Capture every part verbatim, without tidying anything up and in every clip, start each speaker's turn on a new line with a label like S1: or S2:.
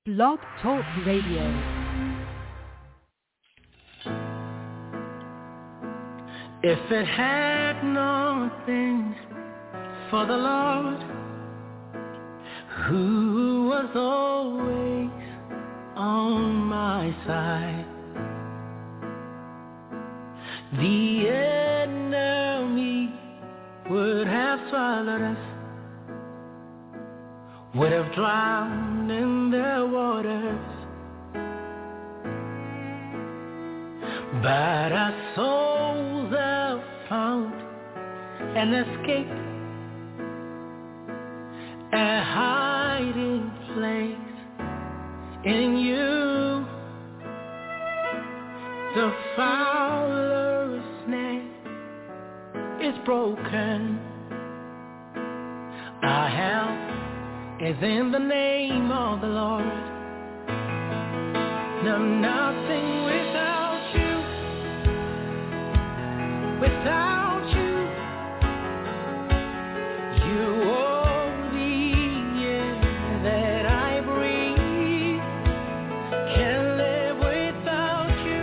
S1: Blog Talk Radio.
S2: If it had not been for the Lord, who was always on my side, the enemy would have swallowed us, would have drowned in their waters. But our souls have found an escape, a hiding place in you. The fowler's net is broken. Our help is in the name of the Lord. No, nothing without you, without you. You are the air that I breathe. Can't live without you,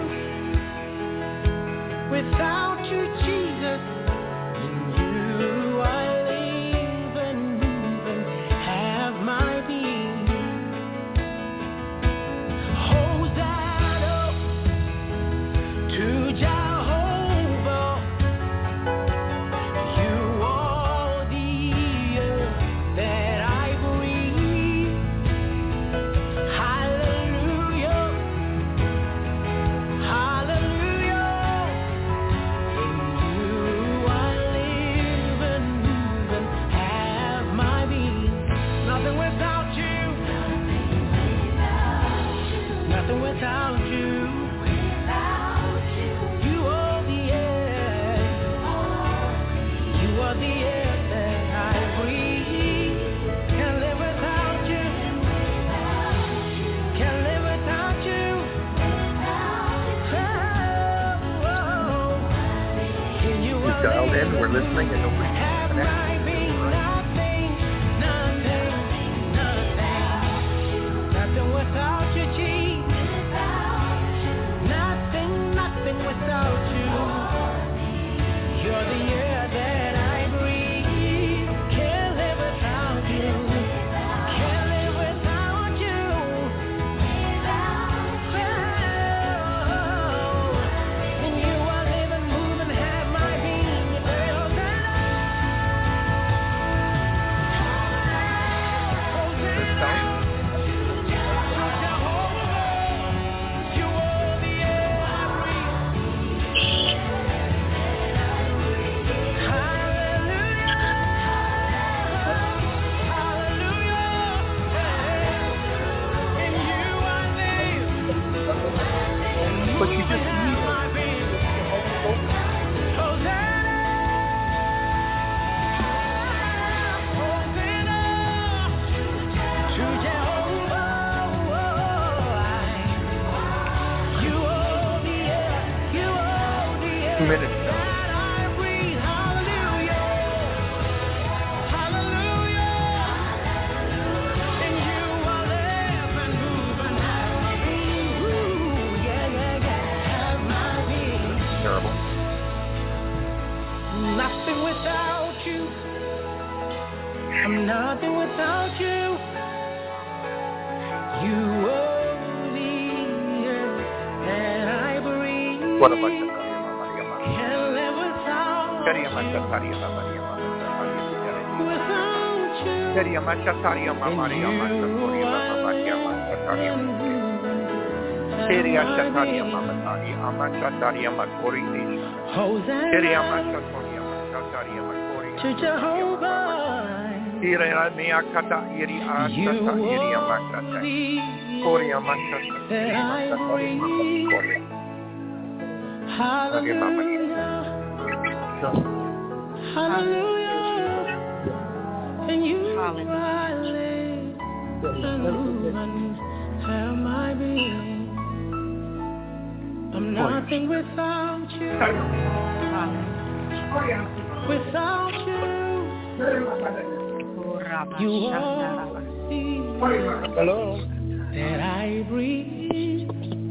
S2: without you, Jesus. In you I live and move and have my being. Hosanna to Jehovah. You are the air that I breathe. Hallelujah, hallelujah. In you I live and move and have my being. Nothing without you, nothing without you. You are the air, you are the air that I breathe. Can't live without you, can't live without you. Oh, oh. In you I
S3: Dialed
S2: live
S3: in, we're listening, and nobody
S2: have my being. Nothing, nothing, nothing, nothing without you, Jesus. Nothing, nothing without you. You're the air that I breathe. Can't live without you. Can't live without you. Oh, in you I live and move and have my being. You're very
S3: But you just need two minutes now. Terrible.
S2: Nothing without you. I'm nothing without you. You are the air that I breathe.
S3: What about the
S2: Can't live without you. To Jehovah. You are the air that I breathe. Hallelujah, hallelujah. And you I live and move and have my being. I'm nothing without you, without you. You are the
S3: Hello.
S2: that I breathe.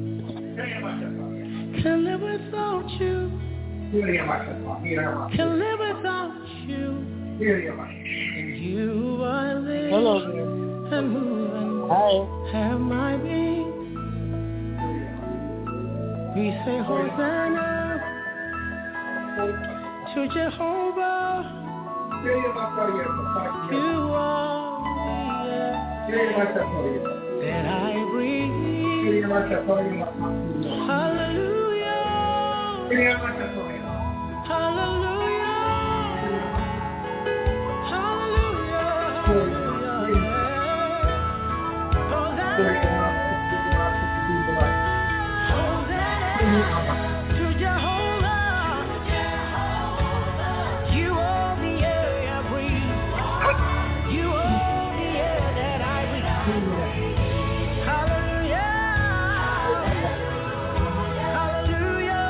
S2: Can't live without you. Can't live without you. And you are there.
S1: Hello.
S2: And moving.
S1: Hi.
S2: Have my being. We say Hosanna to Jehovah. You are the air that I breathe. Hallelujah. Hallelujah. Hallelujah. Hosanna. To Jehovah, you are the air I breathe. You are the air that I breathe. Hallelujah, hallelujah.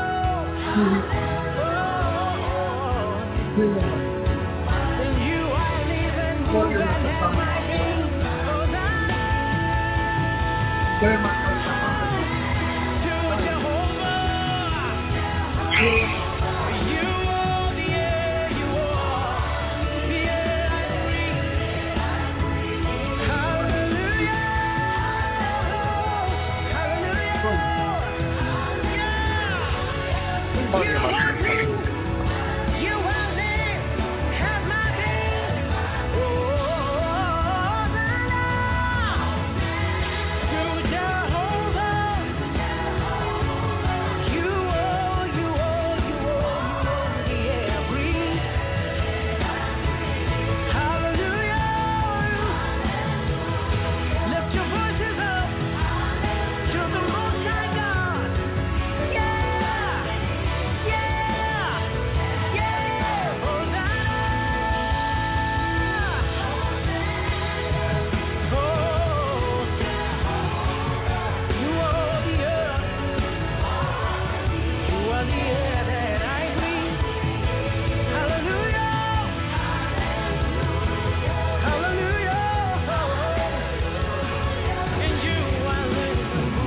S2: Oh, and you are living, moving, and my being. Hosanna. You are the air, you are the air I breathe. Hallelujah, hallelujah. You are there, have my being. Oh, to Jehovah. You are, you are, you are, you are the air I breathe. Hallelujah. Lift your voices up to the Most High God. Yeah, yeah, yeah. Hosanna. Oh, you are the air. You are the air that I breathe. Hallelujah. Hallelujah. In you I live.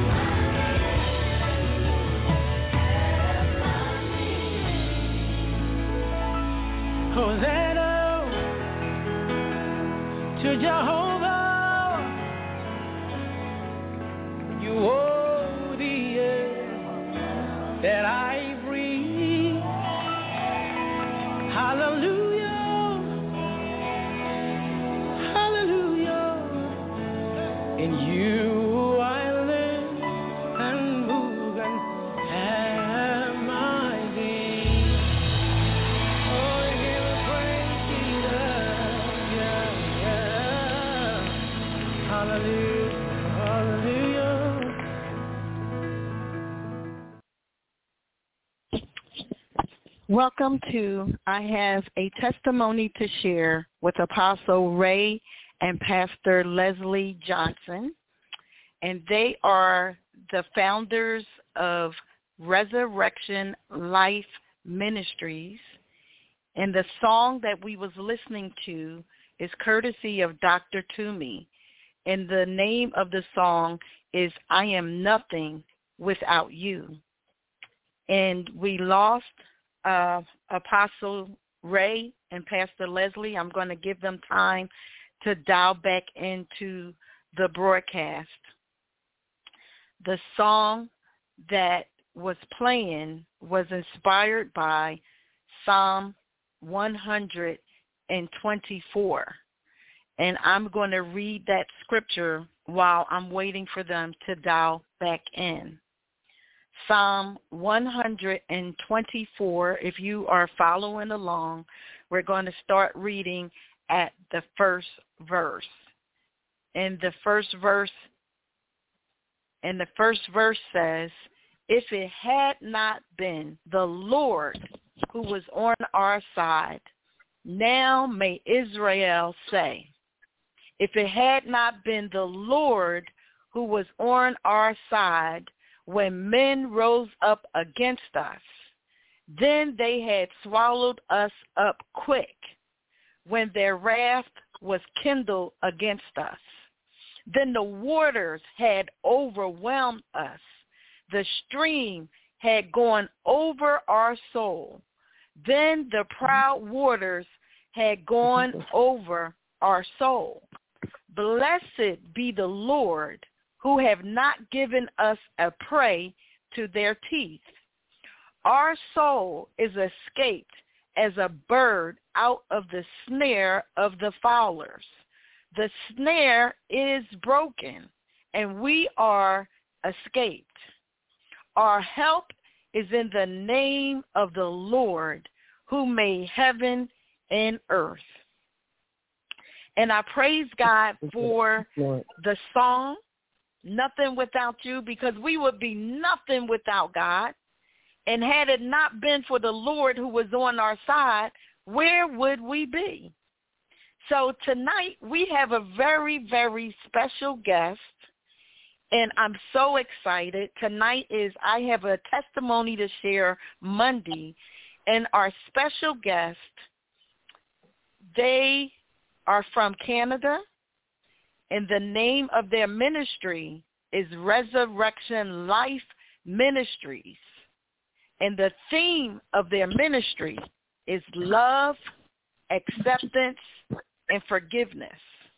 S2: Hosanna to Jehovah. You are the air that I breathe. Hallelujah. Hallelujah. In you I live and move and have my being. Oh, give a praise, Jesus. Yeah, yeah. Hallelujah. Hallelujah.
S1: Welcome to I Have a Testimony to Share with Apostle Ray and Pastor Leslie Johnson. And they are the founders of Resurrection Life Ministries. And the song that we was listening to is courtesy of Doctor Toomey. And the name of the song is I Am Nothing Without You. And we lost uh, Apostle Ray and Pastor Leslie. I'm going to give them time to dial back into the broadcast. The song that was playing was inspired by Psalm one hundred twenty-four. And I'm going to read that scripture while I'm waiting for them to dial back in. Psalm one hundred twenty-four, if you are following along, we're going to start reading at the first verse. And the first verse, and the first verse says, if it had not been the Lord who was on our side, now may Israel say, if it had not been the Lord who was on our side when men rose up against us, then they had swallowed us up quick when their wrath was kindled against us. Then the waters had overwhelmed us. The stream had gone over our soul. Then the proud waters had gone over our soul. Blessed be the Lord, who have not given us a prey to their teeth. Our soul is escaped as a bird out of the snare of the fowlers. The snare is broken, and we are escaped. Our help is in the name of the Lord, who made heaven and earth. And I praise God for the song, Nothing Without You, because we would be nothing without God. And had it not been for the Lord who was on our side, where would we be? So tonight we have a very, very special guest, and I'm so excited. Tonight is I have a testimony to share Monday, and our special guest, they are from Canada, and the name of their ministry is Resurrection Life Ministries. And the theme of their ministry is love, acceptance, and forgiveness.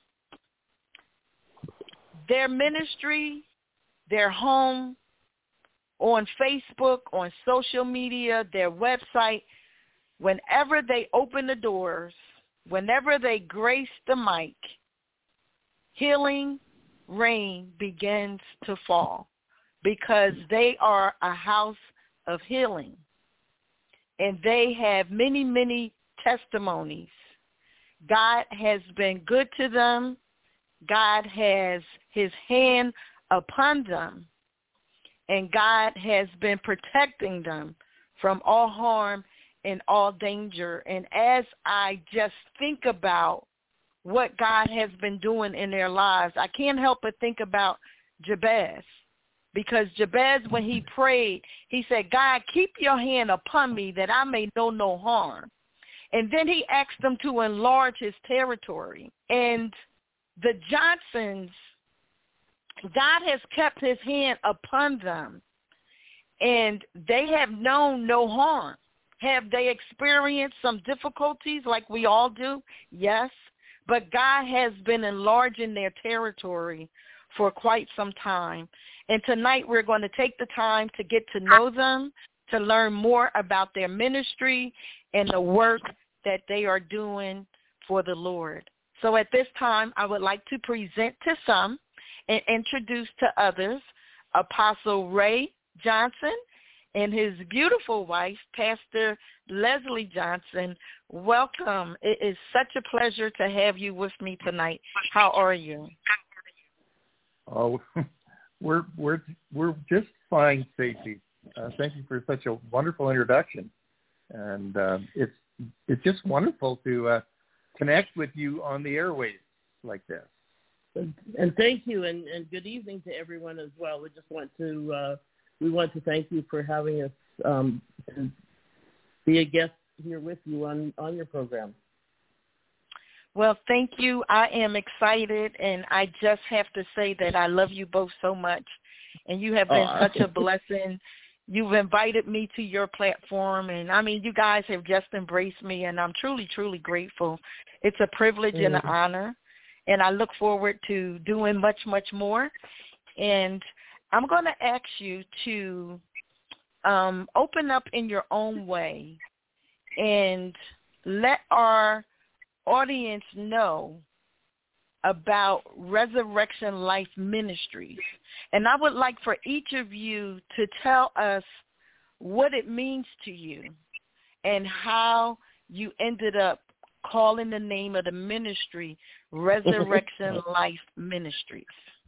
S1: Their ministry, their home, on Facebook, on social media, their website, whenever they open the doors, whenever they grace the mic, healing rain begins to fall because they are a house of healing. And they have many, many testimonies. God has been good to them. God has his hand upon them. And God has been protecting them from all harm and all danger. And as I just think about what God has been doing in their lives, I can't help but think about Jabez. Because Jabez, when he prayed, he said, God, keep your hand upon me that I may know no harm. And then he asked them to enlarge his territory. And the Johnsons, God has kept his hand upon them, and they have known no harm. Have they experienced some difficulties like we all do? Yes. But God has been enlarging their territory for quite some time. And tonight we're going to take the time to get to know them, to learn more about their ministry and the work that they are doing for the Lord. So at this time, I would like to present to some and introduce to others Apostle Ray Johnson and his beautiful wife, Pastor Leslie Johnson. Welcome. It is such a pleasure to have you with me tonight. How are you?
S3: Oh, we're we're we're just fine, Stacey. Uh, thank you for such a wonderful introduction, and uh, it's it's just wonderful to uh, connect with you on the airwaves like this.
S4: And, and thank you, and, and good evening to everyone as well. We just want to uh, we want to thank you for having us um, to be a guest here with you on, on your program.
S1: Well, thank you. I am excited, and I just have to say that I love you both so much, and you have been oh, such a blessing. You've invited me to your platform, and, I mean, you guys have just embraced me, and I'm truly, truly grateful. It's a privilege mm. and an honor, and I look forward to doing much, much more. And I'm going to ask you to um, open up in your own way and let our audience know about Resurrection Life Ministries. And I would like for each of you to tell us what it means to you and how you ended up calling the name of the ministry Resurrection Life Ministries.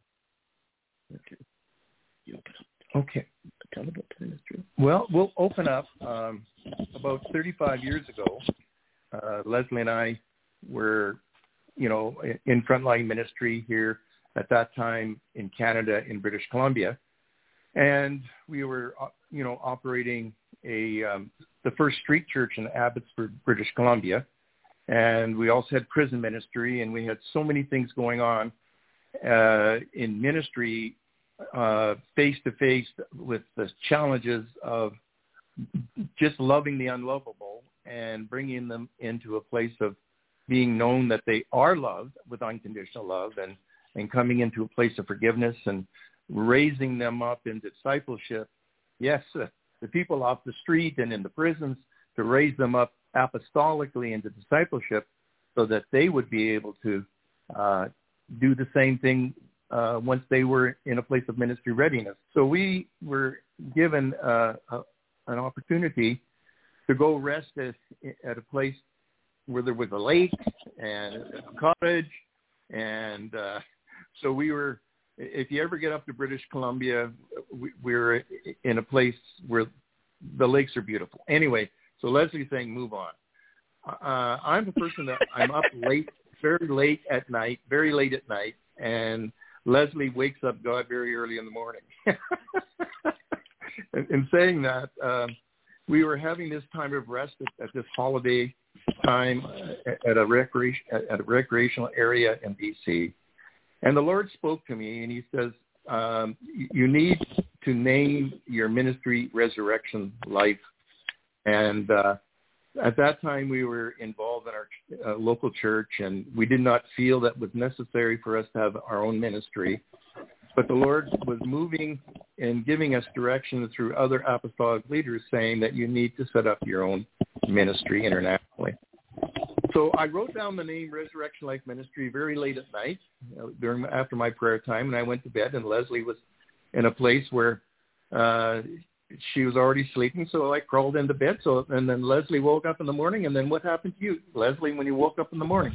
S3: Okay. Tell about the ministry. Well, we'll open up um, about thirty-five years ago. Uh, Leslie and I were, you know, in frontline ministry here at that time in Canada, in British Columbia. And we were, you know, operating a um, the first street church in Abbotsford, British Columbia. And we also had prison ministry, and we had so many things going on. uh, in ministry uh, face-to-face with the challenges of just loving the unlovable and bringing them into a place of being known that they are loved with unconditional love, and, and coming into a place of forgiveness and raising them up in discipleship. Yes, uh, the people off the street and in the prisons, to raise them up apostolically into discipleship so that they would be able to uh, do the same thing uh, once they were in a place of ministry readiness. So we were given uh, a, an opportunity to go rest at, at a place where there was a lake and a cottage. And uh, so we were, if you ever get up to British Columbia, we, we're in a place where the lakes are beautiful. Anyway, so Leslie's saying move on. Uh, I'm a person that I'm up late, very late at night, very late at night, and Leslie wakes up God very early in the morning. in, in saying that, um, we were having this time of rest at, at this holiday time uh, at a recreation at a recreational area in B C, and the Lord spoke to me, and He says, um, "You need to name your ministry Resurrection Life." And uh, at that time, we were involved in our uh, local church, and we did not feel that was necessary for us to have our own ministry. But the Lord was moving and giving us direction through other apostolic leaders, saying that you need to set up your own ministry internationally. So I wrote down the name Resurrection Life Ministry very late at night, you know, during after my prayer time, and I went to bed, and Leslie was in a place where uh, she was already sleeping, so I crawled into bed. So and then Leslie woke up in the morning, and then what happened to you, Leslie, when you woke up in the morning?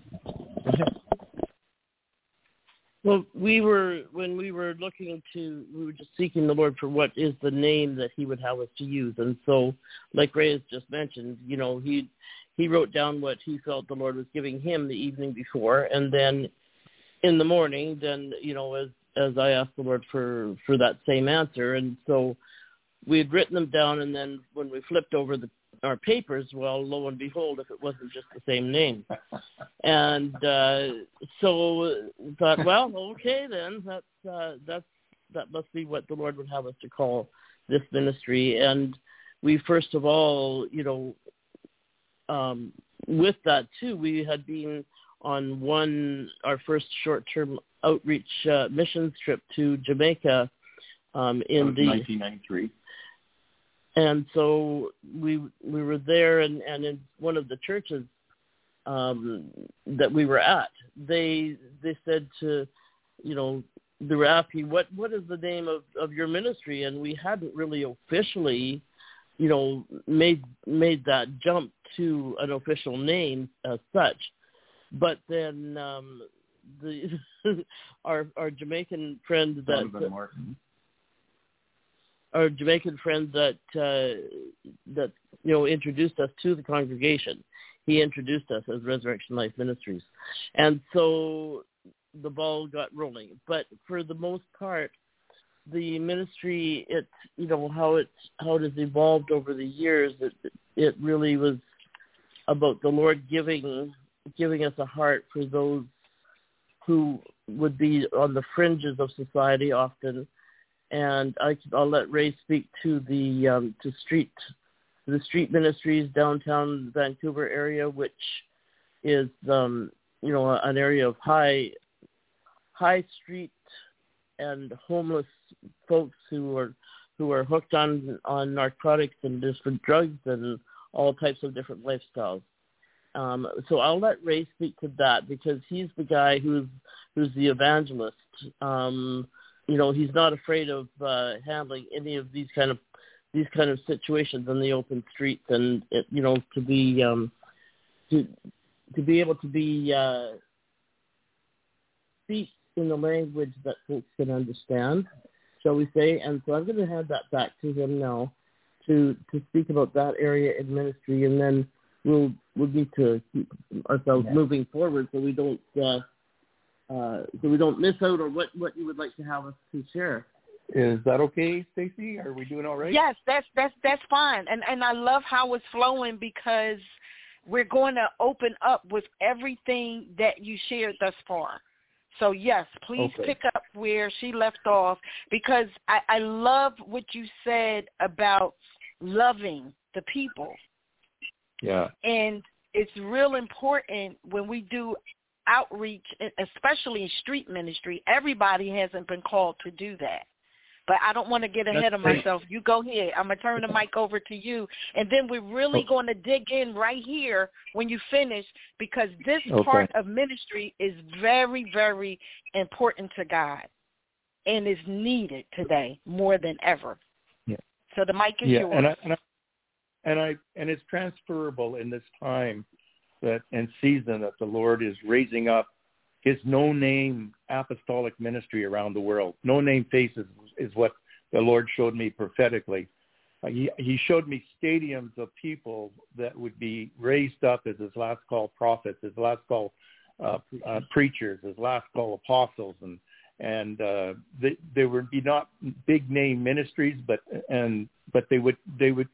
S4: Well, we were, when we were looking to, we were just seeking the Lord for what is the name that He would have us to use. And so, like Ray has just mentioned, you know, he he wrote down what he felt the Lord was giving him the evening before. And then in the morning, then, you know, as, as I asked the Lord for, for that same answer. And so we had written them down. And then when we flipped over the our papers, well, lo and behold, if it wasn't just the same name. And uh, so thought, well, okay, then that's uh, that's that must be what the Lord would have us to call this ministry. And we first of all, you know, um, with that too, we had been on one our first short-term outreach uh, missions trip to Jamaica um, in the
S3: nineteen ninety-three.
S4: And so we we were there, and, and in one of the churches um, that we were at, they they said to, you know, they were asking, what what is the name of, of your ministry? And we hadn't really officially, you know, made made that jump to an official name as such. But then um, the our our Jamaican friend that.
S3: Donovan Martin.
S4: Our Jamaican friend that uh, that you know introduced us to the congregation. He introduced us as Resurrection Life Ministries, and so the ball got rolling. But for the most part, the ministry, it you know how it how it has evolved over the years. It it really was about the Lord giving giving us a heart for those who would be on the fringes of society often. And I, I'll let Ray speak to the um, to street the street ministries downtown Vancouver area, which is um, you know an area of high high street and homeless folks who are who are hooked on on narcotics and different drugs and all types of different lifestyles. Um, so I'll let Ray speak to that because he's the guy who's who's the evangelist. Um, You know, he's not afraid of uh, handling any of these kind of these kind of situations in the open streets, and it, you know, to be um, to to be able to be uh, speak in the language that folks can understand, shall we say? And so I'm going to hand that back to him now to to speak about that area in ministry, and then we'll we'll need to keep ourselves yeah. moving forward so we don't. Uh, Uh, so we don't miss out on what, what you would like to have us to share.
S3: Is that okay, Stacey? Are we doing all right?
S1: Yes, that's that's that's fine. And and I love how it's flowing because we're going to open up with everything that you shared thus far. So, yes, please
S3: okay.
S1: pick up where she left off, because I, I love what you said about loving the people.
S3: Yeah.
S1: And it's real important when we do outreach, especially in street ministry. Everybody hasn't been called to do that. But I don't want to get ahead
S3: That's
S1: of
S3: great.
S1: myself. You go ahead. I'm going to turn the mic over to you. And then we're really
S3: oh.
S1: going to dig in right here when you finish, because this
S3: okay.
S1: part of ministry is very, very important to God and is needed today more than ever.
S3: Yeah.
S1: So the mic is
S3: yeah.
S1: yours.
S3: And I, and I and I and it's transferable in this time that and season that the Lord is raising up His no-name apostolic ministry around the world. No-name faces is what the Lord showed me prophetically. Uh, he, he showed me stadiums of people that would be raised up as His last call prophets, His last call uh, uh, preachers, His last call apostles, and and uh, they, they would be not big-name ministries, but and but they would they would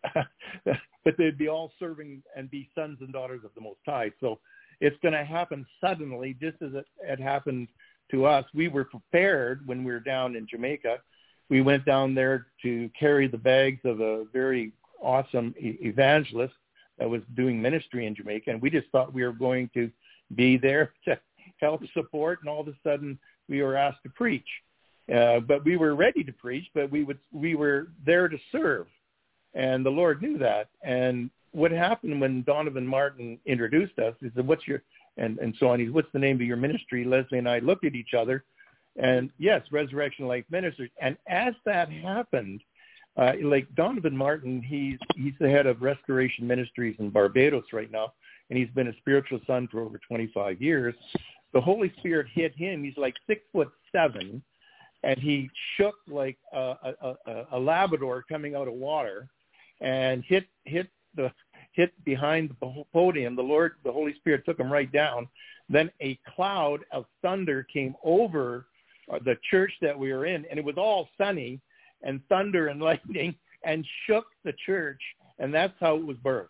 S3: but they'd be all serving and be sons and daughters of the Most High. So it's going to happen suddenly, just as it had happened to us. We were prepared when we were down in Jamaica. We went down there to carry the bags of a very awesome e- evangelist that was doing ministry in Jamaica, and we just thought we were going to be there to help support, and all of a sudden we were asked to preach. Uh, but we were ready to preach, but we would we were there to serve, and the Lord knew that. And what happened when Donovan Martin introduced us, he said, what's your, and, and so on, he said, what's the name of your ministry? Leslie and I looked at each other, and yes, Resurrection Life Ministries. And as that happened, uh, like Donovan Martin, he's, he's the head of Restoration Ministries in Barbados right now, and he's been a spiritual son for over twenty-five years. The Holy Spirit hit him. He's like six foot seven, and he shook like a, a, a, a Labrador coming out of water, and hit hit the hit behind the podium. The Lord, the Holy Spirit took him right down. Then a cloud of thunder came over the church that we were in, and it was all sunny, and thunder and lightning, and shook the church, and that's how it was birthed.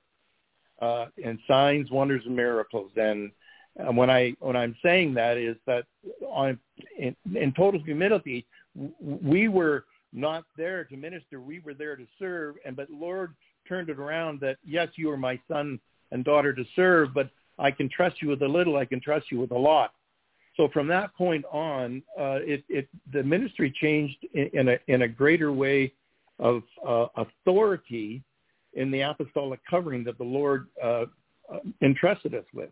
S3: Uh, and signs, wonders, and miracles. And uh, when I when I'm saying that is that on in, in total humility, w- we were not there to minister; we were there to serve. And but Lord turned it around that, yes, you are my son and daughter to serve, but I can trust you with a little, I can trust you with a lot. So from that point on, uh, it, it the ministry changed in, in a in a greater way of uh, authority in the apostolic covering that the Lord uh, uh, entrusted us with.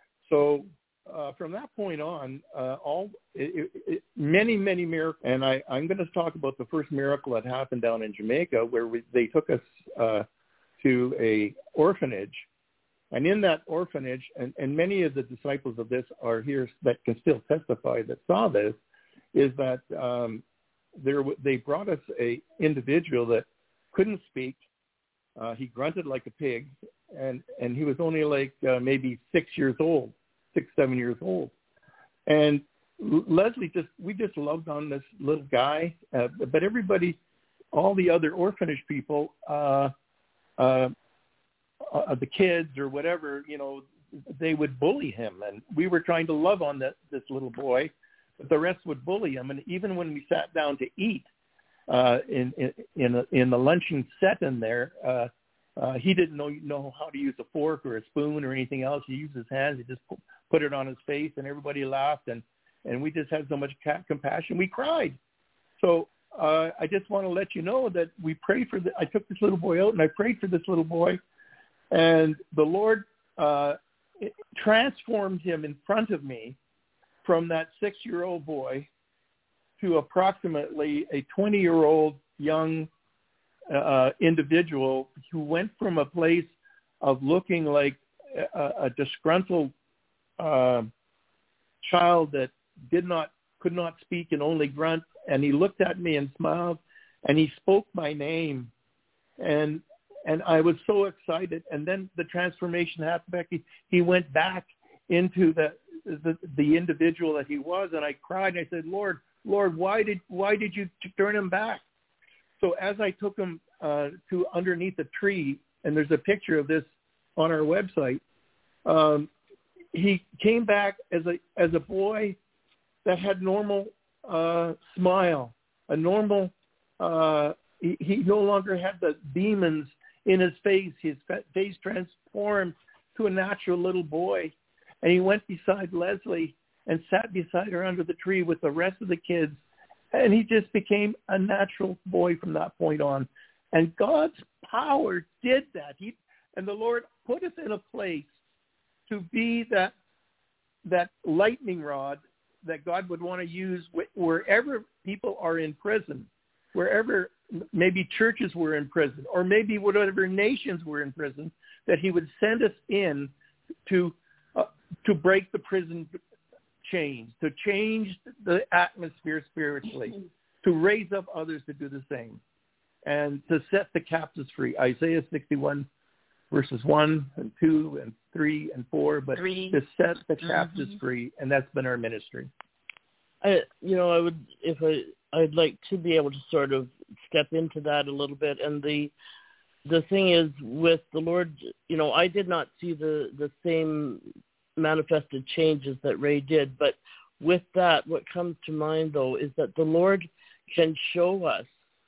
S3: So uh, from that point on, uh, all it, it, many, many miracles, and I, I'm going to talk about the first miracle that happened down in Jamaica, where we, they took us uh, to a orphanage, and in that orphanage, and, and many of the disciples of this are here that can still testify that saw this, is that um, there they brought us a individual that couldn't speak. Uh, he grunted like a pig, and, and he was only like uh, maybe six years old, six, seven years old. And Leslie just, we just loved on this little guy, uh, but everybody, all the other orphanage people, uh, uh, uh, the kids or whatever, you know, they would bully him. And we were trying to love on that, this little boy, but the rest would bully him. And even when we sat down to eat, Uh, in in in, a, in the luncheon set in there, uh, uh, he didn't know know how to use a fork or a spoon or anything else. He used his hands. He just put it on his face, and everybody laughed, and, and we just had so much compassion. We cried. So uh, I just want to let you know that we prayed for. The, I took this little boy out, and I prayed for this little boy, and the Lord uh, transformed him in front of me from that six-year-old boy to approximately a twenty-year-old young uh, individual who went from a place of looking like a, a disgruntled uh, child that did not, could not speak and only grunt, and he looked at me and smiled, and he spoke my name, and and I was so excited. And then the transformation happened. Becky, he went back into the, the the individual that he was, and I cried, and I said, Lord, Lord, why did why did you turn him back? So as I took him uh, to underneath a tree, and there's a picture of this on our website, um, he came back as a as a boy that had normal uh, smile, a normal, uh, he, he no longer had the demons in his face. His face transformed to a natural little boy. And he went beside Leslie and sat beside her under the tree with the rest of the kids. And he just became a natural boy from that point on. And God's power did that. He and the Lord put us in a place to be that that lightning rod that God would want to use wherever people are in prison, wherever maybe churches were in prison, or maybe whatever nations were in prison, that he would send us in to uh, to break the prison chains, to change the atmosphere spiritually, to raise up others to do the same, and to set the captives free. Isaiah sixty-one, verses one and two and three and four, but
S1: three.
S3: to set the captives
S1: mm-hmm.
S3: free, and that's been our ministry.
S4: I, you know, I would, if I, I'd like to be able to sort of step into that a little bit. And the, the thing is, with the Lord, you know, I did not see the, the same manifested changes that Ray did, but with that, what comes to mind though is that the Lord can show us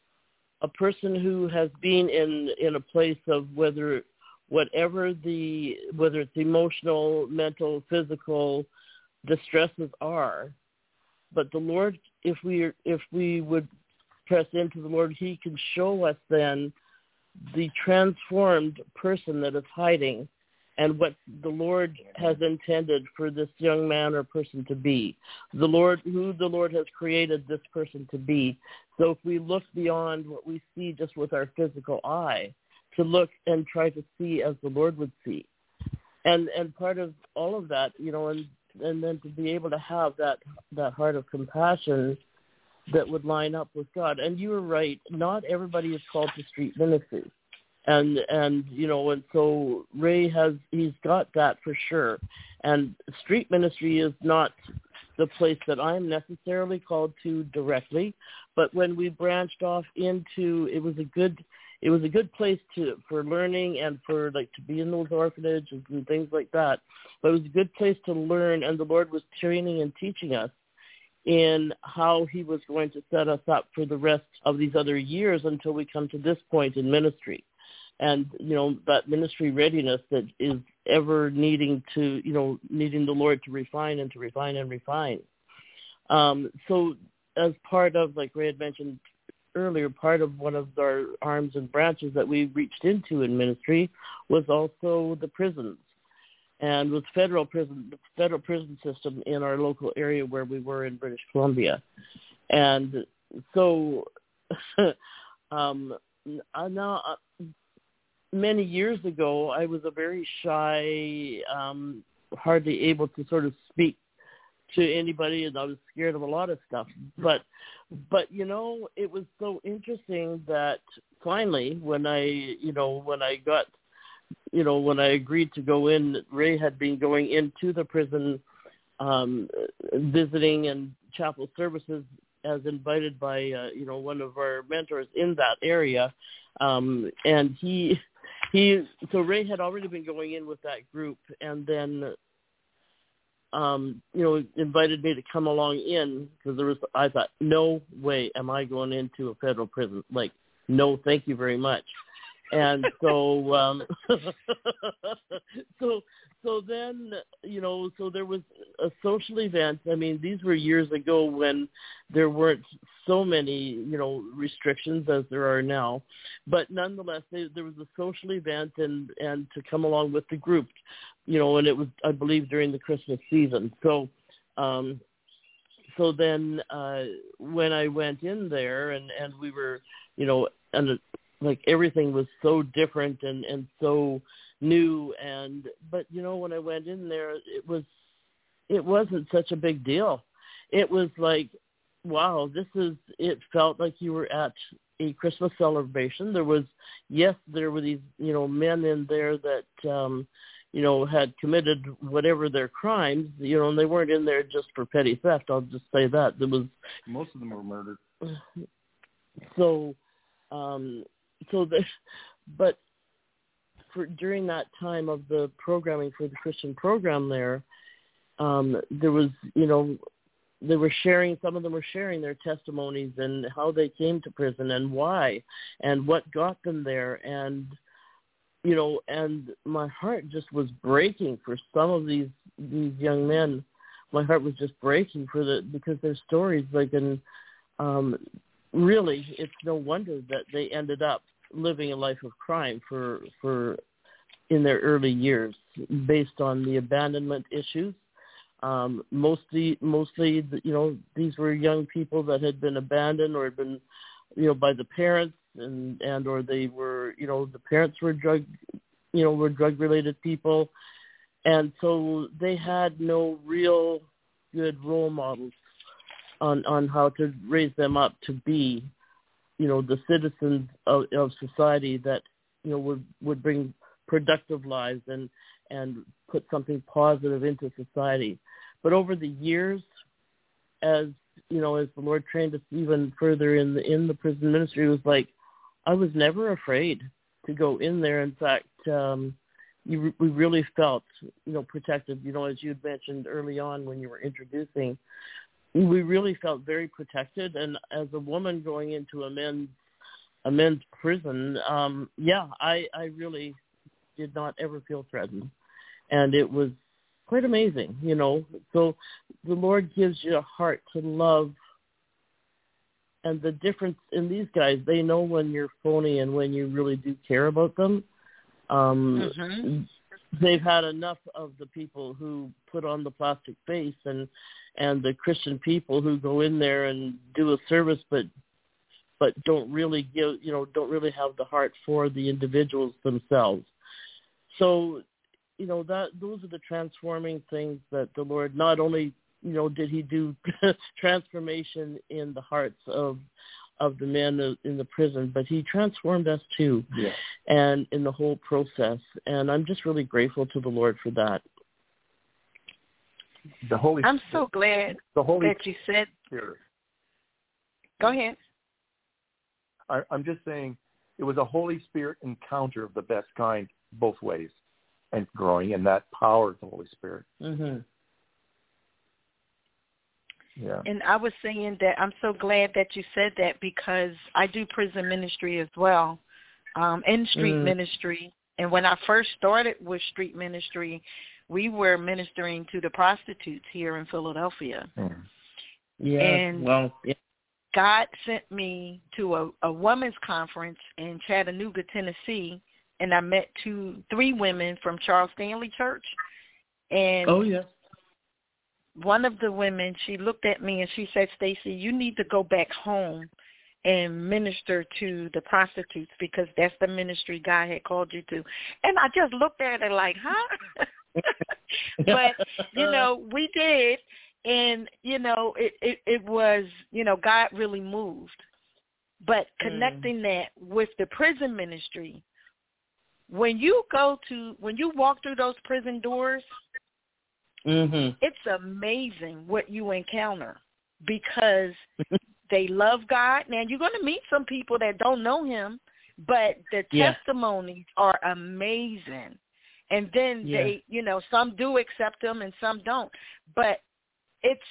S4: a person who has been in, in a place of whether whatever the, whether it's emotional, mental, physical distresses are, but the Lord, if we if we would press into the Lord, he can show us then the transformed person that is hiding and what the Lord has intended for this young man or person to be, the Lord, who the Lord has created this person to be. So if we look beyond what we see just with our physical eye, to look and try to see as the Lord would see. And and part of all of that, you know, and, and then to be able to have that, that heart of compassion that would line up with God. And you were right, not everybody is called to street ministry. And, and you know, and so Ray has, he's got that for sure. And street ministry is not the place that I'm necessarily called to directly, but when we branched off into, it was a good It was a good place to for learning and for like to be in those orphanages and things like that. But it was a good place to learn, and the Lord was training and teaching us in how he was going to set us up for the rest of these other years until we come to this point in ministry. And, you know, that ministry readiness that is ever needing to, you know, needing the Lord to refine and to refine and refine. Um, so as part of, like Ray had mentioned earlier, part of one of our arms and branches that we reached into in ministry was also the prisons, and with federal prison, the federal prison system in our local area where we were in British Columbia. And so um, now, many years ago, I was a very shy, um, hardly able to sort of speak to anybody, and I was scared of a lot of stuff. But, but you know, it was so interesting that finally, when I, you know, when I got, you know, when I agreed to go in, Ray had been going into the prison, um, visiting and chapel services as invited by, uh, you know, one of our mentors in that area, um, and he, he, so Ray had already been going in with that group, and then. Um, you know, invited me to come along in because there was, I thought, no way am I going into a federal prison. Like, no, thank you very much. And so, um, so, so then, you know, so there was a social event. I mean, these were years ago when there weren't so many, you know, restrictions as there are now. But nonetheless, they, there was a social event and, and to come along with the group, you know, and it was, I believe, during the Christmas season. So, um, so then uh, when I went in there and, and we were, you know, and like everything was so different and, and so new. And, but, you know, when I went in there, it was, it wasn't such a big deal. It was like, wow, this is, it felt like you were at a Christmas celebration. There was, yes, there were these, you know, men in there that, um, you know, had committed whatever their crimes, you know, and they weren't in there just for petty theft. I'll just say that. There was,
S3: most of them were murdered.
S4: So, um, so the, but for during that time of the programming for the Christian program there, um, there was, you know, they were sharing, some of them were sharing their testimonies and how they came to prison and why and what got them there. And, you know, and my heart just was breaking for some of these, these young men. My heart was just breaking for the, because their stories, like, and um, really, it's no wonder that they ended up living a life of crime for, for in their early years based on the abandonment issues. Um, mostly, mostly, you know, these were young people that had been abandoned or had been, you know, by the parents, and, and or they were, you know, the parents were drug, you know, were drug-related people, and so they had no real good role models on on how to raise them up to be, you know, the citizens of, of society that, you know, would would bring productive lives and and put something positive into society. But over the years, as you know, as the Lord trained us even further in the in the prison ministry, it was like I was never afraid to go in there. In fact, um, you, we really felt, you know, protected. You know, as you had mentioned early on when you were introducing, we really felt very protected. And as a woman going into a men's a men's prison, um, yeah, I, I really did not ever feel threatened, and it was quite amazing, you know. So the Lord gives you a heart to love, and the difference in these guys, they know when you're phony and when you really do care about them. Um, mm-hmm. They've had enough of the people who put on the plastic face and and the Christian people who go in there and do a service, but but don't really give, you know, don't really have the heart for the individuals themselves. So, you know, that those are the transforming things that the Lord, not only, you know, did he do transformation in the hearts of of the men in the prison, but he transformed us too, yeah. and in the whole process. And I'm just really grateful to the Lord for that.
S3: The Holy
S1: I'm so glad
S3: the Holy
S1: that you said.
S3: Spirit.
S1: Go ahead.
S3: I, I'm just saying it was a Holy Spirit encounter of the best kind both ways, and growing in that power of the Holy Spirit.
S4: Mm-hmm.
S3: Yeah.
S1: And I was saying that I'm so glad that you said that, because I do prison ministry as well, um, and street mm. ministry. And when I first started with street ministry, we were ministering to the prostitutes here in Philadelphia.
S3: Mm.
S4: Yeah.
S1: And
S4: well, yeah.
S1: God sent me to a, a women's conference in Chattanooga, Tennessee, and I met two, three women from Charles Stanley Church. And
S4: oh, yeah.
S1: one of the women, she looked at me and she said, "Stacy, you need to go back home and minister to the prostitutes, because that's the ministry God had called you to." And I just looked at her like, huh? But, you know, we did. And, you know, it, it, it was, you know, God really moved. But connecting mm. that with the prison ministry, when you go to, when you walk through those prison doors,
S4: mm-hmm.
S1: it's amazing what you encounter, because they love God. Now, you're going to meet some people that don't know him, but the
S4: yeah.
S1: testimonies are amazing. And then yeah. they, you know, some do accept them and some don't. But it's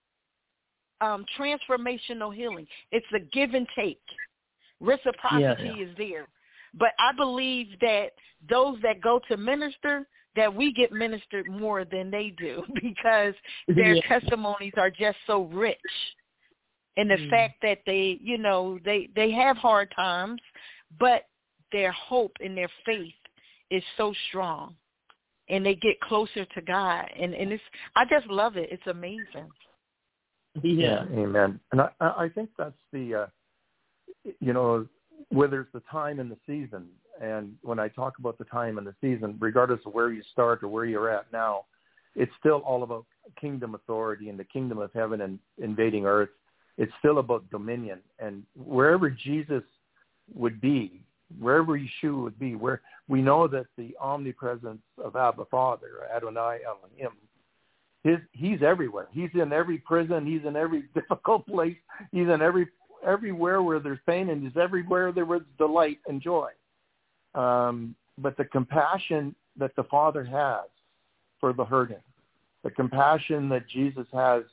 S1: um, transformational healing. It's a give and take. Reciprocity
S4: yeah, yeah.
S1: is there. But I believe that those that go to minister, that we get ministered more than they do, because their yeah. testimonies are just so rich. And the mm. fact that they, you know, they, they have hard times, but their hope and their faith is so strong, and they get closer to God. And, and it's, I just love it. It's amazing.
S3: Yeah. yeah amen. And I, I think that's the, uh, you know, whether it's the time and the season. And when I talk about the time and the season, regardless of where you start or where you're at now, it's still all about kingdom authority and the kingdom of heaven and invading earth. It's still about dominion. And wherever Jesus would be, wherever Yeshua would be, where we know that the omnipresence of Abba Father, Adonai Elohim, his, he's everywhere. He's in every prison. He's in every difficult place. He's in every everywhere where there's pain, and he's everywhere there was delight and joy. Um, but the compassion that the Father has for the hurting, the compassion that Jesus has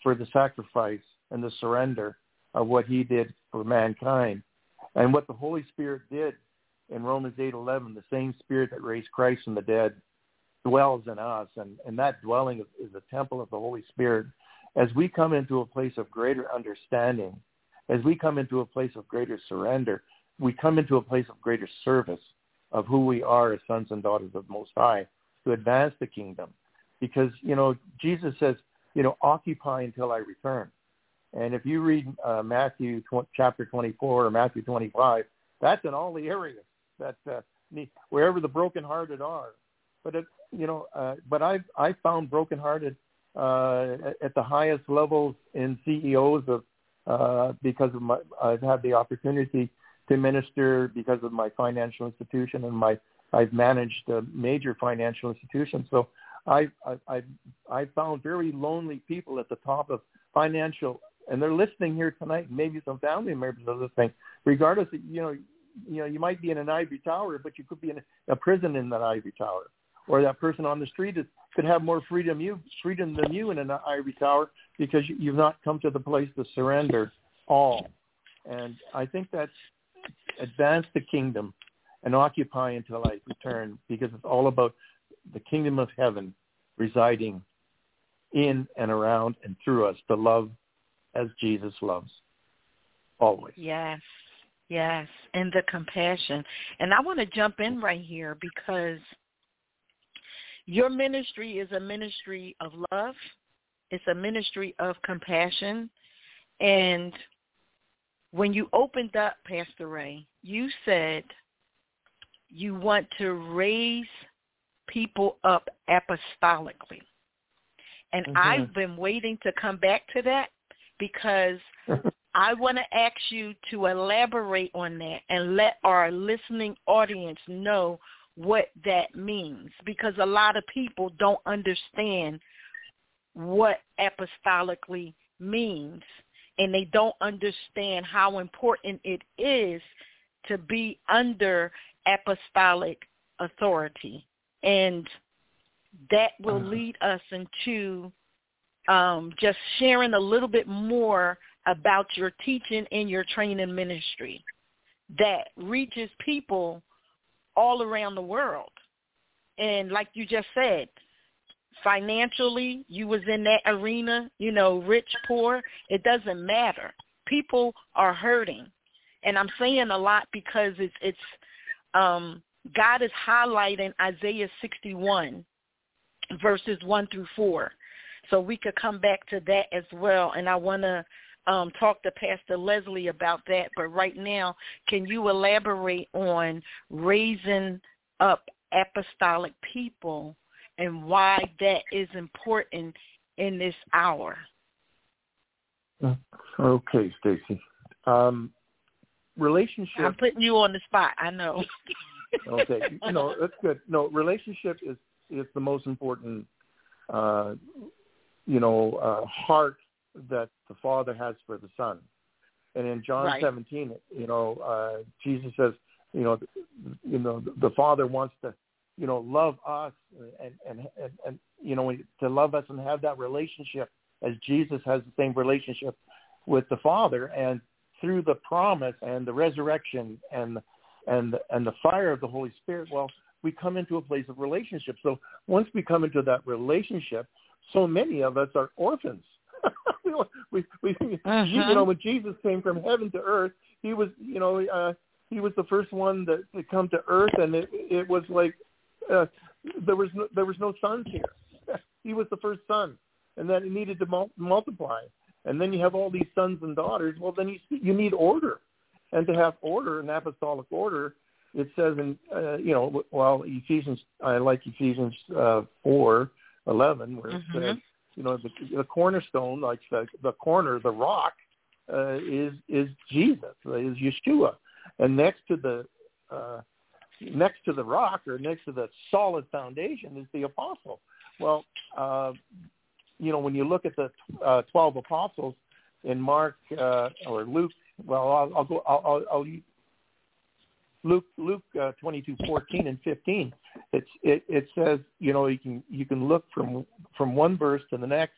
S3: for the sacrifice and the surrender of what he did for mankind. And what the Holy Spirit did in Romans eight eleven, the same Spirit that raised Christ from the dead dwells in us, and, and that dwelling is, is the temple of the Holy Spirit. As we come into a place of greater understanding, as we come into a place of greater surrender, we come into a place of greater service of who we are as sons and daughters of the Most High to advance the kingdom. Because, you know, Jesus says, you know, occupy until I return. And if you read uh, Matthew tw- chapter twenty-four or Matthew twenty-five, that's in all the areas that uh, need, wherever the brokenhearted are. But it, you know, uh, but I've I found brokenhearted uh, at the highest levels in C E Os of uh, because of my I've had the opportunity to minister because of my financial institution, and my I've managed a major financial institution. So I I I found very lonely people at the top of financial. And they're listening here tonight. Maybe some family members are listening. Regardless, of, you know, you know, you might be in an ivory tower, but you could be in a, a prison in that ivory tower. Or that person on the street is, could have more freedom you freedom than you in an ivory tower because you, you've not come to the place to surrender all. And I think that's advance the kingdom and occupy until I return, because it's all about the kingdom of heaven residing in and around and through us to love as Jesus loves, always.
S1: Yes, yes, and the compassion. And I want to jump in right here because your ministry is a ministry of love. It's a ministry of compassion. And when you opened up, Pastor Ray, you said you want to raise people up apostolically. And mm-hmm. I've been waiting to come back to that, because I want to ask you to elaborate on that and let our listening audience know what that means, because a lot of people don't understand what apostolically means, and they don't understand how important it is to be under apostolic authority. And that will uh-huh. lead us into Um, just sharing a little bit more about your teaching and your training ministry that reaches people all around the world. And like you just said, financially, you was in that arena, you know, rich, poor, it doesn't matter. People are hurting. And I'm saying a lot because it's, it's um, God is highlighting Isaiah sixty-one, verses one through four. So we could come back to that as well. And I want to um, talk to Pastor Leslie about that. But right now, can you elaborate on raising up apostolic people and why that is important in this hour?
S3: Okay, Stacy. Um, relationship.
S1: I'm putting you on the spot. I know.
S3: Okay. No, that's good. No, relationship is, is the most important uh you know, uh, heart that the Father has for the Son. And in John right. seventeen, you know, uh, Jesus says, you know, you know, the Father wants to, you know, love us and, and, and, and, you know, to love us and have that relationship as Jesus has the same relationship with the Father. And through the promise and the resurrection and, and, and the fire of the Holy Spirit, well, we come into a place of relationship. So once we come into that relationship, so many of us are orphans. we, we, uh-huh. You know, when Jesus came from heaven to earth, he was, you know, uh, he was the first one that to come to earth, and it, it was like uh, there was no, there was no sons here. He was the first son, and then he needed to mul- multiply, and then you have all these sons and daughters. Well, then you you need order, and to have order, an apostolic order, it says in uh, you know, well, Ephesians, I like Ephesians uh, four. eleven, where it mm-hmm. says, you know, the, the cornerstone, like the, the corner, the rock, uh, is is Jesus, is Yeshua, and next to the uh, next to the rock, or next to the solid foundation, is the apostle. Well, uh, you know, when you look at the uh, twelve apostles in Mark uh, or Luke, well, I'll, I'll go, I'll, I'll, I'll Luke Luke uh, twenty-two, fourteen and fifteen. It's it, it says, you know, you can you can look from from one verse to the next,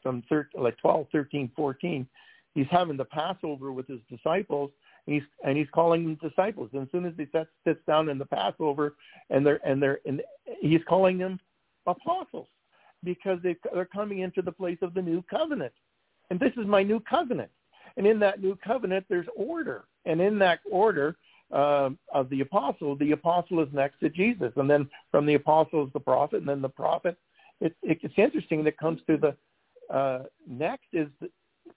S3: from thirteen, like twelve, thirteen, fourteen, he's having the Passover with his disciples, and he's and he's calling them disciples. And as soon as he sits, sits down in the Passover, and they're and they're and he's calling them apostles, because they they're coming into the place of the new covenant. And this is my new covenant. And in that new covenant, there's order. And in that order uh, of the apostle, the apostle is next to Jesus. And then from the apostle is the prophet, and then the prophet. It, it, it's interesting that it comes to the uh, next is, the,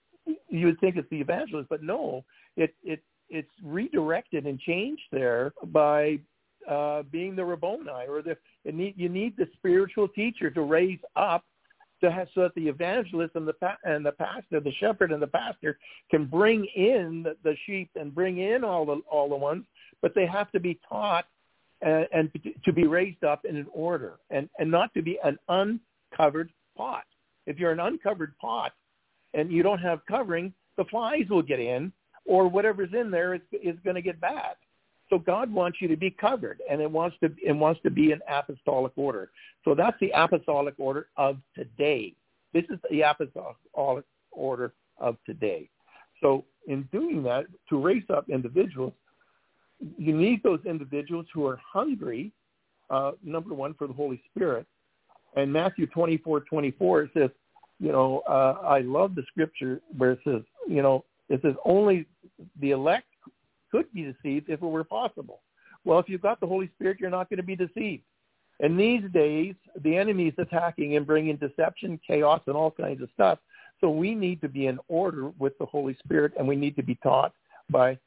S3: you would think it's the evangelist, but no, it, it it's redirected and changed there by uh, being the Rabboni, or the it need, you need the spiritual teacher to raise up to have, so that the evangelist and the and the pastor, the shepherd and the pastor, can bring in the, the sheep and bring in all the all the ones, but they have to be taught and, and to be raised up in an order, and, and not to be an uncovered pot. If you're an uncovered pot and you don't have covering, the flies will get in, or whatever's in there is is going to get bad. So God wants you to be covered, and it wants to it wants to be an apostolic order. So that's the apostolic order of today. This is the apostolic order of today. So in doing that, to raise up individuals, you need those individuals who are hungry, uh, number one, for the Holy Spirit. And Matthew twenty-four twenty-four, it says, you know, uh, I love the scripture where it says, you know, it says only the elect could be deceived if it were possible. Well, if you've got the Holy Spirit, you're not going to be deceived. And these days, the enemy is attacking and bringing deception, chaos, and all kinds of stuff. So we need to be in order with the Holy Spirit, and we need to be taught by,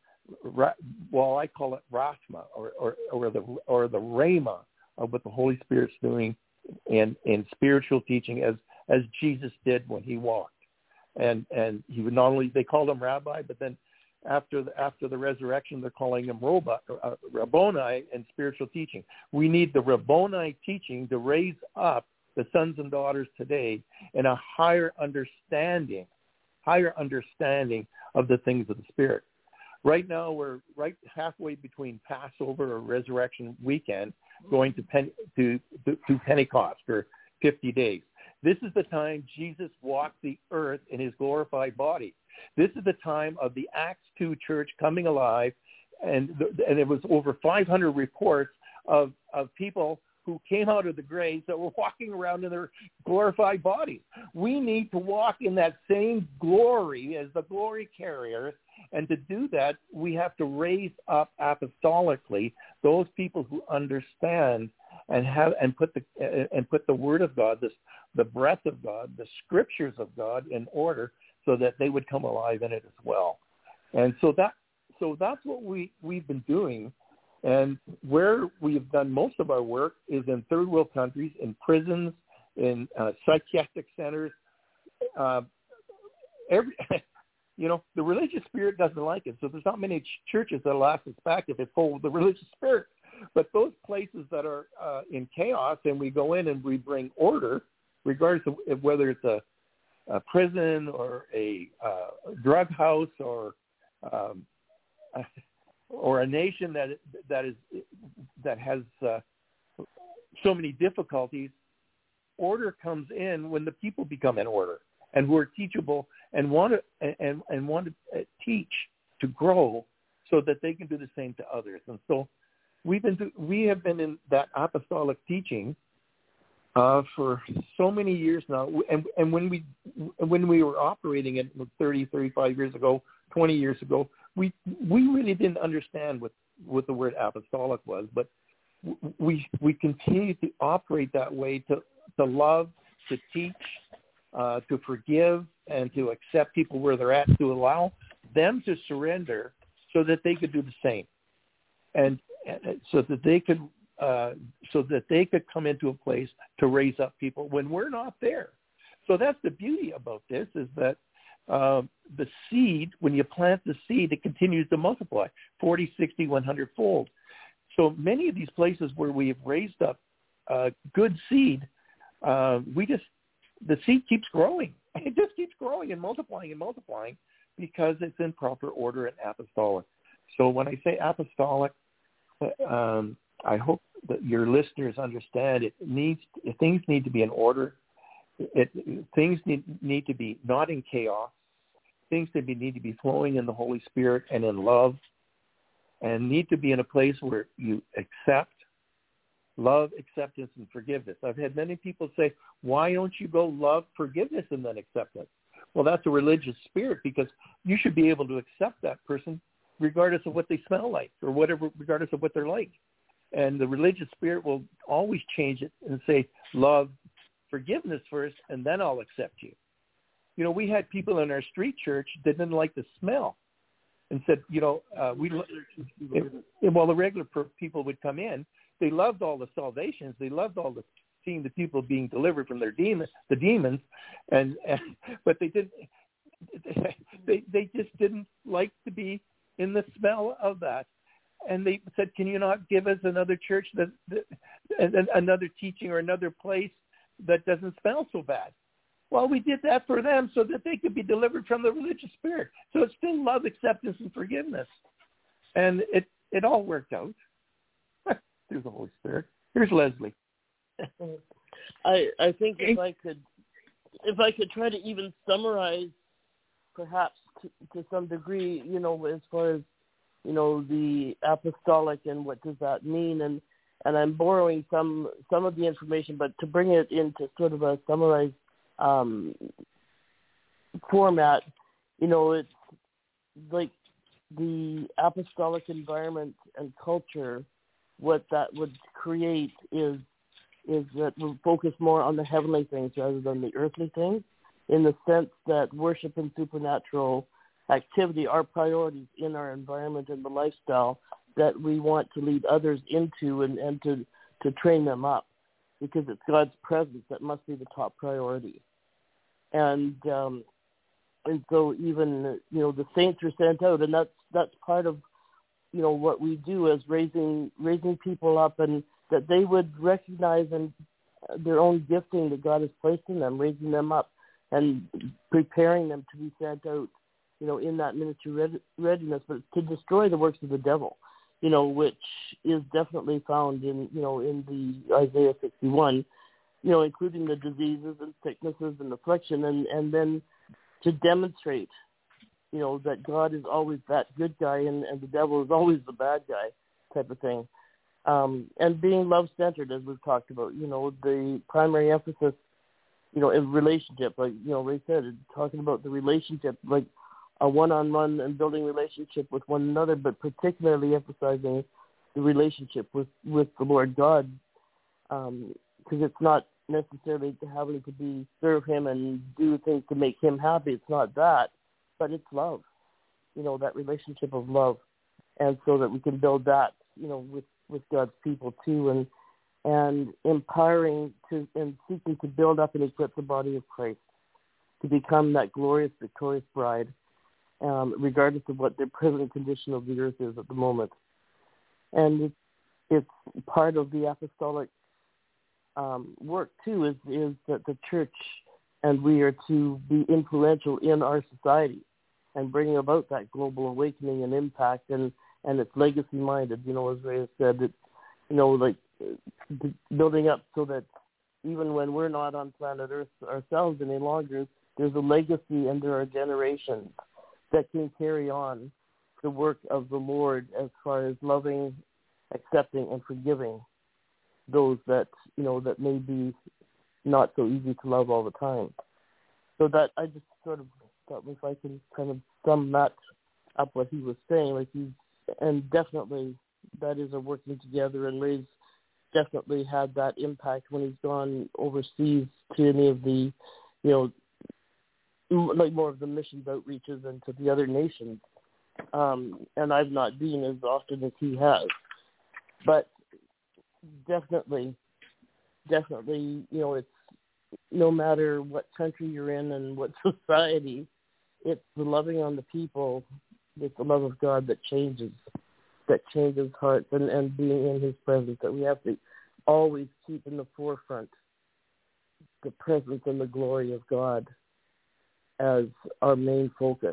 S3: well, I call it Rashma, or, or, or the or the Rhema of what the Holy Spirit's doing in, in spiritual teaching, as as Jesus did when he walked. And and he would not only, they called him rabbi, but then After the, after the resurrection, they're calling him Roba, uh, Rabboni and spiritual teaching. We need the Rabboni teaching to raise up the sons and daughters today in a higher understanding, higher understanding of the things of the Spirit. Right now, we're right halfway between Passover or Resurrection weekend, going to, Pen, to, to, to Pentecost for fifty days. This is the time Jesus walked the earth in his glorified body. This is the time of the Acts two church coming alive, and and it was over five hundred reports of, of people who came out of the graves that were walking around in their glorified bodies. We need to walk in that same glory as the glory carriers, and to do that, we have to raise up apostolically those people who understand and have and put the and put the Word of God, this the breath of God, the Scriptures of God in order, so that they would come alive in it as well. And so that so that's what we, we've been doing. And where we've done most of our work is in third world countries, in prisons, in uh, psychiatric centers. Uh, every, you know, the religious spirit doesn't like it. So there's not many ch- churches that will ask us back if it's full of the religious spirit. But those places that are uh, in chaos, and we go in and we bring order, regardless of whether it's a a prison or a uh, drug house or um, or a nation that that is that has uh, so many difficulties, order comes in when the people become in order and who are teachable and want to and, and want to teach to grow, so that they can do the same to others. And so we've been we have been in that apostolic teaching Uh, for so many years now, and and when we when we were operating it thirty, thirty-five years ago, twenty years ago, we we really didn't understand what, what the word apostolic was, but we we continue to operate that way, to to love, to teach, uh, to forgive, and to accept people where they're at, to allow them to surrender, so that they could do the same, and, and so that they could. Uh, so that they could come into a place to raise up people when we're not there. So that's the beauty about this, is that uh, the seed, when you plant the seed, it continues to multiply, forty, sixty, one hundred fold. So many of these places where we have raised up uh, good seed, uh, we just, the seed keeps growing. It just keeps growing and multiplying and multiplying, because it's in proper order and apostolic. So when I say apostolic, um, I hope that your listeners understand it needs things need to be in order, it, things need, need to be not in chaos. Things that be, need to be flowing in the Holy Spirit and in love, and need to be in a place where you accept, love, acceptance, and forgiveness. I've had many people say, why don't you go love, forgiveness, and then acceptance? Well, that's a religious spirit, because you should be able to accept that person regardless of what they smell like or whatever, regardless of what they're like. And the religious spirit will always change it and say, love, forgiveness first, and then I'll accept you. You know, we had people in our street church that didn't like the smell and said, you know, uh, we, it, well, the regular people would come in. They loved all the salvations. They loved all the seeing the people being delivered from their demons, the demons, and, and but they didn't. They they just didn't like to be in the smell of that, and they said, "Can you not give us another church that, that another teaching or another place that doesn't smell so bad?" Well, we did that for them so that they could be delivered from the religious spirit. So it's still love, acceptance, and forgiveness, and it it all worked out through the Holy Spirit. Here's Leslie.
S4: I I think if I could if I could try to even summarize, perhaps to, to some degree, you know, as far as, you know, the apostolic and what does that mean, and and I'm borrowing some some of the information, but to bring it into sort of a summarized um, format, you know, it's like the apostolic environment and culture. What that would create is is that we'll focus more on the heavenly things rather than the earthly things, in the sense that worship and supernatural activity are priorities in our environment and the lifestyle that we want to lead others into and, and to, to train them up, because it's God's presence that must be the top priority. And um, and so even, you know, the saints are sent out, and that's that's part of, you know, what we do as raising raising people up, and that they would recognize and their own gifting that God has placed in them, raising them up and preparing them to be sent out, you know, in that ministry readiness, but to destroy the works of the devil, you know, which is definitely found in, you know, in the Isaiah sixty-one, you know, including the diseases and sicknesses and affliction, and, and then to demonstrate, you know, that God is always that good guy and, and the devil is always the bad guy type of thing. Um, and being love-centered, as we've talked about, you know, the primary emphasis, you know, in relationship, like, you know, Ray said, talking about the relationship, like a one-on-one and building relationship with one another, but particularly emphasizing the relationship with, with the Lord God, because um, it's not necessarily to having to be serve him and do things to make him happy. It's not that, but it's love, you know, that relationship of love, and so that we can build that, you know, with, with God's people too, and and empowering to and seeking to build up and equip the body of Christ to become that glorious, victorious bride, um, regardless of what the present condition of the earth is at the moment. And it's, it's part of the apostolic um, work too, is, is that the church and we are to be influential in our society and bringing about that global awakening and impact, and, and it's legacy-minded, you know, as Ray has said, it's, you know, like building up so that even when we're not on planet Earth ourselves any longer, there's a legacy under our generations that can carry on the work of the Lord as far as loving, accepting, and forgiving those that, you know, that may be not so easy to love all the time. So that I just sort of thought if I can kind of sum that up what he was saying, like he's, and definitely that is a working together, and Ray's definitely had that impact when he's gone overseas to any of the, you know, like more of the missions outreaches and to the other nations. Um, and I've not been as often as he has. But definitely, definitely, you know, it's no matter what country you're in and what society, it's the loving on the people, it's the love of God that changes, that changes hearts, and, and being in his presence, that we have to always keep in the forefront the presence and the glory of God as our main focus.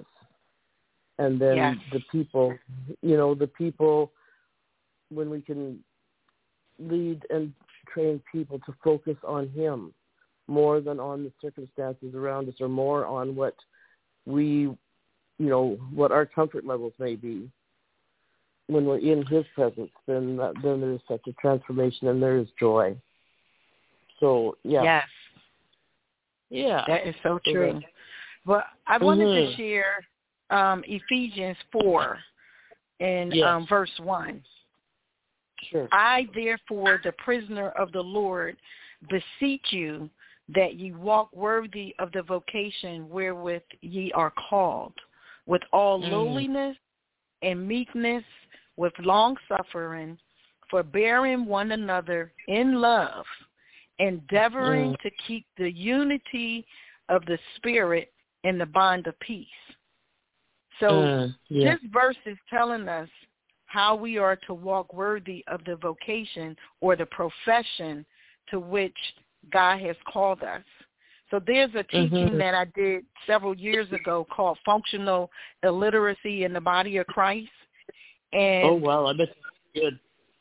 S4: And then
S1: yes.
S4: the people, you know, the people, when we can lead and train people to focus on him more than on the circumstances around us, or more on what we, you know, what our comfort levels may be. When we're in his presence, then that, then there is such a transformation, and there is joy. So, yeah.
S1: Yes.
S4: Yeah.
S1: That is so true. Well, I wanted
S4: mm-hmm.
S1: to share um, Ephesians four in
S4: yes.
S1: um, verse one.
S4: Sure.
S1: I, therefore, the prisoner of the Lord, beseech you that ye walk worthy of the vocation wherewith ye are called, with all
S4: mm.
S1: lowliness and meekness, with long-suffering, forbearing one another in love, endeavoring
S4: mm.
S1: to keep the unity of the Spirit in the bond of peace. So
S4: mm. yeah.
S1: this verse is telling us how we are to walk worthy of the vocation or the profession to which God has called us. So there's a teaching
S4: mm-hmm.
S1: that I did several years ago called Functional Illiteracy in the Body of Christ. And
S4: oh, wow, I bet that's good.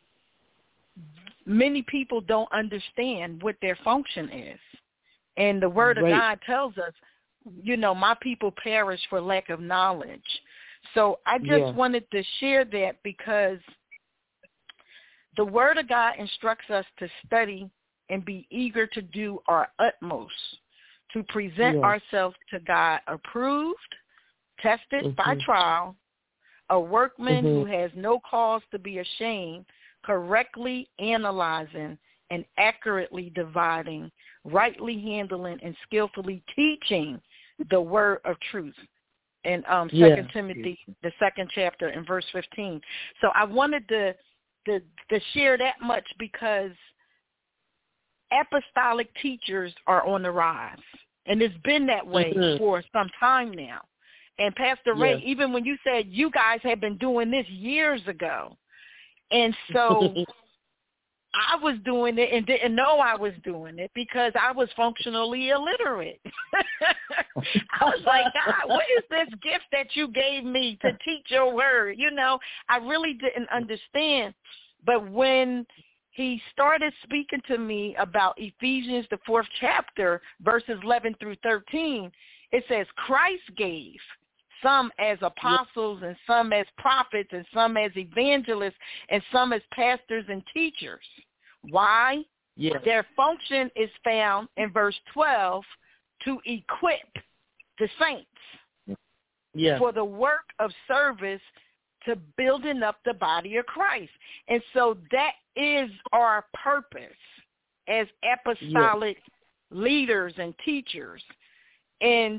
S1: Many people don't understand what their function is. And the Word
S4: right.
S1: of God tells us, you know, my people perish for lack of knowledge. So I just
S4: yeah.
S1: wanted to share that because the Word of God instructs us to study and be eager to do our utmost to present
S4: yeah.
S1: ourselves to God approved, tested
S4: mm-hmm.
S1: by trial, a workman
S4: mm-hmm.
S1: who has no cause to be ashamed, correctly analyzing and accurately dividing, rightly handling and skillfully teaching the word of truth. In um,
S4: yeah.
S1: Second Timothy, the second chapter, in verse fifteen. So I wanted to, to to share that much because apostolic teachers are on the rise, and it's been that way
S4: mm-hmm.
S1: for some time now. And Pastor
S4: yeah.
S1: Ray, even when you said you guys had been doing this years ago, and so I was doing it and didn't know I was doing it because I was functionally illiterate. I was like, God, what is this gift that you gave me to teach your word? You know, I really didn't understand. But when he started speaking to me about Ephesians, the fourth chapter, verses eleven through thirteen, it says Christ gave some as apostles and some as prophets and some as evangelists and some as pastors and teachers. Why?
S4: Yes.
S1: Their function is found in verse twelve, to equip the saints
S4: yes.
S1: for the work of service to building up the body of Christ. And so that is our purpose as apostolic yes. leaders and teachers. And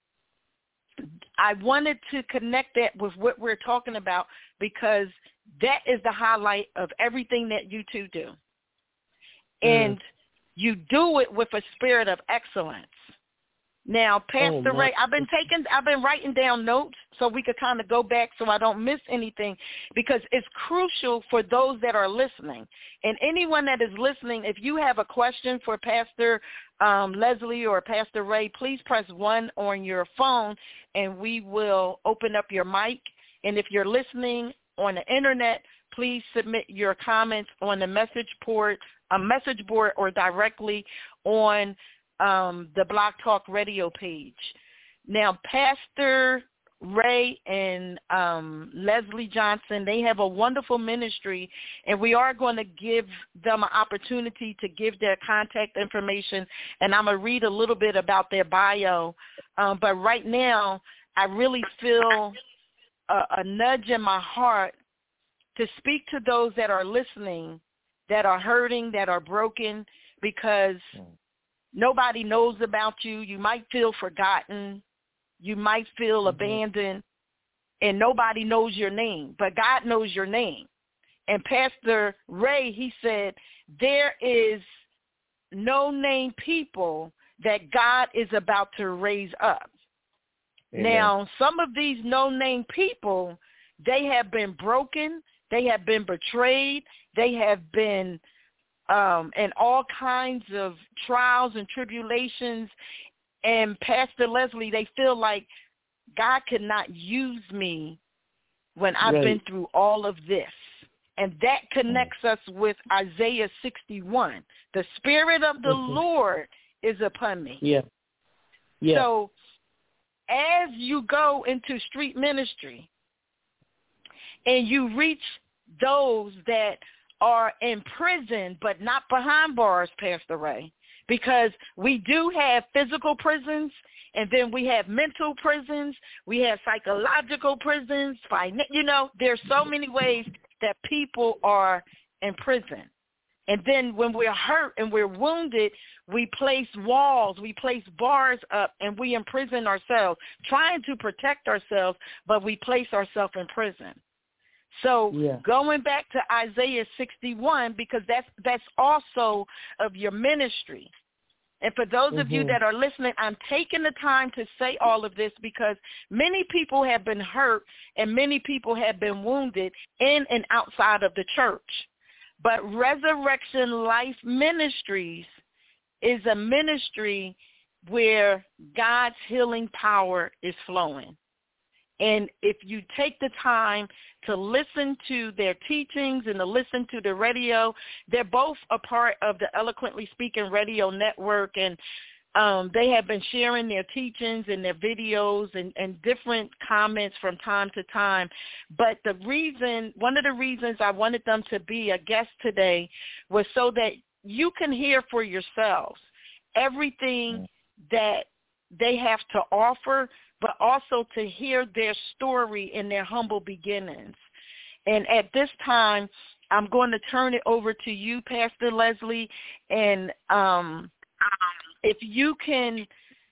S1: I wanted to connect that with what we're talking about because that is the highlight of everything that you two do. And mm. you do it with a spirit of excellence. Now, Pastor
S4: oh,
S1: Ray, I've been taking, I've been writing down notes so we could kind of go back so I don't miss anything because it's crucial for those that are listening. And anyone that is listening, if you have a question for Pastor um, Leslie or Pastor Ray, please press one on your phone and we will open up your mic. And if you're listening on the internet, please submit your comments on the message board, a message board or directly on um, the Blog Talk Radio page. Now, Pastor Ray and um, Leslie Johnson, they have a wonderful ministry, and we are going to give them an opportunity to give their contact information, and I'm going to read a little bit about their bio. Um, but right now, I really feel a, a nudge in my heart to speak to those that are listening, that are hurting, that are broken, because nobody knows about you. You might feel forgotten. You might feel mm-hmm. abandoned, and nobody knows your name, but God knows your name. And Pastor Ray, he said, there is no-name people that God is about to raise up. Amen. Now, some of these no-name people, they have been broken. They have been betrayed. They have been um, in all kinds of trials and tribulations. And Pastor Leslie, they feel like God could not use me when I've right. been through all of this. And that connects us with Isaiah sixty-one. The Spirit of the mm-hmm. Lord is upon me.
S4: Yeah. Yeah.
S1: So as you go into street ministry and you reach those that are in prison but not behind bars, Pastor Ray, because we do have physical prisons, and then we have mental prisons, we have psychological prisons, you know, there's so many ways that people are in prison. And then when we're hurt and we're wounded, we place walls, we place bars up, and we imprison ourselves, trying to protect ourselves, but we place ourselves in prison. So yeah. going back to Isaiah sixty-one, because that's that's also of your ministry. And for those mm-hmm. of you that are listening, I'm taking the time to say all of this because many people have been hurt and many people have been wounded in and outside of the church. But Resurrection Life Ministries is a ministry where God's healing power is flowing. And if you take the time to listen to their teachings and to listen to the radio, they're both a part of the Eloquently Speaking Radio Network, and um, they have been sharing their teachings and their videos and, and different comments from time to time. But the reason, one of the reasons I wanted them to be a guest today was so that you can hear for yourselves everything that they have to offer, but also to hear their story in their humble beginnings. And at this time, I'm going to turn it over to you, Pastor Leslie, and um, if you can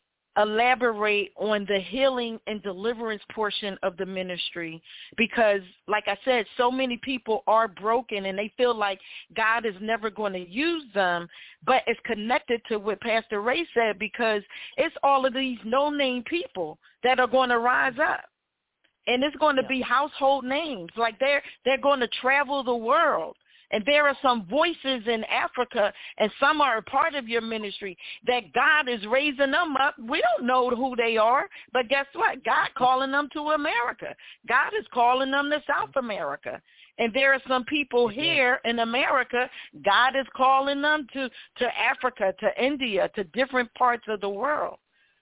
S1: elaborate on the healing and deliverance portion of the ministry, because like I said, so many people are broken and they feel like God is never going to use them, but it's connected to what Pastor Ray said, because it's all of these no-name people that are going to rise up. And it's going to be household names. Like they're they're going to travel the world. And there are some voices in Africa, and some are a part of your ministry, that God is raising them up. We don't know who they are, but guess what? God calling them to America. God is calling them to South America. And there are some people here in America, God is calling them to, to Africa, to India, to different parts of the world.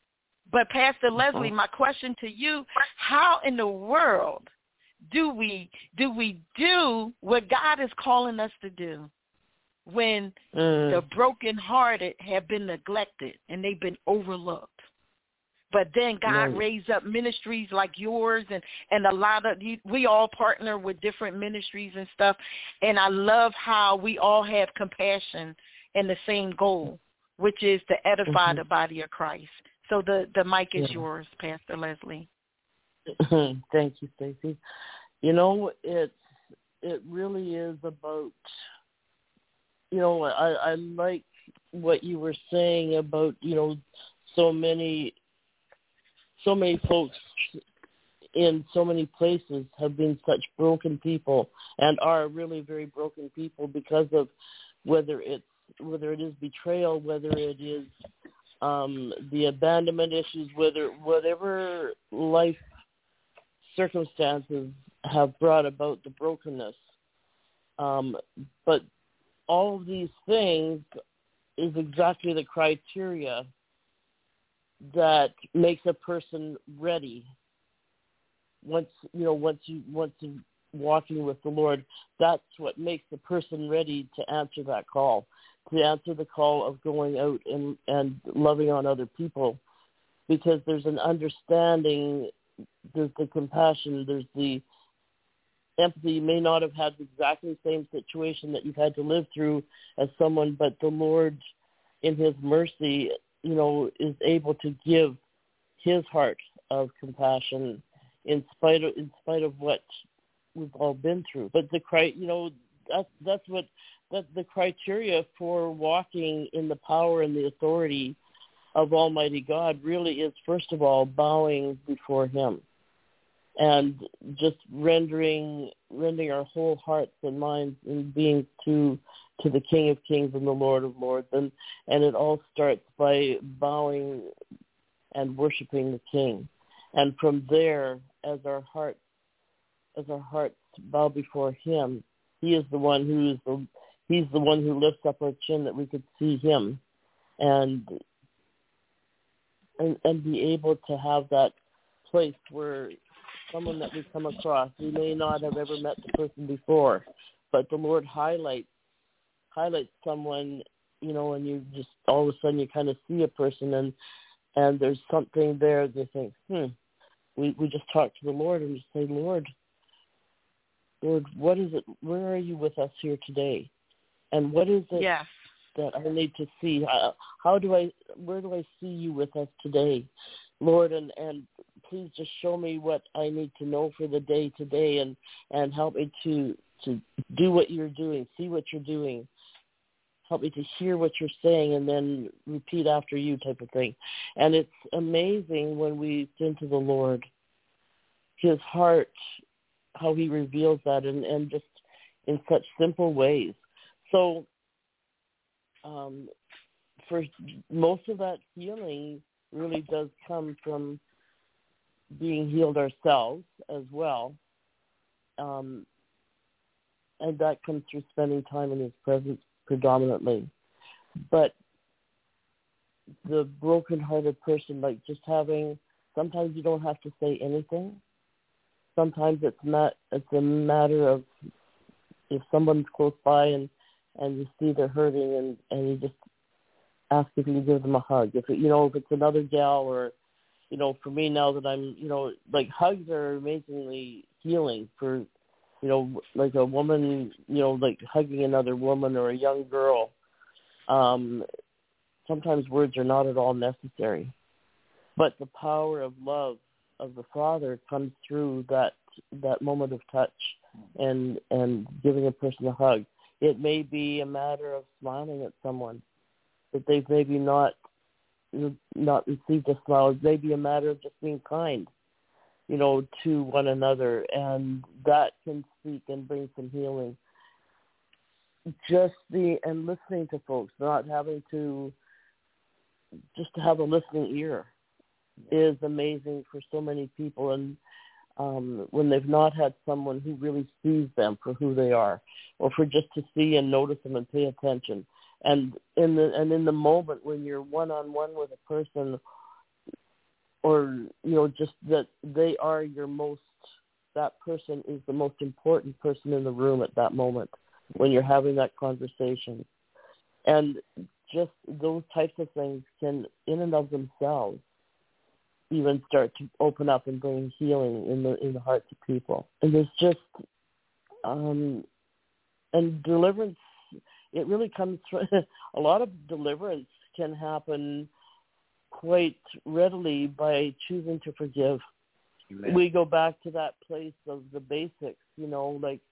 S1: But Pastor Leslie, my question to you, how in the world do we do we do what God is calling us to do when mm. the brokenhearted have been neglected and they've been overlooked? But then God right. raised up ministries like yours, and, and a lot of you, we all partner with different ministries and stuff. And I love how we all have compassion and the same goal, which is to edify mm-hmm. the body of Christ. So the, the mic is yeah. yours, Pastor Leslie.
S4: Thank you, Stacey. You know, it's it really is about, you know, I, I like what you were saying about, you know, so many, so many folks in so many places have been such broken people and are really very broken people because of whether it's whether it is betrayal, whether it is um, the abandonment issues, whether whatever life circumstances have brought about the brokenness. Um, but all of these things is exactly the criteria that makes a person ready. Once you know, once you once you walking with the Lord, that's what makes the person ready to answer that call, to answer the call of going out and, and loving on other people, because there's an understanding. There's the compassion, there's the empathy. You may not have had exactly the same situation that you've had to live through as someone, but the Lord, in his mercy, you know, is able to give his heart of compassion in spite of, in spite of what we've all been through. But the cri, you know, that's, that's what, that's the criteria for walking in the power and the authority of Almighty God really is, first of all, bowing before him and just rendering rendering our whole hearts and minds and being to to the King of Kings and the Lord of Lords. And, and it all starts by bowing and worshiping the King. And from there, as our hearts as our hearts bow before him, he is the one who is the he's the one who lifts up our chin that we could see him. And and, and be able to have that place where someone that we come across, we may not have ever met the person before, but the Lord highlights highlights someone, you know, and you just all of a sudden you kind of see a person and and there's something there. They think, hmm, we we just talk to the Lord and just say, Lord, Lord, what is it? Where are you with us here today? And what is it
S1: yes.
S4: that I need to see? How, how do I? Where do I see you with us today, Lord? And and please just show me what I need to know for the day today, and and help me to to do what you're doing, see what you're doing. Help me to hear what you're saying and then repeat after you, type of thing. And it's amazing when we sing to the Lord, his heart, how he reveals that, and, and just in such simple ways. So um, for most of that healing really does come from being healed ourselves as well. Um, and that comes through spending time in his presence predominantly. But the broken-hearted person, like just having, sometimes you don't have to say anything. Sometimes it's not, it's a matter of if someone's close by and, and you see they're hurting and, and you just ask if you can give them a hug. If it, you know, if it's another gal or, you know, for me now that I'm, you know, like hugs are amazingly healing for, you know, like a woman, you know, like hugging another woman or a young girl. Um, sometimes words are not at all necessary. But the power of love of the Father comes through that that moment of touch and and giving a person a hug. It may be a matter of smiling at someone that they've maybe not not received a smile. It may be a matter of just being kind, you know, to one another, and that can speak and bring some healing. Just the and listening to folks, not having to just to have a listening ear is amazing for so many people, and um, when they've not had someone who really sees them for who they are, or for just to see and notice them and pay attention, and in the and in the moment when you're one on one with a person, or you know, just that they are your most, that person is the most important person in the room at that moment when you're having that conversation, and just those types of things can, in and of themselves, even start to open up and bring healing in the in the hearts of people. And there's just, um, and deliverance, it really comes from, a lot of deliverance can happen quite readily by choosing to forgive. Amen. We go back to that place of the basics, you know, like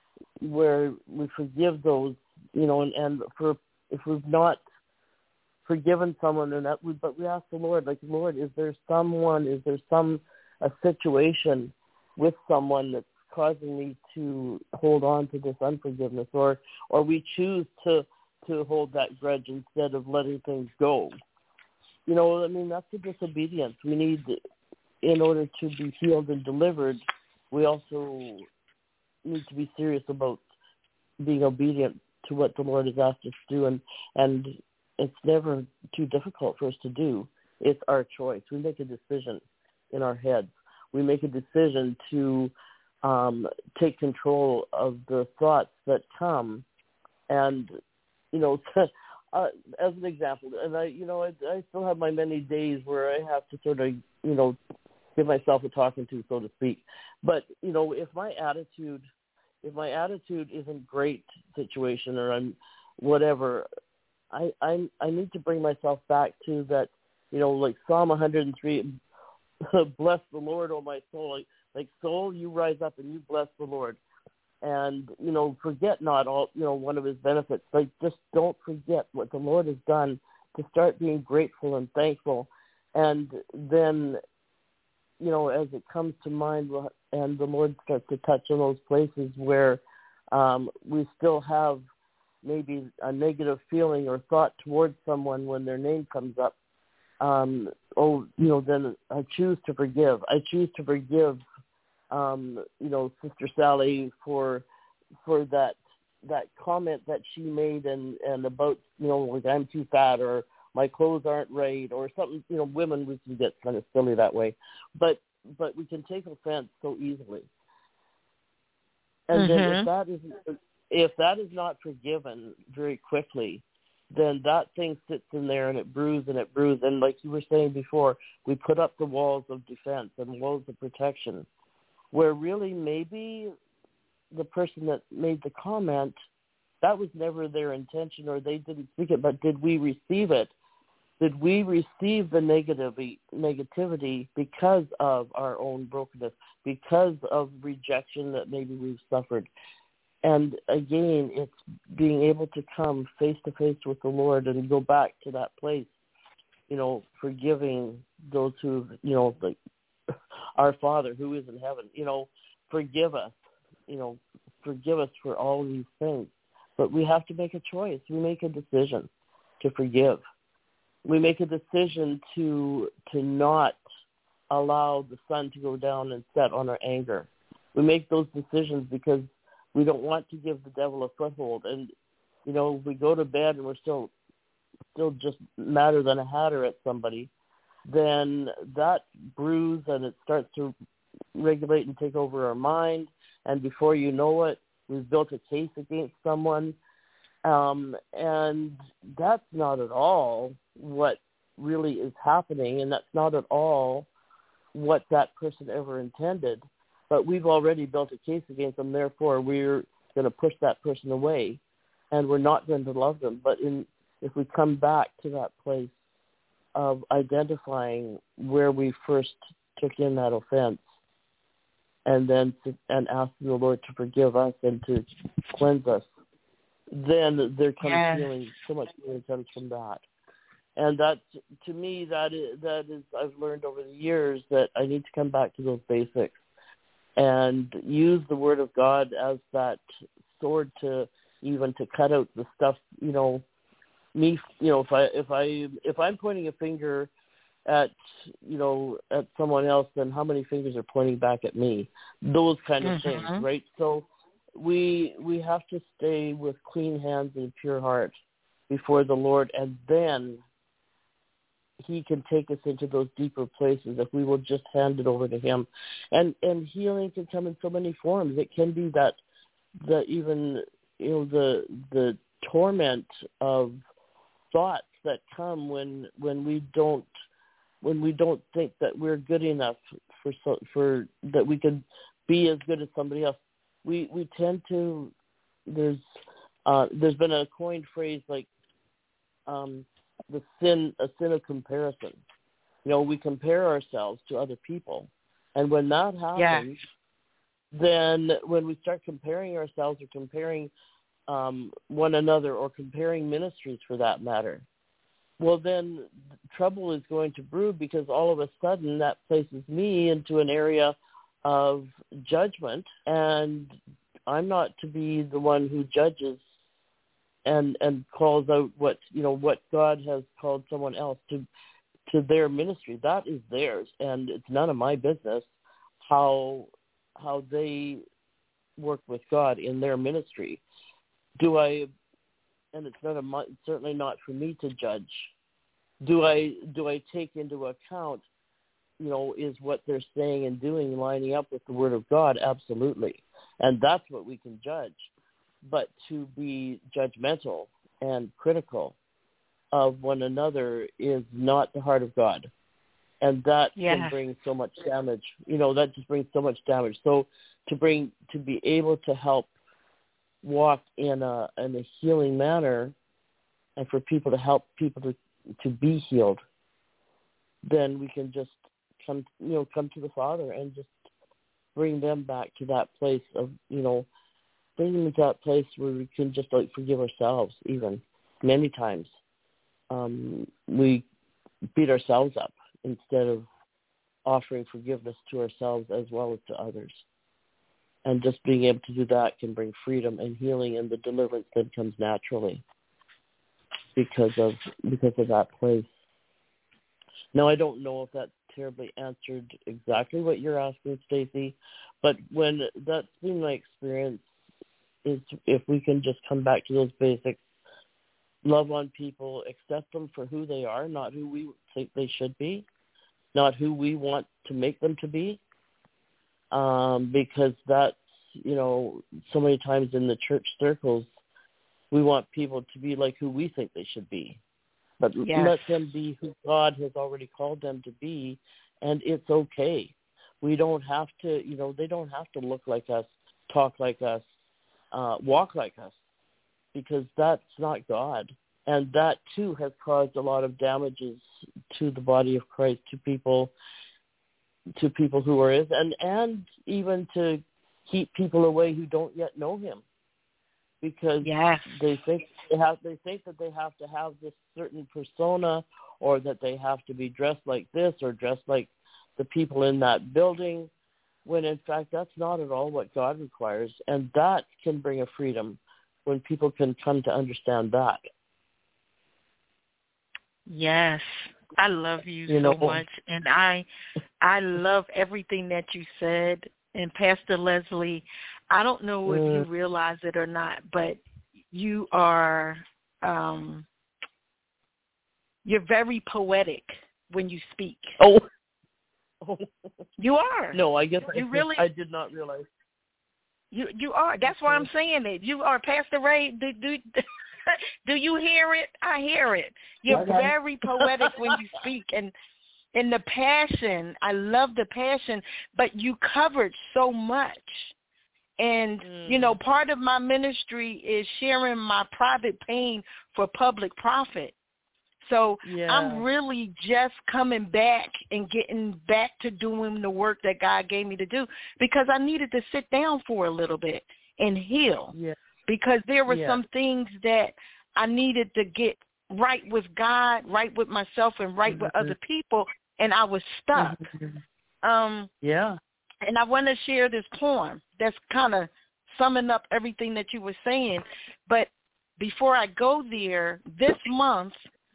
S4: where we forgive those, you know, and, and for if we've not forgiven someone, and that we, but we ask the Lord, like, Lord, is there someone, is there some a situation with someone that's causing me to hold on to this unforgiveness, or or we choose to to hold that grudge instead of letting things go. You know, I mean, that's a disobedience. We need, in order to be healed and delivered, we also need to be serious about being obedient to what the Lord has asked us to do, and and it's never too difficult for us to do. It's our choice. We make a decision in our heads. We make a decision to um, take control of the thoughts that come. And, you know, uh, as an example, and I, you know, I, I still have my many days where I have to sort of, you know, give myself a talking to, so to speak. But, you know, if my attitude, if my attitude isn't great situation, or I'm whatever, I, I I need to bring myself back to that, you know, like Psalm one hundred three, bless the Lord, O my soul. Like, like, soul, you rise up and you bless the Lord. And, you know, forget not all, you know, one of his benefits. Like, just don't forget what the Lord has done, to start being grateful and thankful. And then, you know, as it comes to mind and the Lord starts to touch on those places where um, we still have maybe a negative feeling or thought towards someone when their name comes up, um, oh, you know, then I choose to forgive. I choose to forgive, um, you know, Sister Sally for for that that comment that she made and, and about, you know, like, I'm too fat, or my clothes aren't right, or something. You know, women, we can get kind of silly that way, but but we can take offense so easily. And
S1: mm-hmm.
S4: then if that is if that is not forgiven very quickly, then that thing sits in there and it brews and it brews. And like you were saying before, we put up the walls of defense and walls of protection, where really maybe the person that made the comment, that was never their intention, or they didn't speak it, but did we receive it? Did we receive the negativity, negativity because of our own brokenness, because of rejection that maybe we've suffered? And again, it's being able to come face to face with the Lord and go back to that place, you know, forgiving those who, you know, like our Father who is in heaven, you know, forgive us, you know, forgive us for all these things. But we have to make a choice. We make a decision to forgive. We make a decision to to not allow the sun to go down and set on our anger. We make those decisions because we don't want to give the devil a foothold. And, you know, if we go to bed and we're still still just madder than a hatter at somebody, then that brews and it starts to regulate and take over our mind. And before you know it, we've built a case against someone. Um, and that's not at all what really is happening, and that's not at all what that person ever intended. But we've already built a case against them, therefore we're going to push that person away, and we're not going to love them. But in, if we come back to that place of identifying where we first took in that offense, and then to, and asking the Lord to forgive us and to cleanse us, then there comes
S1: yes.
S4: healing, so much healing comes from that. And that, to me, that is, that is, I've learned over the years that I need to come back to those basics and use the Word of God as that sword to even to cut out the stuff, you know, me, you know, if I, if I, if I'm pointing a finger at, you know, at someone else, then how many fingers are pointing back at me? Those kind of
S1: mm-hmm.
S4: things, right? So we, we have to stay with clean hands and a pure heart before the Lord, and then He can take us into those deeper places if we will just hand it over to Him. And and healing can come in so many forms. It can be that the even you know the the torment of thoughts that come when when we don't when we don't think that we're good enough for so, for that we can be as good as somebody else. We we tend to there's uh, there's been a coined phrase like um, the sin a sin of comparison. You know, we compare ourselves to other people, and when that happens, yeah. then when we start comparing ourselves or comparing um, one another or comparing ministries for that matter, well, then trouble is going to brew, because all of a sudden that places me into an area of judgment, and I'm not to be the one who judges and and calls out what you know what God has called someone else to to their ministry. That is theirs, and it's none of my business how how they work with God in their ministry. Do I? And it's not a my, certainly not for me to judge. Do I do I take into account, you know, is what they're saying and doing lining up with the Word of God? Absolutely. And that's what we can judge. But to be judgmental and critical of one another is not the heart of God. And that yeah. can bring so much damage. You know, that just brings so much damage. So to bring to be able to help walk in a in a healing manner, and for people to help people to to be healed, then we can just come you know come to the Father and just bring them back to that place of you know bring them to that place where we can just like forgive ourselves. Even many times um, we beat ourselves up instead of offering forgiveness to ourselves as well as to others. And just being able to do that can bring freedom and healing, and the deliverance that comes naturally because of because of that place. Now, I don't know if that terribly answered exactly what you're asking, Stacey, but when that's been my experience, is if we can just come back to those basics love on people, accept them for who they are, not who we think they should be, not who we want to make them to be, um, because that's, you know, so many times in the church circles, we want people to be like who we think they should be. But yes. let them be who God has already called them to be, and it's okay. We don't have to, you know, they don't have to look like us, talk like us, uh, walk like us, because that's not God. And that, too, has caused a lot of damages to the body of Christ, to people to people who are his, and, and even to keep people away who don't yet know him. Because
S1: yes.
S4: they think they have they think that they have to have this certain persona, or that they have to be dressed like this or dressed like the people in that building, when in fact that's not at all what God requires. And that can bring a freedom when people can come to understand that.
S1: Yes. I love you,
S4: you
S1: so
S4: know,
S1: much. And I I love everything that you said. And Pastor Leslie, I don't know if you realize it or not, but you are um, you're very poetic when you speak.
S4: Oh, oh.
S1: You are.
S4: No, I guess
S1: you
S4: I,
S1: really.
S4: I did not realize.
S1: You you are. That's why I'm saying it. You are, Pastor Ray. Do do, do you hear it? I hear it. You're
S4: okay.
S1: very poetic when you speak, and. And the passion, I love the passion, but you covered so much. And, mm. you know, part of my ministry is sharing my private pain for public profit. So
S4: yeah.
S1: I'm really just coming back and getting back to doing the work that God gave me to do, because I needed to sit down for a little bit and heal.
S4: Yeah.
S1: Because there were
S4: yeah.
S1: some things that I needed to get right with God, right with myself, and right mm-hmm. with other people, and I was stuck.
S4: Mm-hmm.
S1: Um,
S4: yeah.
S1: And I want to share this poem that's kind of summing up everything that you were saying. But before I go there, this month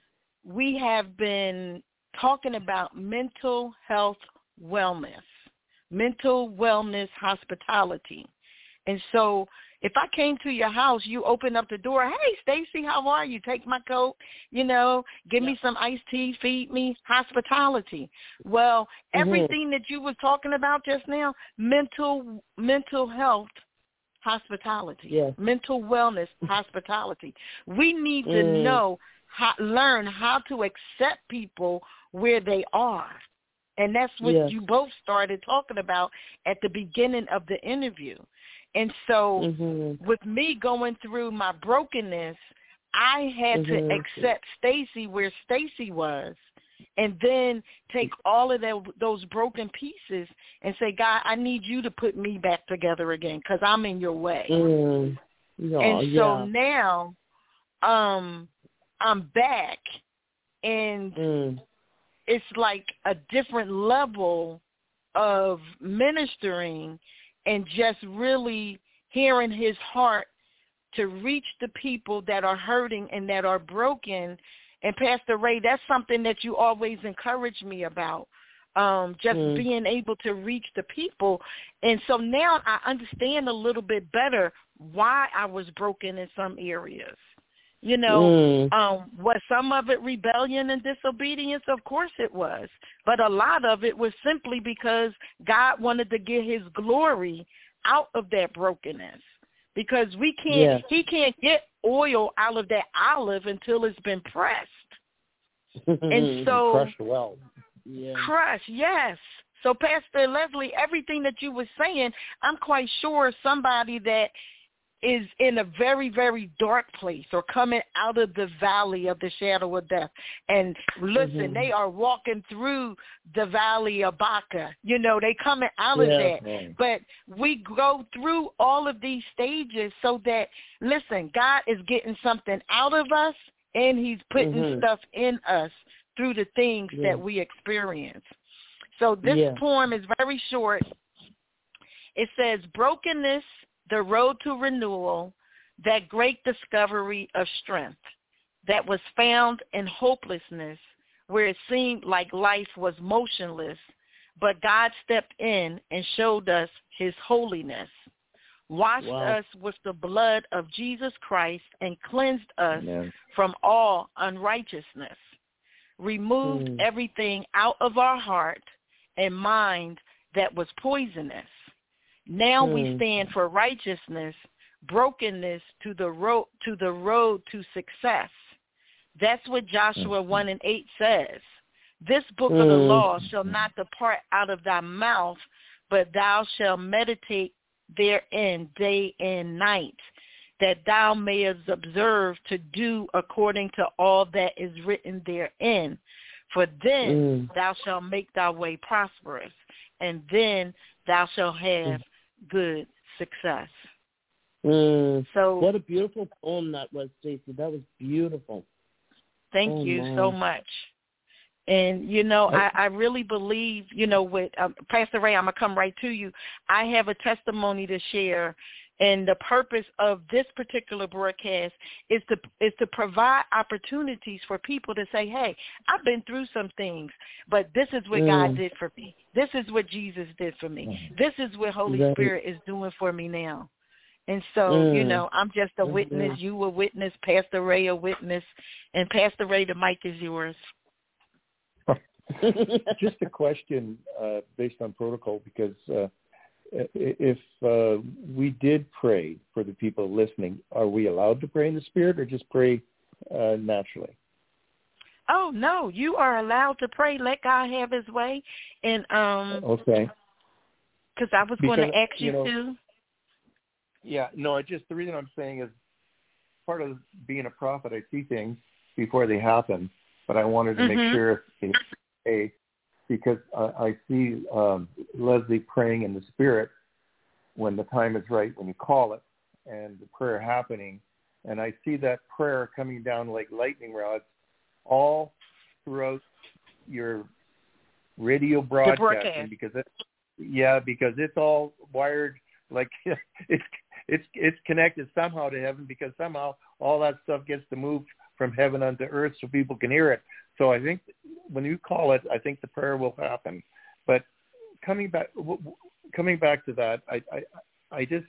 S1: we have been talking about mental health wellness, mental wellness hospitality. And so if I came to your house, you open up the door, hey, Stacy, how are you? Take my coat, you know, give yeah. me some iced tea, feed me, hospitality. Well, mm-hmm. everything that you were talking about just now, mental mental health hospitality,
S4: yeah.
S1: mental wellness hospitality. We need
S4: mm.
S1: to know, how, learn how to accept people where they are. And that's what
S4: yeah.
S1: you both started talking about at the beginning of the interview. And so
S4: mm-hmm.
S1: with me going through my brokenness, I had
S4: mm-hmm.
S1: to accept Stacy where Stacy was, and then take all of that, those broken pieces and say, God, I need you to put me back together again, because I'm in your way.
S4: Mm. No,
S1: and so
S4: yeah.
S1: now um, I'm back, and
S4: mm.
S1: it's like a different level of ministering and just really hearing his heart to reach the people that are hurting and that are broken. And Pastor Ray, that's something that you always encourage me about, um, just mm. being able to reach the people. And so now I understand a little bit better why I was broken in some areas. You know,
S4: mm.
S1: um, was some of it rebellion and disobedience? Of course it was. But a lot of it was simply because God wanted to get his glory out of that brokenness. Because we can't,
S4: yeah.
S1: he can't get oil out of that olive until it's been pressed. And so,
S4: crushed well. Yeah.
S1: Crushed, yes. So Pastor Leslie, everything that you were saying, I'm quite sure somebody that is in a very, very dark place or coming out of the valley of the shadow of death. And listen, mm-hmm. they are walking through the valley of Baca. You know, they coming out
S4: yeah.
S1: of that.
S4: Man.
S1: But we go through all of these stages so that, listen, God is getting something out of us, and he's putting mm-hmm. stuff in us through the things yeah. that we experience. So this
S4: yeah.
S1: poem is very short. It says, brokenness, the road to renewal, that great discovery of strength that was found in hopelessness, where it seemed like life was motionless, but God stepped in and showed us his holiness. washed
S4: Wow.
S1: us with the blood of Jesus Christ, and cleansed us
S3: Amen.
S1: from all unrighteousness, removed
S4: Hmm.
S1: everything out of our heart and mind that was poisonous. Now we
S4: Hmm.
S1: stand for righteousness, brokenness to the road to the road to success. That's what Joshua one and eight says. This book of the
S4: Hmm.
S1: law shall not depart out of thy mouth, but thou shalt meditate therein day and night, that thou mayest observe to do according to all that is written therein. For then
S4: Mm.
S1: thou shalt make thy way prosperous, and then thou shalt have good success.
S4: Mm.
S1: So
S4: What a beautiful poem that was, Stacy. That was beautiful.
S1: thank
S4: Oh,
S1: you
S4: my.
S1: so much. And, you know,
S3: I-
S1: I, I really believe, you know, with um, Pastor Ray, I'm going to come right to you. I have a testimony to share, and the purpose of this particular broadcast is to is to provide opportunities for people to say, hey, I've been through some things, but this is what
S4: Mm.
S1: God did for me. This is what Jesus did for me. This is what Holy
S4: Right.
S1: Spirit is doing for me now. And so, you
S4: Mm.
S1: know, I'm just a witness.
S4: Mhm.
S1: You a witness. Pastor Ray a witness. And Pastor Ray, the mic is yours.
S3: Just a question uh, based on protocol, because uh, if uh, we did pray for the people listening, are we allowed to pray in the Spirit or just pray uh, naturally?
S1: Oh, no, you are allowed to pray. Let God have his way. And um,
S3: Okay.
S1: because I was going
S3: Because,
S1: to ask you,
S3: you know,
S1: to.
S3: Yeah, no, I just, the reason I'm saying is part of being a prophet, I see things before they happen, but I wanted to
S1: Mhm.
S3: make sure it's okay, because I, I see um, Leslie praying in the Spirit when the time is right, when you call it, and the prayer happening, and I see that prayer coming down like lightning rods all throughout your radio broadcasting,
S1: broadcast.
S3: because it, yeah, because it's all wired, like it's it's it's connected somehow to heaven, because somehow all that stuff gets to move from heaven unto earth so people can hear it. So I think when you call it, I think the prayer will happen. But coming back, coming back to that, I I, I just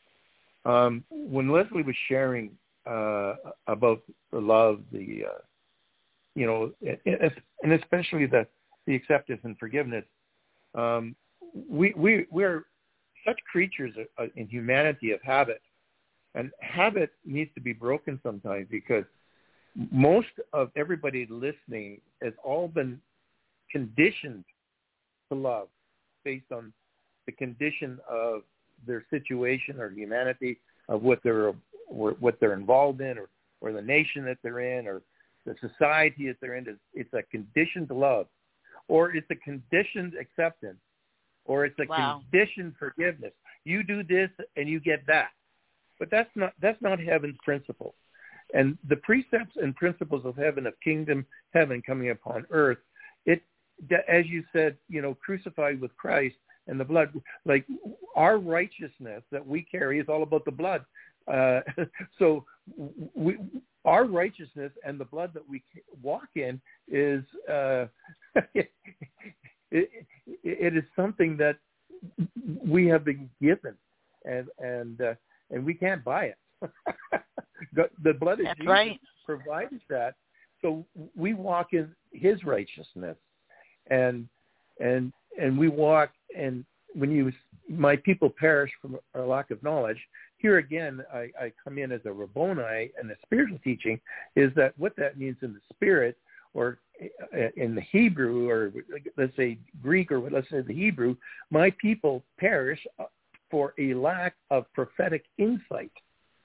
S3: um, when Leslie was sharing uh, about the love, the uh, you know, and especially the the acceptance and forgiveness, um, we we we're such creatures in humanity of habit, and habit needs to be broken sometimes, because most of everybody listening has all been conditioned to love based on the condition of their situation or humanity, of what they're what they're involved in, or, or the nation that they're in, or the society that they're in. It's a conditioned love, or it's a conditioned acceptance, or it's a
S1: Wow.
S3: conditioned forgiveness. You do this and you get that. But that's not that's not heaven's principle. And the precepts and principles of heaven, of kingdom heaven coming upon earth, it, as you said, you know, crucified with Christ and the blood, like our righteousness that we carry is all about the blood. Uh, so we, our righteousness and the blood that we walk in is, uh, it, it, it is something that we have been given, and and uh, and we can't buy it. the, the blood of
S1: That's
S3: Jesus
S1: right.
S3: provides that, so we walk in His righteousness, and and and we walk. And when you, my people perish from a lack of knowledge. Here again, I, I come in as a Rabboni, and the spiritual teaching is that what that means in the spirit, or in the Hebrew, or let's say Greek, or let's say the Hebrew, my people perish for a lack of prophetic insight.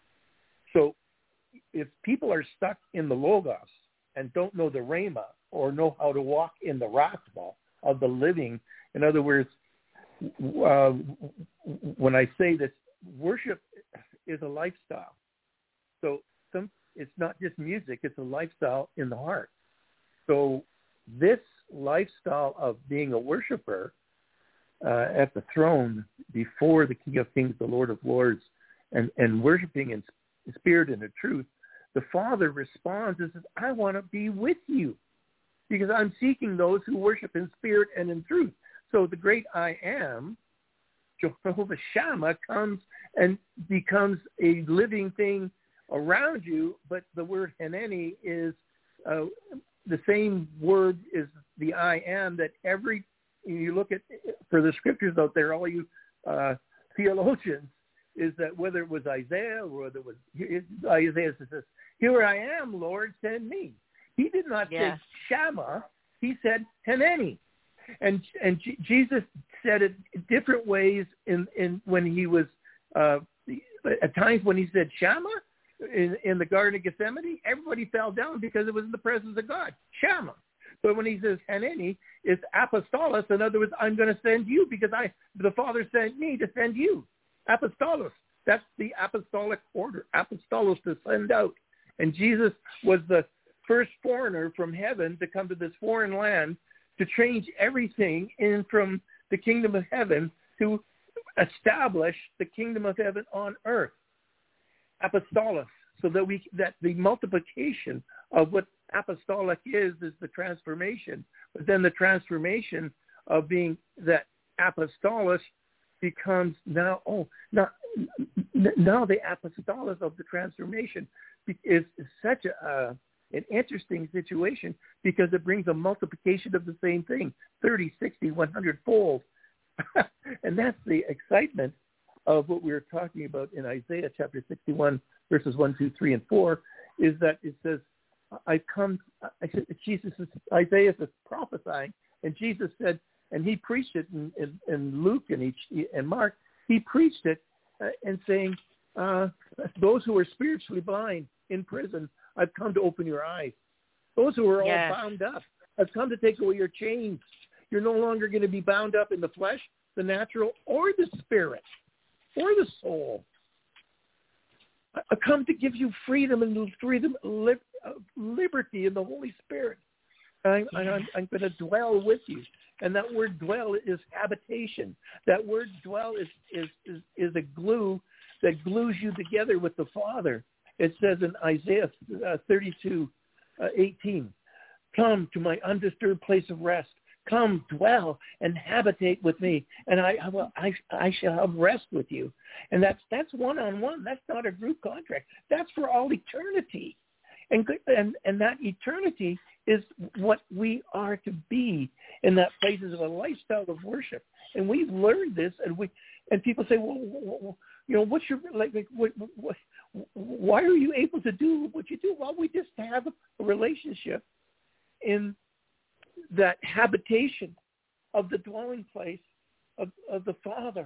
S3: So if people are stuck in the Logos and don't know the Rhema, or know how to walk in the Rathma of the living, in other words, uh, when I say this, worship is a lifestyle. So some, it's not just music, it's a lifestyle in the heart. So this lifestyle of being a worshiper uh, at the throne before the King of Kings, the Lord of Lords, and, and worshiping in spirit and in truth, the Father responds and says, I want to be with you, because I'm seeking those who worship in spirit and in truth. So the great I am Jehovah Shammah comes and becomes a living thing around you, but the word Hineni is uh, the same word as the I am that every, you look at, for the scriptures out there, all you uh, theologians, is that whether it was Isaiah or whether it was, Isaiah says, here I am, Lord, send me. He did not
S1: yes.
S3: say Shammah, he said Hineni. And and G- Jesus said it different ways in, in when he was, uh, at times when he said Shammah, in, in the Garden of Gethsemane, everybody fell down because it was in the presence of God, Shammah. But when he says Hineni, it's apostolos. In other words, I'm going to send you because I the Father sent me to send you. Apostolos. That's the apostolic order. Apostolos, to send out. And Jesus was the first foreigner from heaven to come to this foreign land to change everything in from the kingdom of heaven to establish the kingdom of heaven on earth. Apostolos, so that we that the multiplication of what apostolic is is the transformation, but then the transformation of being that apostolos becomes now oh now now the apostolos of the transformation is, is such a uh, an interesting situation because it brings a multiplication of the same thing, thirty, sixty, one hundred fold. And that's the excitement of what we were talking about in Isaiah chapter sixty-one, verses one, two, three, and four, is that it says, I come, I said, Jesus is, Isaiah is prophesying, and Jesus said, and he preached it in, in, in Luke and, each, and Mark, he preached it uh, and saying, uh, those who are spiritually blind in prison, I've come to open your eyes. Those who are all
S1: yes.
S3: bound up, I've come to take away your chains. You're no longer going to be bound up in the flesh, the natural, or the spirit, or the soul. I've come to give you freedom and freedom, lib- liberty in the Holy Spirit. I'm, I'm, I'm going to dwell with you. And that word dwell is habitation. That word dwell is, is, is, is a glue that glues you together with the Father. It says in Isaiah uh, thirty-two, uh, eighteen, come to my undisturbed place of rest. Come, dwell, and habitate with me, and I, I, will, I, I shall have rest with you. And that's that's one-on-one. That's not a group contract. That's for all eternity. And, and, and that eternity is what we are to be in that places of a lifestyle of worship. And we've learned this, and we and people say, well, you know, what's your, like, like what, what, why are you able to do what you do? Well, we just have a relationship in that habitation of the dwelling place of, of the Father.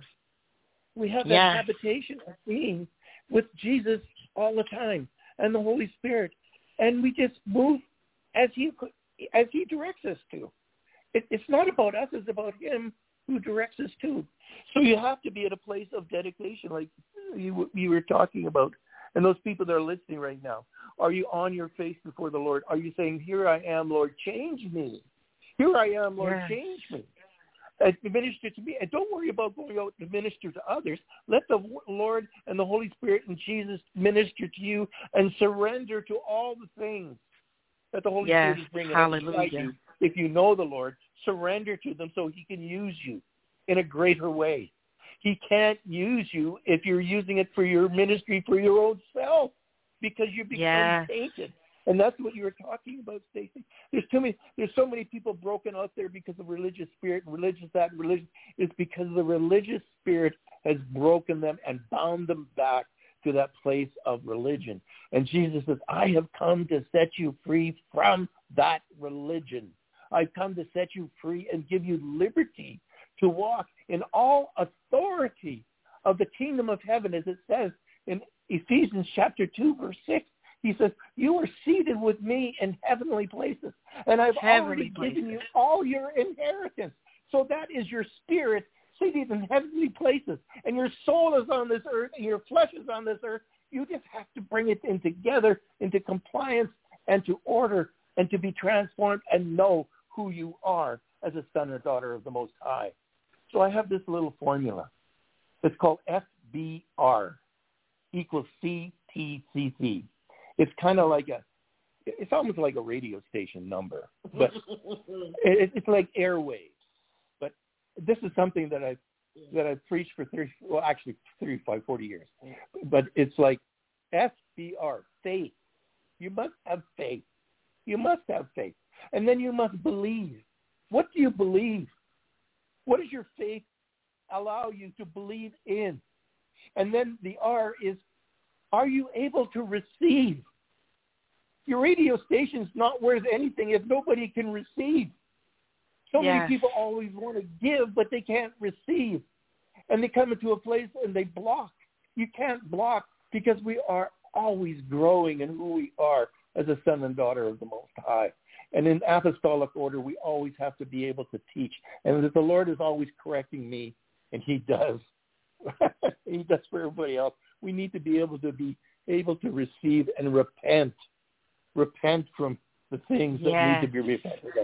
S3: We have that
S1: yeah.
S3: habitation of being with Jesus all the time and the Holy Spirit. And we just move as he as he directs us to. It, it's not about us, it's about him who directs us to. So you have to be at a place of dedication like you, you were talking about. And those people that are listening right now, are you on your face before the Lord? Are you saying, here I am, Lord, change me. Here I am, Lord,
S1: yeah.
S3: change me. And minister to me. And don't worry about going out to minister to others. Let the Lord and the Holy Spirit and Jesus minister to you and surrender to all the things that the Holy
S1: yes.
S3: Spirit is bringing
S1: Hallelujah.
S3: you. If you know the Lord, surrender to them so he can use you in a greater way. He can't use you if you're using it for your ministry, for your own self, because you become
S1: yeah.
S3: tainted. And that's what you were talking about, Stacey. There's too many. There's so many people broken out there because of religious spirit, religious that, religion. It's because the religious spirit has broken them and bound them back to that place of religion. And Jesus says, I have come to set you free from that religion. I've come to set you free and give you liberty to walk in all authority of the kingdom of heaven, as it says in Ephesians chapter two, verse six. He says, you are seated with me in heavenly places, and I've
S1: heavenly
S3: already
S1: places.
S3: given you all your inheritance. So that is your spirit seated in heavenly places, and your soul is on this earth, and your flesh is on this earth. You just have to bring it in together, into compliance and to order, and to be transformed and know who you are as a son or daughter of the Most High. So I have this little formula. It's called F B R equals C T C C. It's kind of like a, it's almost like a radio station number, but it, it's like airwaves. But this is something that I've that I've preached for thirty, well, actually thirty-five, forty years. But it's like F B R, faith. You must have faith. You must have faith. And then you must believe. What do you believe? What does your faith allow you to believe in? And then the R is, are you able to receive? Your radio station's not worth anything if nobody can receive. So
S1: yes.
S3: many people always want to give, but they can't receive. And they come into a place and they block. You can't block because we are always growing in who we are as a son and daughter of the Most High. And in apostolic order, we always have to be able to teach. And the Lord is always correcting me, and he does. He does for everybody else. We need to be able to be able to receive and repent. Repent from the things
S1: yes.
S3: that need to be repented of.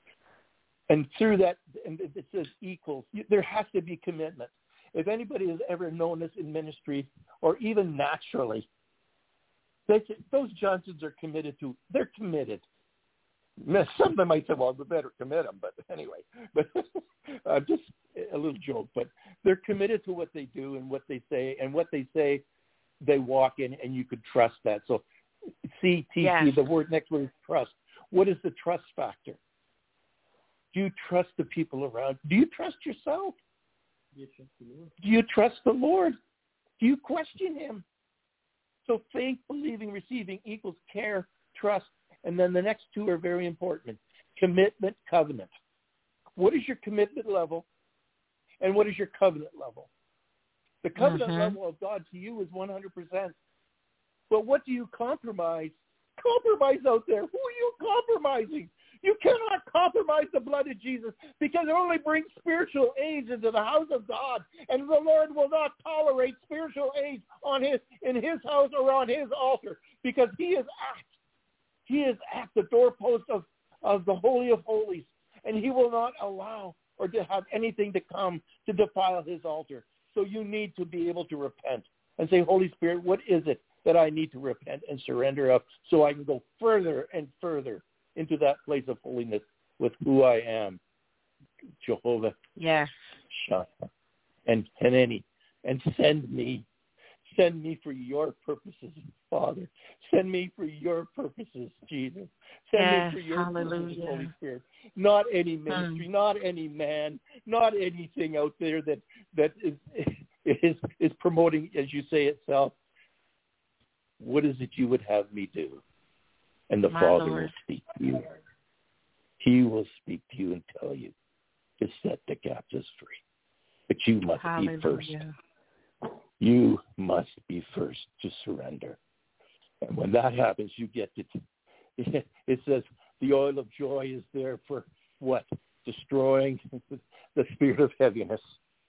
S3: And through that, and it says equals, there has to be commitment. If anybody has ever known this in ministry or even naturally, they, those Johnsons are committed to, they're committed. Some of them might say, well, we better commit them, but anyway, but uh, just a little joke, but they're committed to what they do and what they say, and what they say they walk in, and you could trust that. So C T T, yes. the word next word is trust. What is the trust factor? Do you trust the people around? Do you trust yourself? Do you trust the Lord? Do you trust the Lord? Do you question him? So faith, believing, receiving equals care, trust, and then the next two are very important. Commitment, covenant. What is your commitment level, and what is your covenant level? The covenant uh-huh. level of God to you is one hundred percent. But what do you compromise? Compromise out there. Who are you compromising? You cannot compromise the blood of Jesus, because it only brings spiritual aids into the house of God, and the Lord will not tolerate spiritual aids on his in his house or on his altar, because he is at he is at the doorpost of, of the Holy of Holies, and he will not allow or to have anything to come to defile his altar. So you need to be able to repent and say, Holy Spirit, what is it that I need to repent and surrender of, so I can go further and further into that place of holiness with who I am, Jehovah.
S1: Yes.
S3: Shammah. And Hanani. And send me. Send me for your purposes, Father. Send me for your purposes, Jesus. Send
S1: yes.
S3: me for your
S1: Hallelujah.
S3: purposes, Holy Spirit. Not any ministry, mm. not any man, not anything out there that that is is is promoting, as you say itself. What is it you would have me do? And the
S1: My
S3: Father
S1: Lord.
S3: will speak to you. He will speak to you and tell you to set the captives free. But you must
S1: Hallelujah.
S3: be first. You must be first to surrender. And when that happens, you get it. It says the oil of joy is there for what? Destroying the spirit of heaviness.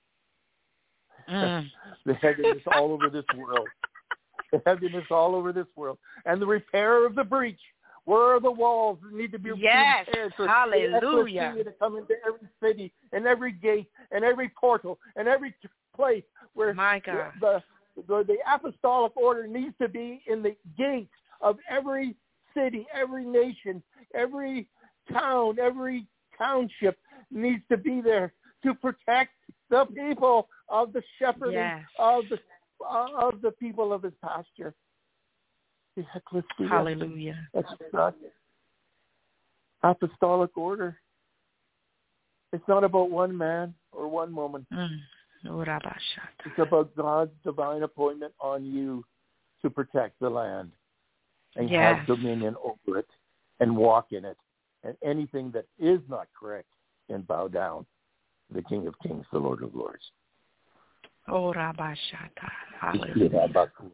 S1: Mm.
S3: The heaviness all over this world. The heaviness all over this world. And the repair of the breach. Where are the walls that need to be
S1: yes.
S3: repaired? For
S1: hallelujah.
S3: The to come into every city and every gate and every portal and every place where
S1: My God.
S3: The, the, the apostolic order needs to be in the gate of every city, every nation, every town, every township needs to be there to protect the people of the shepherding
S1: yes.
S3: of the of the people of his pasture.
S1: Hallelujah.
S3: That's not apostolic order. It's not about one man or one woman.
S1: Mm.
S3: It's about God's divine appointment on you to protect the land and
S1: yes.
S3: have dominion over it and walk in it. And anything that is not correct, and bow down to the King of Kings, the Lord of Lords.
S1: Oh, Rabashata. Hallelujah.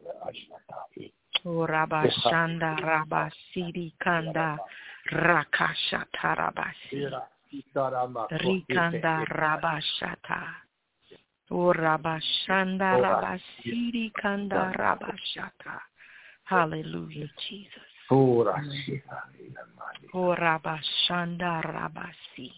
S1: Oh, Rabashanda, Rabasiri Kanda, Rakashata Rabasi. Rikanda Rabashata. Oh, Rabashanda, Rabasiri Kanda Rabashata. Hallelujah, Jesus. Oh, Rabashanda Rabasi.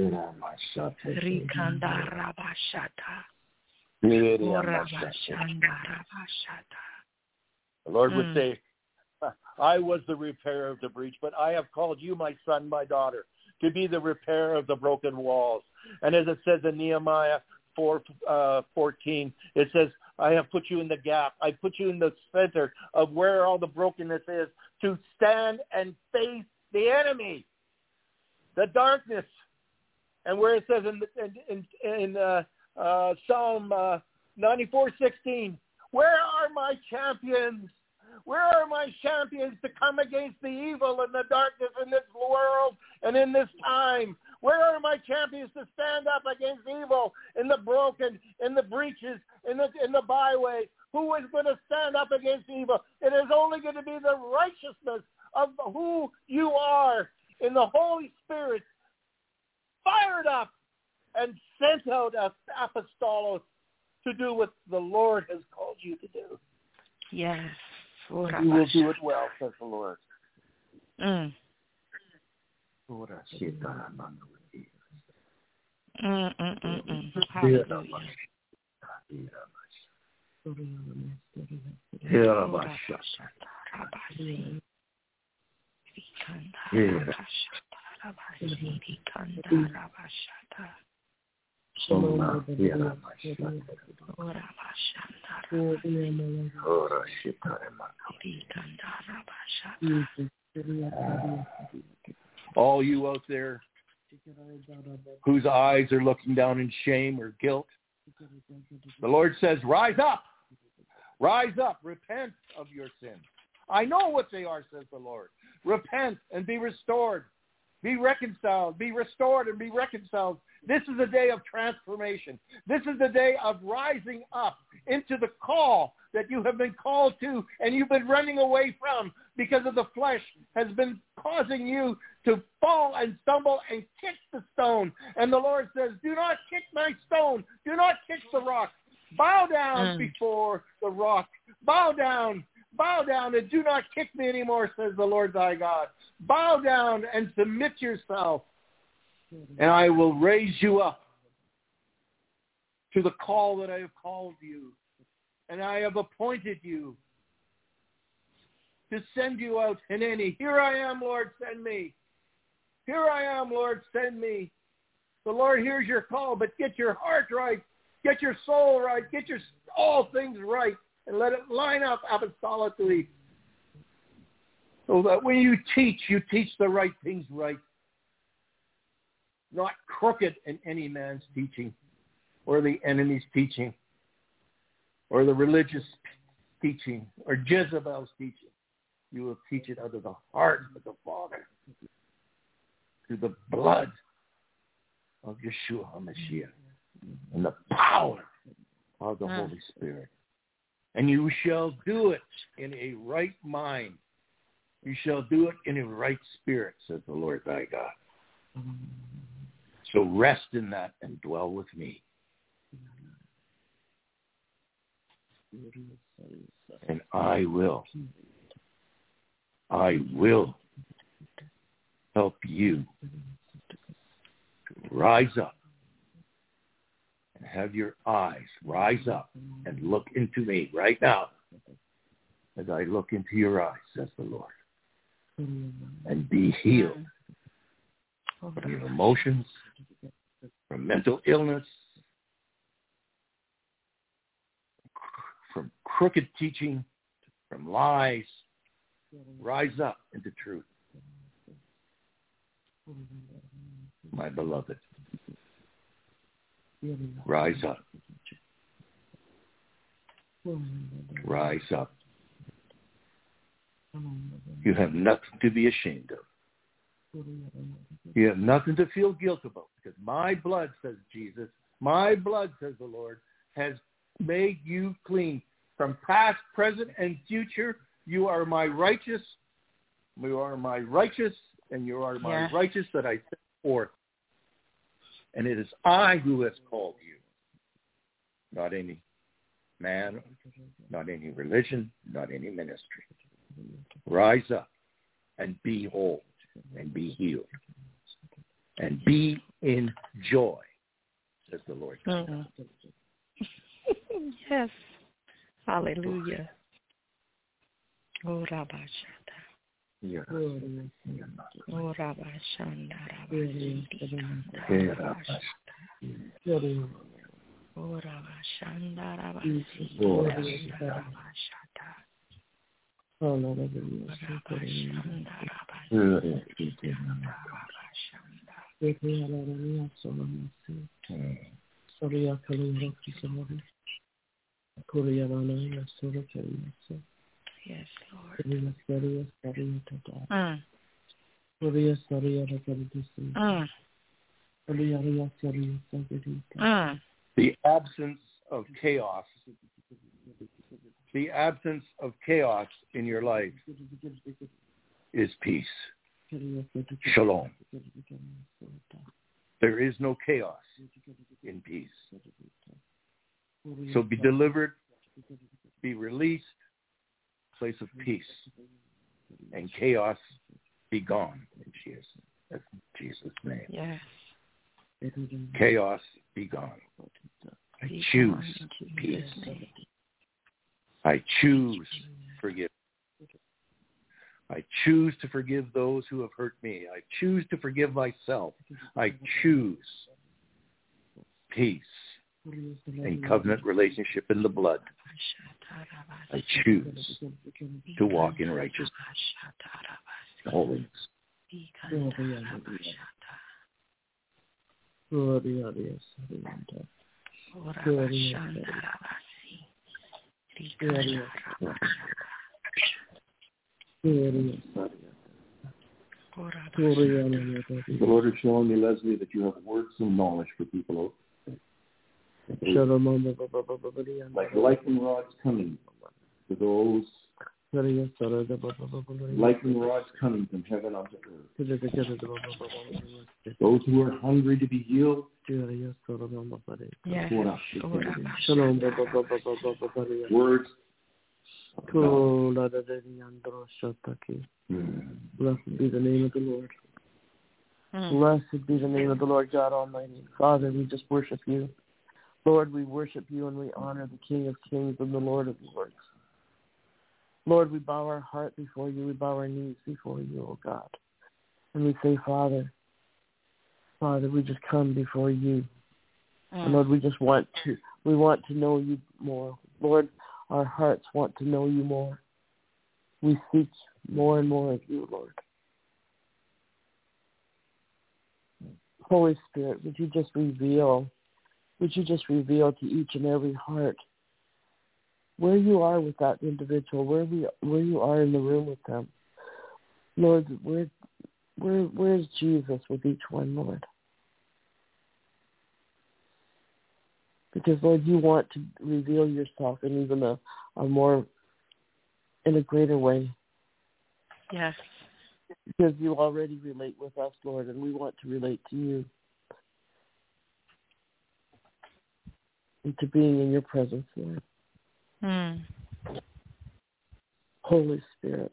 S1: Rikanda Rabashata. Oh, Rabashanda Rabashata.
S3: The Lord
S1: mm.
S3: would say, I was the repairer of the breach, but I have called you, my son, my daughter, to be the repairer of the broken walls. And as it says in Nehemiah four uh, fourteen. It says, I have put you in the gap. I put you in the center of where all the brokenness is to stand and face the enemy, the darkness. And where it says in in, in, in uh, uh, Psalm uh, ninety-four sixteen, where are my champions? Where are my champions to come against the evil and the darkness in this world and in this time? Where are my champions to stand up against evil in the broken, in the breaches, in the in the byway? Who is going to stand up against evil? It is only going to be the righteousness of who you are in the Holy Spirit, fired up and sent out as apostolos to do what the Lord has called you to do.
S1: Yes.
S3: You will do it well, says the Lord.
S1: Mm. Mm, mm, mm, mm. Hallelujah.
S3: All you out there whose eyes are looking down in shame or guilt, the Lord says, rise up, rise up, repent of your sins. I know what they are, says the Lord. Repent and be restored. Be reconciled, be restored and be reconciled. This is a day of transformation. This is the day of rising up into the call that you have been called to and you've been running away from because of the flesh has been causing you to fall and stumble and kick the stone. And the Lord says, do not kick my stone. Do not kick the rock. Bow down mm. before the rock. Bow down. Bow down and do not kick me anymore, says the Lord thy God. Bow down and submit yourself, and I will raise you up to the call that I have called you, and I have appointed you to send you out in any. Here I am, Lord, send me. Here I am, Lord, send me. The Lord hears your call, but get your heart right. Get your soul right. Get your all things right. And let it line up apostolically so that when you teach, you teach the right things right. Not crooked in any man's teaching or the enemy's teaching or the religious teaching or Jezebel's teaching. You will teach it out of the heart of the Father through the blood of Yeshua HaMashiach and the power of the mm. Holy Spirit. And you shall do it in a right mind. You shall do it in a right spirit, says the Lord thy God. So rest in that and dwell with me. And I will, I will help you to rise up. Have your eyes rise up and look into me right now as I look into your eyes, says the Lord, and be healed from your emotions, from mental illness, from crooked teaching, from lies. Rise up into truth, my beloved. Rise up. Rise up. You have nothing to be ashamed of. You have nothing to feel guilt about because my blood, says Jesus, my blood, says the Lord, has made you clean. From past, present, and future, you are my righteous. You are my righteous, and you are my yeah. righteous that I set forth. And it is I who has called you, not any man, not any religion, not any ministry. Rise up and be whole and be healed and be in joy, says the Lord.
S1: Mm-hmm. Yes. Hallelujah. Oh, Rabashata.
S3: Yeah.
S1: Oh, Rabashanda, Yes, Lord.
S4: Mm.
S1: Mm. Mm.
S3: The absence of chaos, the absence of chaos in your life is peace. Shalom. There is no chaos in peace. So be delivered, be released, place of peace, and chaos be gone in Jesus, in Jesus' name.
S1: Yes.
S3: Chaos be gone. I
S1: Be
S3: choose
S1: gone in
S3: peace.
S1: Jesus' name.
S3: I choose forgiveness. I choose to forgive those who have hurt me. I choose to forgive myself. I choose peace and covenant relationship in the blood. I choose to walk in righteousness and holiness. The Lord is showing me, Leslie, that you have words of knowledge for people. Like lightning rods coming to those, lightning rods coming from heaven onto earth. Those who are hungry to be healed.
S1: Yes.
S3: Words.
S4: Mm. Blessed be the name of the Lord. Mm. Blessed be the name of the Lord God Almighty. Father, we just worship you. Lord, we worship you and we honor the King of Kings and the Lord of Lords. Lord, we bow our heart before you. We bow our knees before you, O God. And we say, Father, Father, we just come before you. Mm. And Lord, we just want to, we want to know you more. Lord, our hearts want to know you more. We seek more and more of you, Lord. Holy Spirit, would you just reveal, would you just reveal to each and every heart where you are with that individual, where we, where you are in the room with them. Lord, where, where, where's Jesus with each one, Lord? Because, Lord, you want to reveal yourself in even a, a more, in a greater way.
S1: Yes.
S4: Because you already relate with us, Lord, and we want to relate to you. And to being in your presence, Lord.
S1: Mm.
S4: Holy Spirit.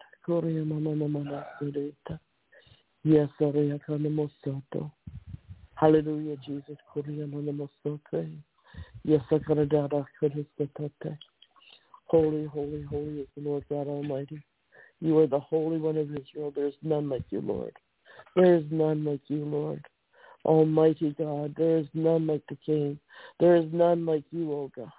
S4: Yes, hallelujah, Jesus. Yes, holy, holy, holy is the Lord God Almighty. You are the Holy One of Israel. There is none like you, Lord. There is none like you, Lord. Almighty God, there is none like the King. There is none like you, O God.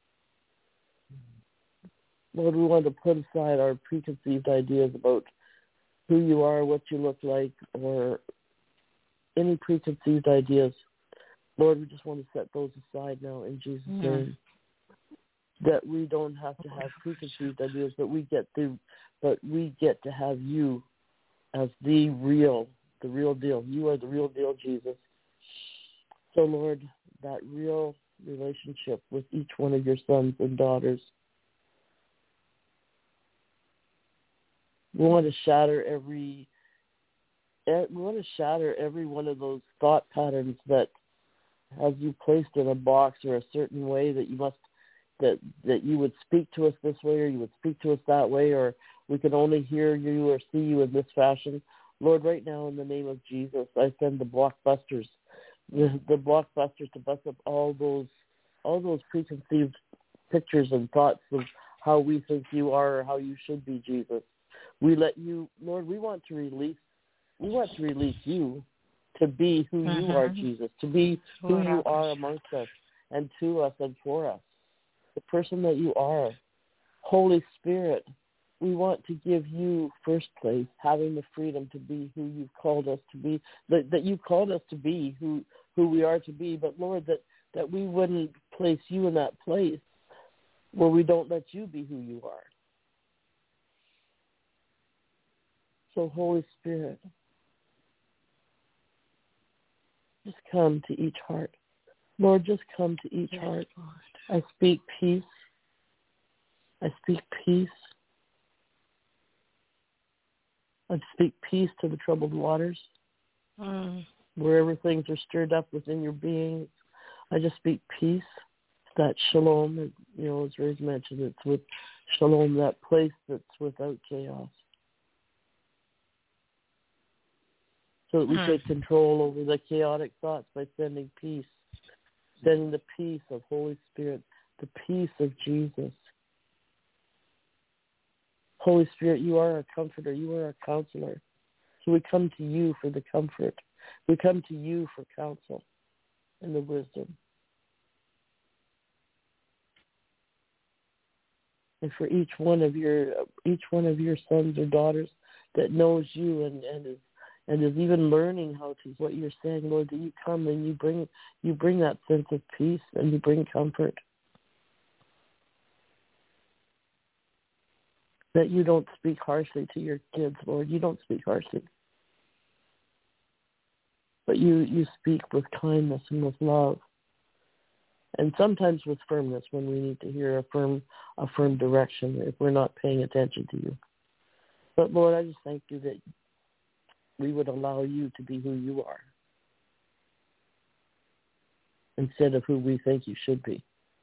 S4: Lord, we want to put aside our preconceived ideas about who you are, what you look like, or any preconceived ideas. Lord, we just want to set those aside now in Jesus' yeah. name. That we don't have to have preconceived ideas, but we get the, but we get to have you as the real, the real deal. You are the real deal, Jesus. So, Lord, that real relationship with each one of your sons and daughters. We want to shatter every, we want to shatter every one of those thought patterns that has you placed in a box or a certain way that you must, that, that you would speak to us this way or you would speak to us that way, or we can only hear you or see you in this fashion. Lord, right now in the name of Jesus, I send the blockbusters, the, the blockbusters to bust up all those, all those preconceived pictures and thoughts of how we think you are or how you should be, Jesus. We let you, Lord, we want to release, we want to release you to be who uh-huh. you are, Jesus, to be who you are amongst us. and to us and for us, the person that you are. Holy Spirit, we want to give you first place, having the freedom to be who you've called us to be, that, that you called us to be who, who we are to be. But, Lord, that, that we wouldn't place you in that place where we don't let you be who you are. So, Holy Spirit, just come to each heart. Lord, just come to each yes, heart. Lord. I speak peace. I speak peace. I speak peace to the troubled waters. Mm. Wherever things are stirred up within your being, I just speak peace. That shalom, you know, as Ray's mentioned, it's with shalom, that place that's without chaos. So that we mm. take control over the chaotic thoughts by sending peace, sending the peace of Holy Spirit, the peace of Jesus. Holy Spirit, you are our comforter. You are our counselor. So we come to you for the comfort. We come to you for counsel and the wisdom. And for each one of your each one of your sons or daughters that knows you and, and is and is even learning how to what you're saying, Lord, that you come and you bring you bring that sense of peace and you bring comfort. That you don't speak harshly to your kids, Lord. You don't speak harshly. But you, you speak with kindness and with love. And sometimes with firmness when we need to hear a firm a firm direction if we're not paying attention to you. But Lord, I just thank you that we would allow you to be who you are instead of who we think you should be.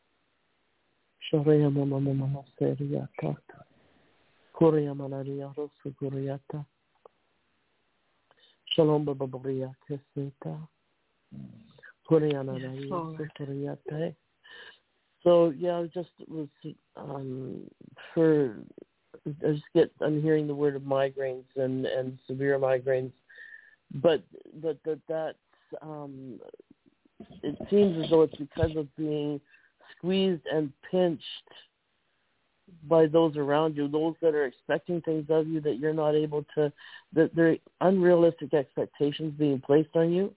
S4: Shalom Babaria Keseta. So yeah, I just was um, for I just get I'm hearing the word of migraines and, and severe migraines, but but that that's um, it seems as though it's because of being squeezed and pinched by those around you, those that are expecting things of you that you're not able to, that there are unrealistic expectations being placed on you.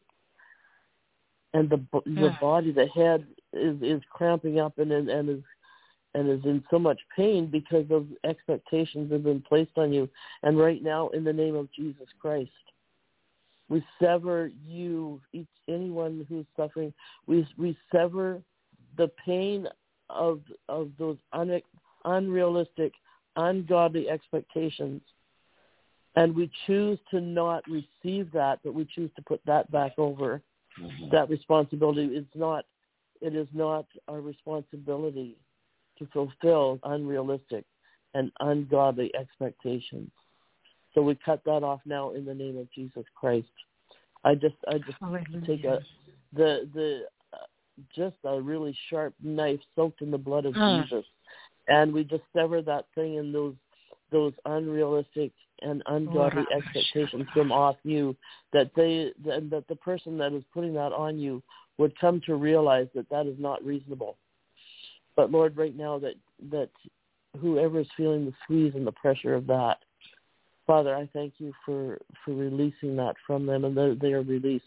S4: And the
S1: yeah.
S4: the body, the head is, is cramping up and, and, and is and is in so much pain because those expectations have been placed on you. And right now, in the name of Jesus Christ, we sever you, each, anyone who's suffering, we we sever the pain of of those un, unrealistic, ungodly expectations. And we choose to not receive that, but we choose to put that back over. Mm-hmm. That responsibility is not, it is not our responsibility to fulfill unrealistic and ungodly expectations. So we cut that off now in the name of Jesus Christ. I just, I just Hallelujah. take a, the, the, uh, just a really sharp knife soaked in the blood of uh. Jesus, and we just sever that thing in those, those unrealistic and ungodly oh, expectations from off you, that they, that, that the person that is putting that on you would come to realize that that is not reasonable. But Lord, right now that, that whoever is feeling the squeeze and the pressure of that, Father, I thank you for, for releasing that from them, and they, they are released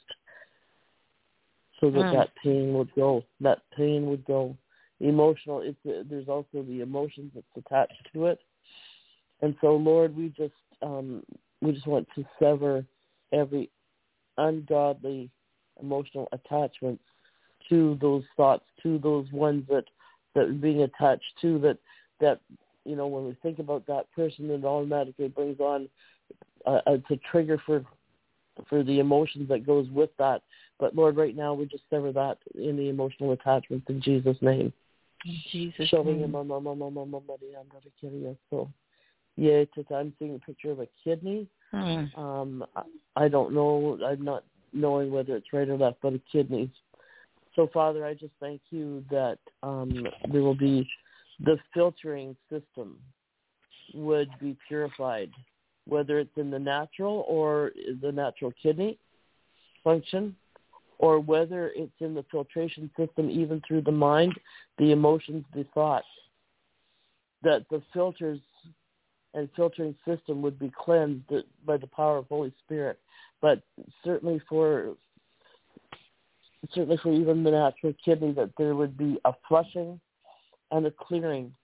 S4: so that mm. that pain would go. That pain would go. Emotional, it's, there's also the emotions that's attached to it. And so, Lord, we just um, we just want to sever every ungodly emotional attachment to those thoughts, to those ones that, that are being attached to, that, that, you know, when we think about that person, it automatically brings on, uh, it's a trigger for for the emotions that goes with that. But, Lord, right now we just sever that in the emotional attachments in Jesus' name.
S1: In Jesus' name.
S4: So, yeah, I'm seeing a picture of a kidney.
S1: Hmm.
S4: Um, I don't know. I'm not knowing whether it's right or left, but a kidney. So, Father, I just thank you that um, there will be the filtering system would be purified, whether it's in the natural or the natural kidney function, or whether it's in the filtration system, even through the mind, the emotions, the thoughts, that the filters and filtering system would be cleansed by the power of Holy Spirit. But certainly for certainly for even the natural kidney, that there would be a flushing and a clearing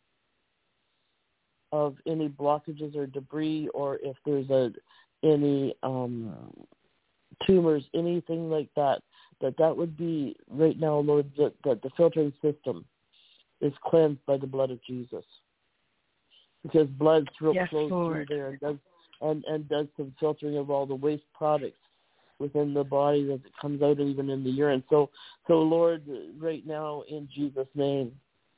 S4: of any blockages or debris, or if there's a any um, tumors, anything like that, that that would be right now, Lord, that, that the filtering system is cleansed by the blood of Jesus. Because blood through,
S1: yes,
S4: flows
S1: Lord.
S4: through there and does, and, and does some filtering of all the waste products within the body that comes out even in the urine. So, so Lord, right now in Jesus' name,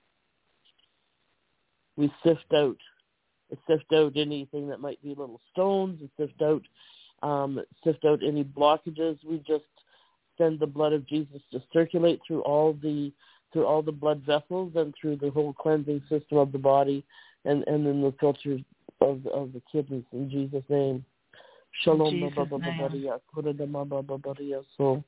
S4: we sift out, sift out anything that might be little stones, and sift out, um, sift out any blockages. We just send the blood of Jesus to circulate through all the through all the blood vessels and through the whole cleansing system of the body, and, and then the filters of of the kidneys in Jesus' name. Shalom.
S1: In Jesus' name.
S4: So.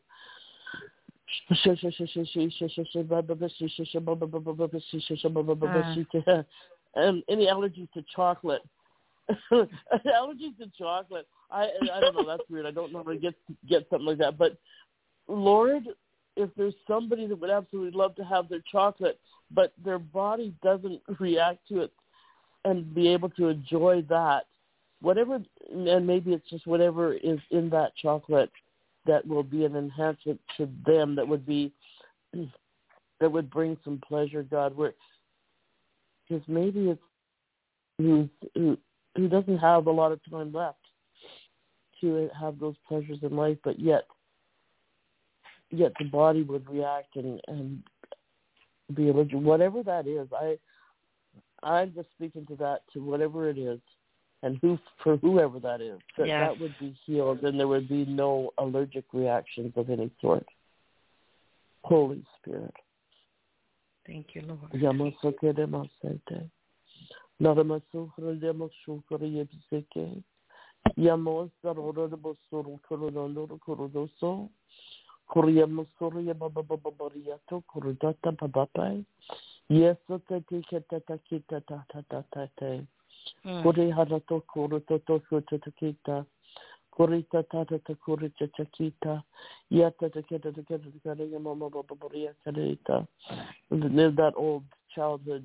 S4: Um, any allergies to chocolate? Allergies to chocolate. I I don't know. That's weird. I don't normally get get something like that. But Lord, if there's somebody that would absolutely love to have their chocolate, but their body doesn't react to it and be able to enjoy that, whatever, and maybe it's just whatever is in that chocolate that will be an enhancement to them, that would be that would bring some pleasure, God. Where because maybe it's who, who who doesn't have a lot of time left to have those pleasures in life, but yet yet the body would react and, and be allergic. Whatever that is, I I'm just speaking to that, to whatever it is, and who for whoever that is, that
S1: yes.
S4: that would be healed, and there would be no allergic reactions of any sort. Holy Spirit.
S1: Thank you, Lord.
S4: Mm. Kurita tata ta kurita chakita, yata ta keta ta keta ta keta ya mama baba boria kadita. There's that old childhood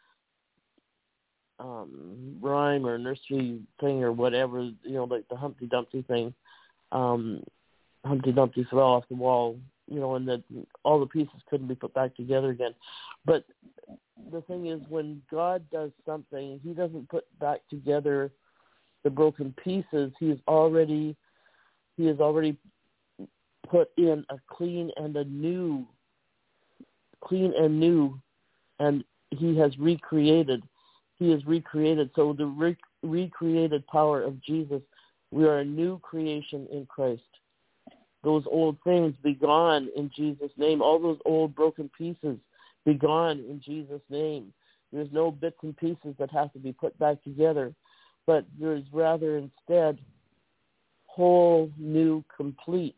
S4: um, rhyme or nursery thing or whatever, you know, like the Humpty Dumpty thing. Um, Humpty Dumpty fell off the wall, you know, and that all the pieces couldn't be put back together again. But the thing is, when God does something, He doesn't put back together the broken pieces. He's already he has already put in a clean and a new clean and new and he has recreated he has recreated so the re- recreated power of Jesus, we are a new creation in Christ. Those old things be gone in Jesus' name. All those old broken pieces be gone in Jesus' name. There's no bits and pieces that have to be put back together, but there's rather instead whole, new, complete,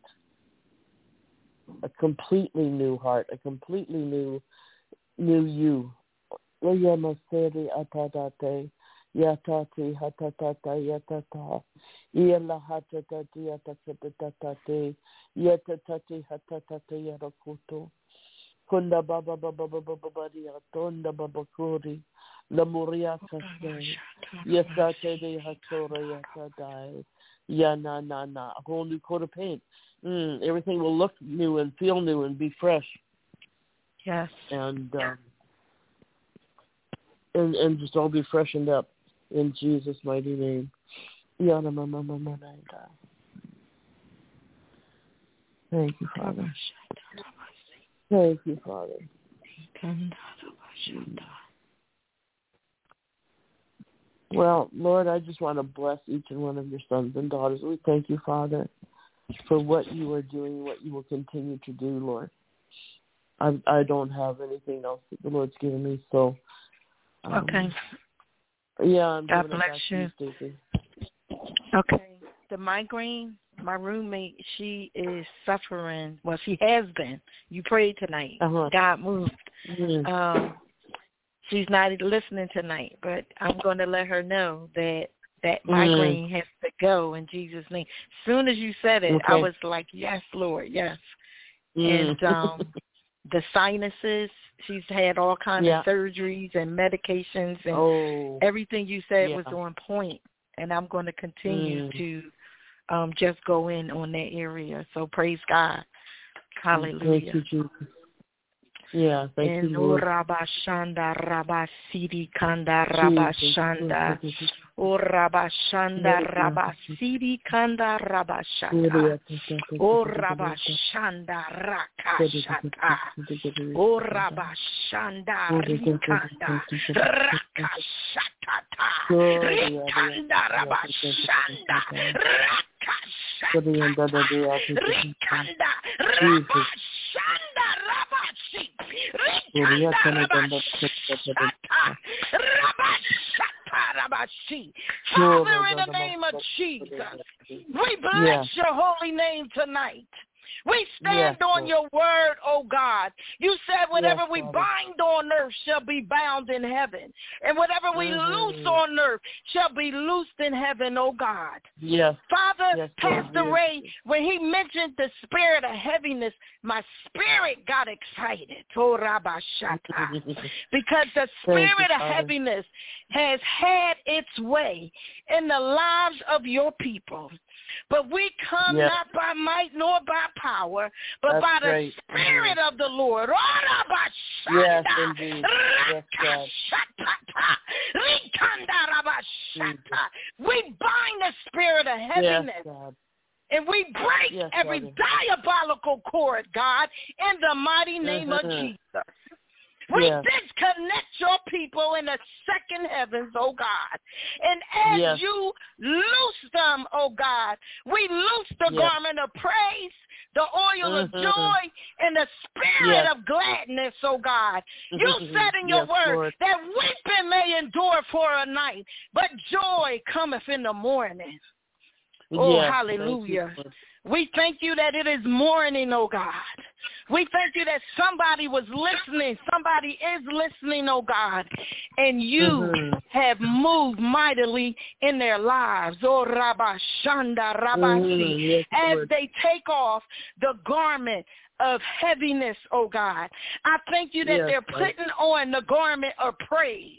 S4: a completely new heart, a completely new, new you. Yamaseri atadate, yatati hatatata yatata, yala hatatati yatatatate, yatatati hatatata yarakuto, kunda baba baba baba baba yatonda baba kuri. La Moria Castle, Yesate de Hasora, Yasadai, Yana Nana, a whole new coat of paint. Mm, everything will look new and feel new and be fresh.
S1: Yes.
S4: And, um, and and just all be freshened up in Jesus' mighty name. Yana Mama Mama Nanda. Thank you, Father. Thank you, Father. Well, Lord, I just want to bless each and one of your sons and daughters. We thank you, Father, for what you are doing, what you will continue to do, Lord. I I don't have anything else that the Lord's given me, so. Um,
S1: okay.
S4: Yeah, I'm
S1: God
S4: giving
S1: bless
S4: it back
S1: you.
S4: to you, Stacey.
S1: Okay. The migraine my roommate, she is suffering. Well, she has been. You prayed tonight.
S4: Uh-huh.
S1: God moved.
S4: Mm-hmm.
S1: Um, she's not listening tonight, but I'm going to let her know that that
S4: Mm-hmm.
S1: migraine has to go in Jesus' name. As soon as you said it,
S4: Okay.
S1: I was like, yes, Lord, yes.
S4: Mm.
S1: And um, the sinuses, she's had all kinds
S4: Yeah.
S1: of surgeries and medications, and
S4: Oh.
S1: everything you said
S4: Yeah.
S1: was on point. And I'm going to continue
S4: Mm.
S1: to um, just go in on that area. So praise God. Hallelujah.
S4: Thank you, Jesus. Yeah, thank
S1: And
S4: you, Lord.
S1: Rabashanda Rabasiri Kanda Rabashanda. O Rabashanda Rabasiri Kanda Rabashata. O Rabashanda Rakashata. O Rabashanda Rikanda Rakashatata. Rikanda Rabashanda Rakashatata. Rikanda Rabashanda Rabashi. Rikanda Rabashata. Rabashata Rabashi. Father, in the name of Jesus, we bless
S4: Yeah.
S1: your holy name tonight. We stand
S4: Yes,
S1: on
S4: Lord.
S1: your word, oh God. You said whatever
S4: Yes,
S1: we
S4: Father.
S1: bind on earth shall be bound in heaven. And whatever we
S4: Mhm.
S1: loose on earth shall be loosed in heaven, oh God.
S4: Yes.
S1: Father,
S4: Yes, Lord,
S1: Pastor
S4: yes.
S1: Ray, when he mentioned the spirit of heaviness, my spirit got excited. Oh, Rabashata. Because the
S4: Thank
S1: spirit
S4: you,
S1: of
S4: Father.
S1: heaviness has had its way in the lives of your people. But we come
S4: Yes.
S1: not by might nor by power, but
S4: That's
S1: by the
S4: right.
S1: Spirit of the Lord. Oh,
S4: Yes,
S1: Rabashanda.
S4: indeed. Yes, God.
S1: Rakashatata. Rikanda Rabashata. We bind the spirit of heaviness.
S4: Yes, God.
S1: And we break
S4: Yes,
S1: every
S4: Father.
S1: diabolical cord, God, in the mighty name of
S4: Mhm.
S1: Jesus. We
S4: Yes.
S1: disconnect your people in the second heavens, oh God. And as
S4: Yes.
S1: you loose them, oh God, we loose the
S4: Yes.
S1: garment of praise, the oil of
S4: Mhm.
S1: joy, and the spirit
S4: Yes.
S1: of gladness, oh God. You said in your
S4: Yes,
S1: word
S4: Lord.
S1: that weeping may endure for a night, but joy cometh in the morning. Oh,
S4: Yes.
S1: hallelujah.
S4: Thank you, Lord.
S1: We thank you that it is morning, oh God. We thank you that somebody was listening. Somebody is listening, oh God. And you
S4: Mhm.
S1: have moved mightily in their lives. Oh, Rabashanda Rabashi.
S4: Mhm. Yes,
S1: As
S4: Lord.
S1: they take off the garment of heaviness, oh God. I thank you that
S4: Yes,
S1: they're
S4: Lord.
S1: putting on the garment of praise.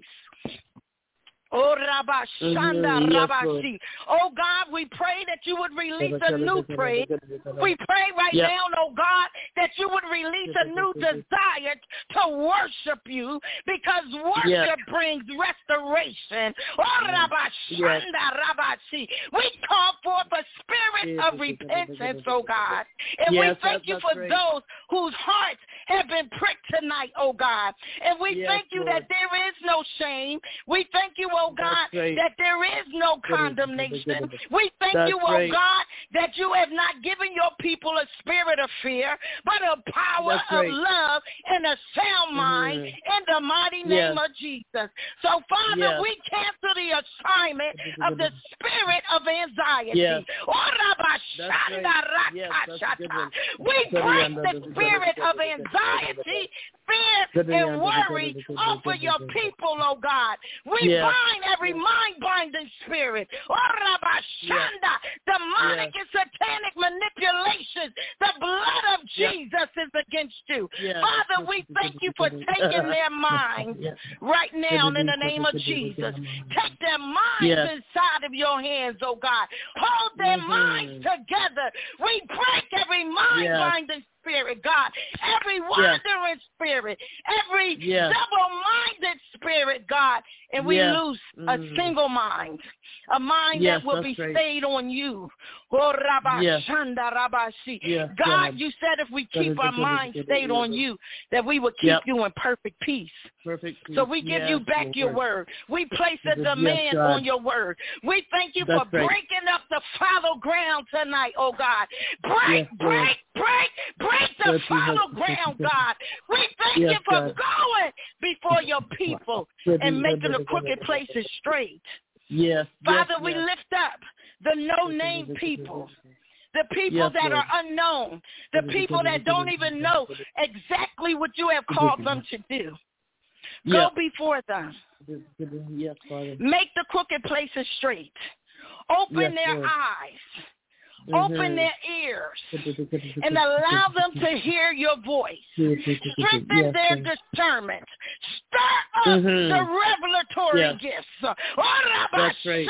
S1: Oh, Rabashanda
S4: Mhm. Yes,
S1: Rabashi. Oh, God, we pray that you would release a new praise. We pray right
S4: Yep.
S1: now, oh God, that you would release a new desire to worship you, because worship
S4: Yes.
S1: brings restoration. Oh, Rabashanda Rabashi. We call forth a spirit of repentance, oh God. And
S4: Yes,
S1: we thank
S4: that's-
S1: you
S4: that's
S1: for
S4: right.
S1: those whose hearts have been pricked tonight, oh God. And we
S4: Yes,
S1: thank you
S4: Lord.
S1: that there is no shame. We thank you, oh God,
S4: That's right.
S1: that there is no condemnation. We thank
S4: That's
S1: you, oh
S4: right.
S1: God, that you have not given your people a spirit of fear, but a power
S4: That's
S1: of
S4: right.
S1: love and a sound mind
S4: Mhm.
S1: in the mighty name
S4: Yes.
S1: of Jesus. So, Father,
S4: Yes.
S1: we cancel the assignment of the spirit of anxiety.
S4: Yes.
S1: Oh,
S4: That's right.
S1: Rabashanda
S4: Yes, that's a good one.
S1: We break the spirit of anxiety, fear, and worry off of your people, oh God. We
S4: Yes.
S1: bind every mind-binding spirit. Oh, Rabashanda, demonic and satanic manipulations. The blood of
S4: Yes.
S1: Jesus is against you.
S4: Yes.
S1: Father, we thank you for taking their minds
S4: Yes.
S1: right now in the name of Jesus. Take their minds
S4: Yes.
S1: inside of your hands, oh God. Hold their
S4: Mhm.
S1: minds together. We break every mind-binding spirit, God. Every wandering spirit. Every
S4: Yes.
S1: double-minded spirit, God. And we
S4: Yes.
S1: lose
S4: Mm.
S1: a single mind. A mind
S4: Yes,
S1: that will be
S4: that's right.
S1: stayed on you. Oh, Rabashanda Rabashi.
S4: Yes,
S1: God,
S4: God.
S1: you said if we keep our minds stayed on you, that we would keep
S4: Yep.
S1: you in perfect peace.
S4: Perfect.
S1: So we give
S4: Yes,
S1: you back your
S4: Lord.
S1: word. We place a
S4: Yes,
S1: demand
S4: God.
S1: on your word. We thank you
S4: That's
S1: for
S4: right.
S1: breaking up the fallow ground tonight, oh God. Break,
S4: Yes, Lord.
S1: break, break, break the
S4: Yes,
S1: fallow
S4: Jesus.
S1: ground, God. We thank
S4: Yes,
S1: you for
S4: God.
S1: going before your people and making the crooked places straight.
S4: Yes.
S1: Father,
S4: yes,
S1: we
S4: yes.
S1: lift up the no-name people, the people
S4: Yes,
S1: that
S4: Lord.
S1: are unknown, the people that don't even know exactly what you have called them to do. Go
S4: Yes.
S1: before them.
S4: Yes, Father.
S1: Make the crooked places straight. Open
S4: Yes,
S1: their
S4: Lord.
S1: eyes.
S4: Mm-hmm.
S1: Open their ears and allow them to hear your voice. Strengthen
S4: Yes,
S1: their
S4: Lord.
S1: discernment. Stir up
S4: Mhm.
S1: the revelatory
S4: Yes.
S1: gifts.
S4: That's right.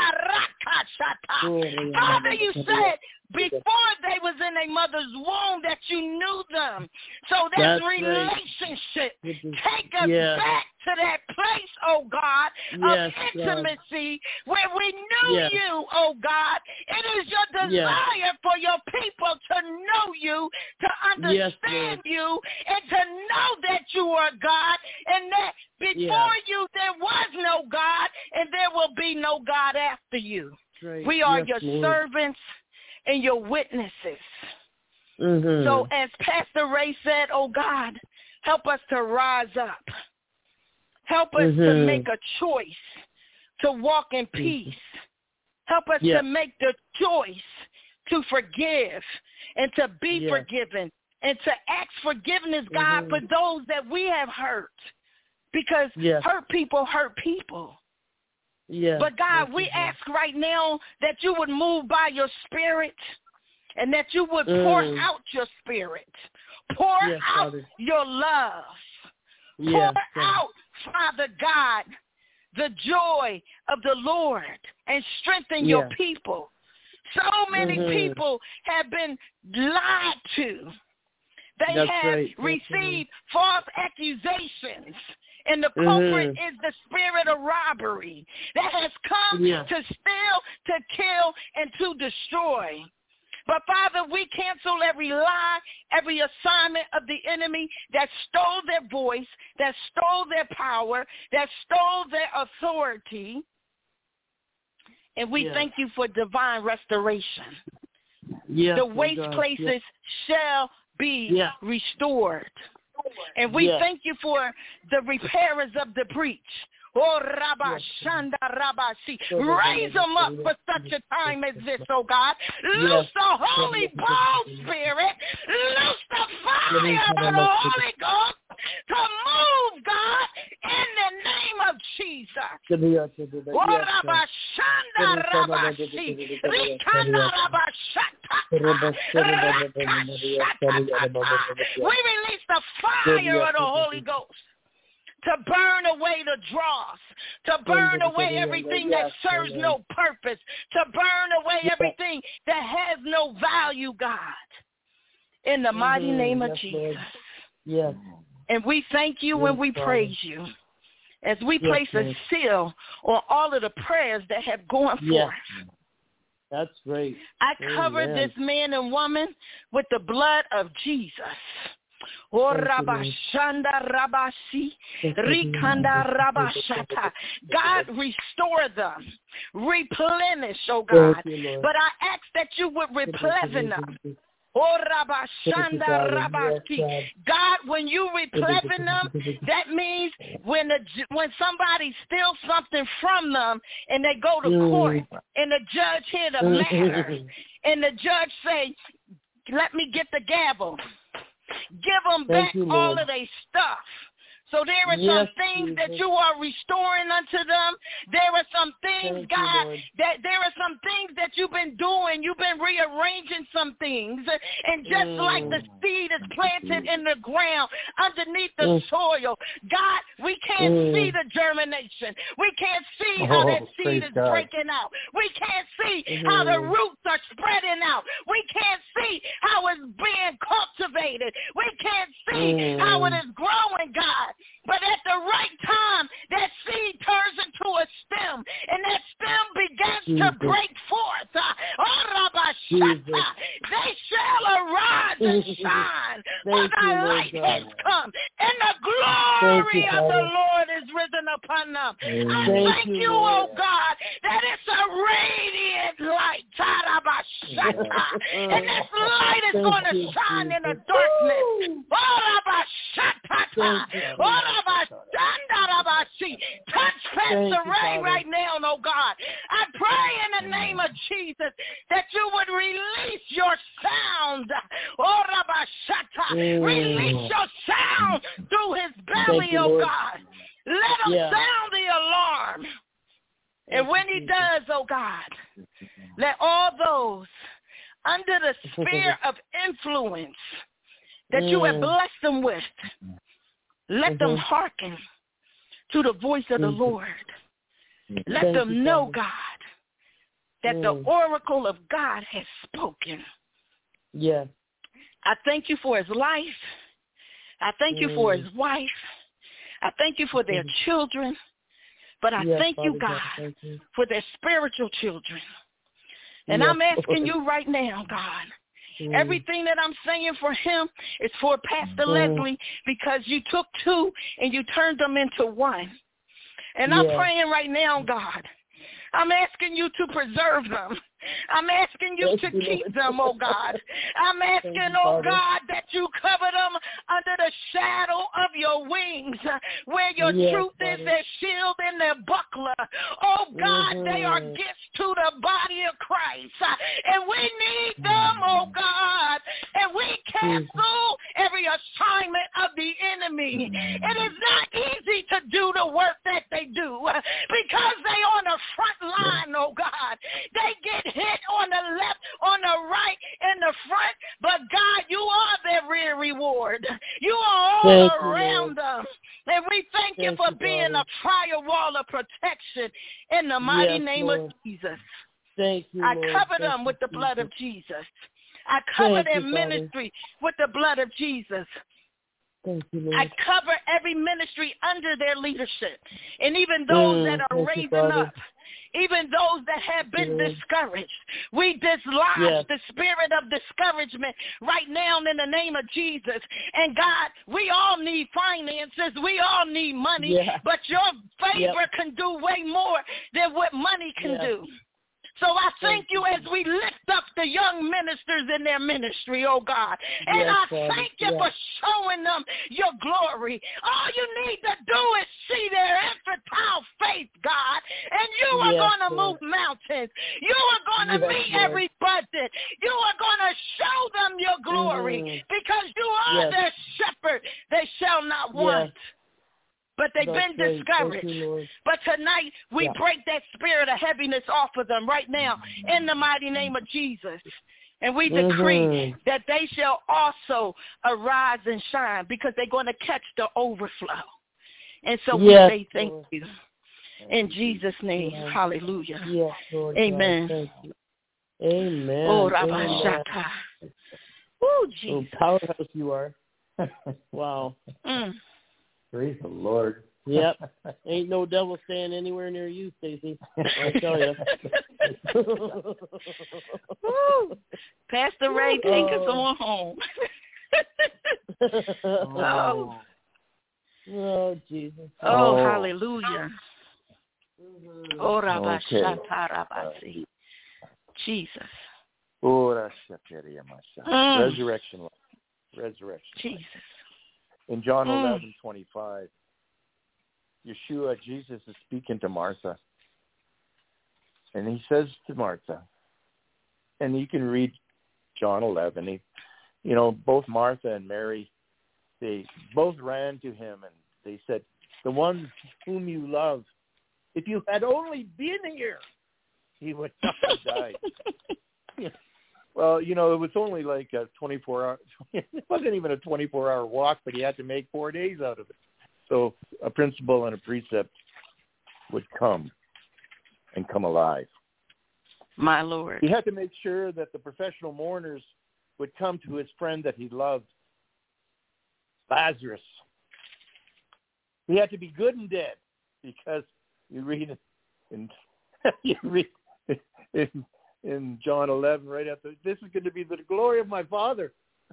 S4: Oh,
S1: Father, you said before they was in a mother's womb that you knew them. So that's,
S4: That's right.
S1: relationship. Take us
S4: Yes.
S1: back to that place, oh God,
S4: Yes,
S1: of intimacy where we knew
S4: Yes.
S1: you, oh God. It is your desire
S4: Yes.
S1: for your people to know you, to understand
S4: Yes,
S1: you, and to know that you are God, and that before
S4: Yes.
S1: you there was no God, and there will be no God after you.
S4: Right.
S1: We are
S4: Yes,
S1: your
S4: Lord.
S1: servants and your witnesses.
S4: Mm-hmm.
S1: So as Pastor Ray said, oh God, help us to rise up. Help us
S4: Mm-hmm.
S1: to make a choice to walk in peace. Help us
S4: Yes.
S1: to make the choice to forgive and to be
S4: Yes.
S1: forgiven and to ask forgiveness, God,
S4: Mhm.
S1: for those that we have hurt. Because
S4: Yes.
S1: hurt people hurt people.
S4: Yes.
S1: But God,
S4: Yes,
S1: we
S4: yes.
S1: ask right now that you would move by your spirit and that you would pour
S4: Mm.
S1: out your spirit. Pour
S4: Yes,
S1: out
S4: Father.
S1: your love.
S4: Yes,
S1: Pour
S4: God.
S1: out, Father God, the joy of the Lord and strengthen your
S4: Yes.
S1: people. So many
S4: Mhm.
S1: people have been lied to. They
S4: That's
S1: have
S4: right. That's
S1: received false accusations. And the culprit
S4: Mhm.
S1: is the spirit of robbery that has come
S4: Yeah.
S1: to steal, to kill, and to destroy. But, Father, we cancel every lie, every assignment of the enemy that stole their voice, that stole their power, that stole their authority. And we
S4: Yeah.
S1: thank you for divine restoration.
S4: Yes,
S1: The
S4: Lord
S1: waste
S4: God.
S1: places
S4: Yes.
S1: shall be
S4: Yeah.
S1: restored. And we
S4: Yeah.
S1: thank you for the repairers of the breach. Oh, Rabba Shanda Rabba Si. Raise them up for such a time as this, oh God. Loose the Holy Bold Spirit. Loose the fire of the Holy Ghost to move, God, in the name of Jesus. Oh, Rabba Shanda Rabba Si. Rikanda Rabba Shata. We release the fire of the Holy Ghost to burn away the dross, to burn away everything that serves no purpose, to burn away everything that has no value, God, in the mighty
S4: Mhm.
S1: name of
S4: Yes,
S1: Jesus.
S4: Lord. Yes.
S1: And we thank you
S4: Yes,
S1: and we
S4: Father.
S1: praise you as we
S4: Yes,
S1: place a
S4: Lord.
S1: seal on all of the prayers that have gone
S4: Yes.
S1: forth.
S4: That's great.
S1: I cover
S4: Amen.
S1: this man and woman with the blood of Jesus. Oh,
S4: Thank you, Lord.
S1: Rabashanda Rabasi,
S4: Thank you,
S1: Rikanda
S4: Lord.
S1: Rabashata. God, restore them. Replenish, oh God.
S4: Thank you, Lord.
S1: But I ask that you would replenish them. Oh, Rabashanda Rabasi. God, when you replenish them, that means when the, when somebody steals something from them and they go to court and the judge hear the matter and the judge say, let me get the gavel. Give them
S4: Thank
S1: back
S4: you,
S1: all
S4: Lord.
S1: of their stuff. So there are
S4: Yes,
S1: some things that
S4: Jesus.
S1: you are restoring unto them. There are some things,
S4: Thank you,
S1: God,
S4: Lord.
S1: that there are some things that you've been doing. You've been rearranging some things. And just
S4: Mm.
S1: like the seed is planted in the ground underneath the
S4: Mm.
S1: soil, God, we can't
S4: Mm.
S1: see the germination. We can't see how
S3: Oh,
S1: that seed
S3: praise
S1: is
S3: God.
S1: breaking out. We can't see how the
S4: Mhm.
S1: roots are spreading out. We can't see how it's being cultivated. We can't see
S4: Mm.
S1: how it is growing, God. But at the right time, that seed turns into a stem, and that stem begins
S4: Jesus.
S1: to break forth. Uh, oh,
S4: Jesus.
S1: Rabashata. They shall arise and shine, for
S4: Thank
S1: thy
S4: you, Lord
S1: light
S4: God.
S1: has come, and the
S4: Thank
S1: glory
S4: you,
S1: of the
S4: Father.
S1: Lord is risen upon them. I
S4: Thank
S1: thank
S4: you,
S1: you,
S4: Lord.
S1: oh God, that it's a radiant light. Tarabashata. And this light is
S4: Thank
S1: going to
S4: you,
S1: shine in the
S4: Jesus.
S1: darkness.
S4: Woo!
S1: Orabashatata.
S4: Thank you, Father.
S1: Orabashandarabasi. Touch
S4: Thank
S1: Pastor
S4: you,
S1: Ray
S4: Father.
S1: right now, oh God. I pray pray in the name of Jesus that you would release your sound. Oh, Rabashata.
S4: Mm.
S1: Release your sound through his belly,
S4: you,
S1: oh
S4: Lord.
S1: God. Let him
S4: Yeah.
S1: sound the alarm.
S4: Thank
S1: And when
S4: you,
S1: he
S4: Jesus.
S1: does, oh God, let all those under the sphere of influence that you have
S4: Mm.
S1: blessed them with, let them
S4: Mhm.
S1: hearken to the voice of the
S4: Mhm.
S1: Lord. Let
S4: Thank
S1: them
S4: you,
S1: know,
S4: Father.
S1: God, that
S4: Mm.
S1: the oracle of God has spoken.
S4: Yes.
S1: I thank you for his life. I thank you for
S4: Mm.
S1: his wife. I thank you for their
S4: Mhm.
S1: children. But I
S4: Yes,
S1: thank you,
S4: Father God,
S1: God,
S4: thank you.
S1: for their spiritual children. And
S4: Yes,
S1: I'm asking
S4: Lord.
S1: you right now, God,
S4: Mm.
S1: everything that I'm saying for him is for Pastor
S4: Mm.
S1: Leslie, because you took two and you turned them into one. And I'm
S4: Yes.
S1: praying right now, God, I'm asking you to preserve them. I'm asking you
S4: Thank
S1: to
S4: you,
S1: keep
S4: Lord.
S1: them, oh God. I'm asking,
S4: Thank you,
S1: oh
S4: Father.
S1: God, that you cover them under the shadow of your wings, where your
S4: Yes,
S1: truth is
S4: Father.
S1: their shield and their buckler. Oh God, they are
S4: Mhm.
S1: gifts to the body of Christ. And we need them, oh God. And we cancel every assignment of the enemy. It is not easy to do the work that they do, because they on the front line, oh God. They get hit on the left, on the right, in the front, but God, you are their real reward. You are all
S4: Thank you,
S1: around
S4: Lord.
S1: them. And we thank, you
S4: Thank
S1: for
S4: you,
S1: being
S4: Father.
S1: a firewall of protection in the mighty
S4: Yes,
S1: name
S4: Lord.
S1: of Jesus.
S4: Thank you,
S1: I
S4: Lord.
S1: cover
S4: Thank
S1: them
S4: you,
S1: with the blood
S4: Jesus.
S1: of Jesus. I cover
S4: Thank
S1: their
S4: you, Father.
S1: ministry with the blood of Jesus.
S4: Thank you,
S1: I
S4: Lord.
S1: cover every ministry under their leadership, and even those
S4: Mm,
S1: that are
S4: thank you,
S1: raising
S4: Father.
S1: up, even those that have been
S4: Lord.
S1: discouraged. We dislodge
S4: Yes.
S1: the spirit of discouragement right now in the name of Jesus. And God, we all need finances. We all need money,
S4: Yeah.
S1: but your favor
S4: Yep.
S1: can do way more than what money can
S4: Yes.
S1: do. So I thank
S4: Thank
S1: you as we lift up the young ministers in their ministry, oh God. And
S4: Yes,
S1: I
S4: Father.
S1: thank you
S4: Yes.
S1: for showing them your glory. All you need to do is see their infantile faith, God, and you are
S4: Yes,
S1: going to
S4: Lord.
S1: move mountains. You are going to
S4: Yes,
S1: meet
S4: Lord.
S1: every budget. You are going to show them your glory,
S4: Mhm.
S1: because you are
S4: Yes.
S1: their shepherd. They shall not want.
S4: Yes.
S1: But they've
S4: That's
S1: been
S4: right.
S1: discouraged.
S4: Thank you, Lord.
S1: But tonight, we
S4: Yeah.
S1: break that spirit of heaviness off of them right now in the mighty name of Jesus. And we decree
S4: Mhm.
S1: that they shall also arise and shine, because they're going to catch the overflow. And so
S4: Yes,
S1: we say thank
S4: Lord.
S1: you. In Jesus' name,
S4: Yes.
S1: hallelujah.
S4: Yes, Lord.
S1: Amen.
S4: God. Thank you. Amen.
S1: Oh,
S4: Amen.
S1: Rabashata. Oh,
S4: Oh,
S1: Jesus.
S4: powerhouse you are. Wow.
S1: Mm.
S3: Praise the Lord.
S4: Yep. Ain't no devil staying anywhere near you, Stacy. I tell you.
S1: Woo. Pastor Ray, take us
S4: Oh.
S1: on home.
S4: oh. Oh, Jesus.
S1: Oh,
S3: Oh.
S1: hallelujah.
S4: Mhm.
S1: Oh,
S3: Okay.
S1: Rabashata Rabasi. Jesus.
S3: Ora shateria masha.
S1: Mm.
S3: Resurrection life. Resurrection life.
S1: Jesus.
S3: In John
S1: Mm.
S3: eleven twenty-five, Yeshua, Jesus is speaking to Martha. And he says to Martha, and you can read John eleven, he, you know, both Martha and Mary, they both ran to him and they said, the one whom you love, if you had only been here, he would not have died. Well, you know, it was only like a twenty-four hour, it wasn't even a twenty-four hour walk, but he had to make four days out of it. So a principle and a precept would come and come alive.
S1: My Lord.
S3: He had to make sure that the professional mourners would come to his friend that he loved, Lazarus. He had to be good and dead, because you read it in, you read in, in John eleven right after, this is going to be the glory of my Father.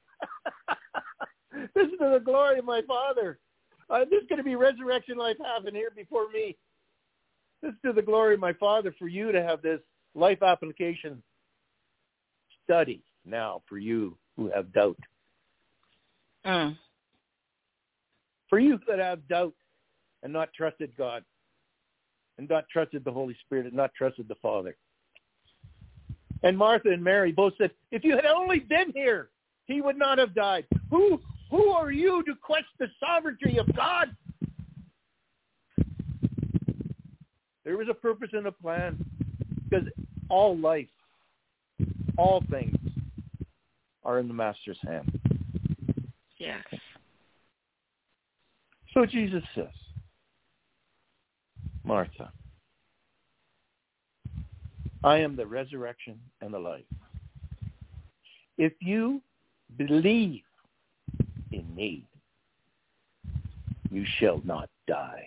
S3: This is the glory of my Father. Uh, this is going to be resurrection life happening here before me. This is to the glory of my Father, for you to have this life application study now for you who have doubt.
S1: Mm.
S3: For you that have doubt and not trusted God, and not trusted the Holy Spirit, and not trusted the Father. And Martha and Mary both said, if you had only been here, he would not have died. Who, who are you to question the sovereignty of God? There was a purpose and a plan, because all life, all things are in the Master's hand.
S1: Yes.
S3: So Jesus says, Martha, I am the resurrection and the life. If you believe in me, you shall not die.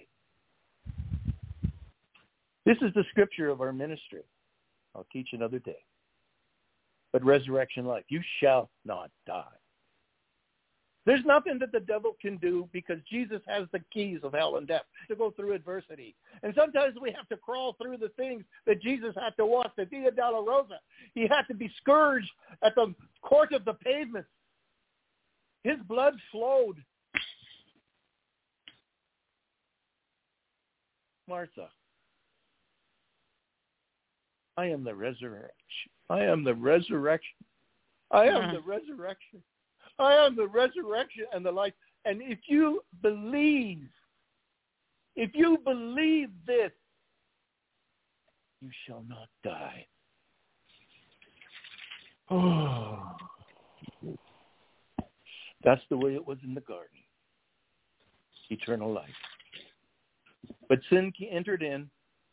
S3: This is the scripture of our ministry. I'll teach another day. But resurrection life, you shall not die. There's nothing that the devil can do, because Jesus has the keys of hell and death to go through adversity. And sometimes we have to crawl through the things that Jesus had to walk, the Via Dolorosa. He had to be scourged at the court of the pavement. His blood flowed. Martha, I am the resurrection. I am the resurrection. I am the resurrection. I am the resurrection and the life. And if you believe, if you believe this, you shall not die. Oh, that's the way it was in the garden. Eternal life. But sin entered in.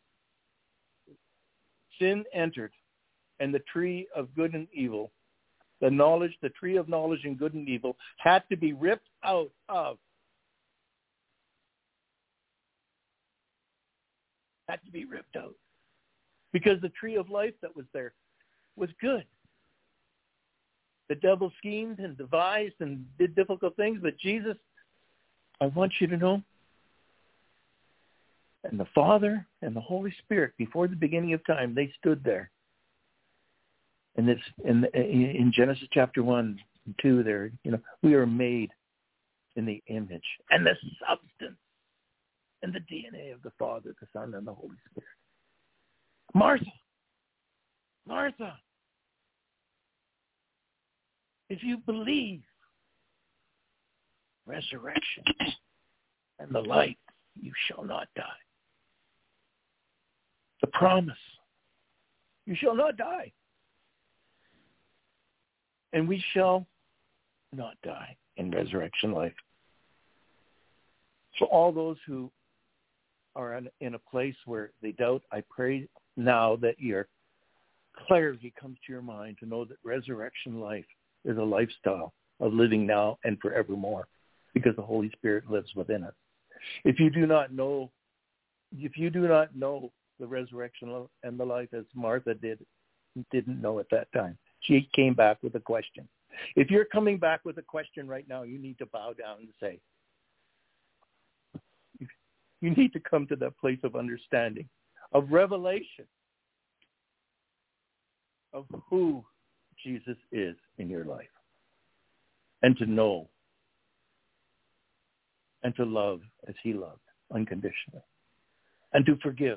S3: Sin entered, and the tree of good and evil, the knowledge, the tree of knowledge and good and evil, had to be ripped out of. Had to be ripped out. Because the tree of life that was there was good. The devil schemed and devised and did difficult things, but Jesus, I want you to know, and the Father and the Holy Spirit, before the beginning of time, they stood there. And it's in, in Genesis chapter one and two there, you know, we are made in the image and the substance and the D N A of the Father, the Son, and the Holy Spirit. Martha, Martha, if you believe resurrection and the light, you shall not die. The promise, you shall not die. And we shall not die in resurrection life. So all those who are in, in a place where they doubt, I pray now that your clarity comes to your mind to know that resurrection life is a lifestyle of living now and forevermore, because the Holy Spirit lives within us. If you do not know, if you do not know the resurrection and the life as Martha did, didn't know at that time, she came back with a question. If you're coming back with a question right now, you need to bow down and say, you need to come to that place of understanding, of revelation of who Jesus is in your life, and to know and to love as he loved unconditionally, and to forgive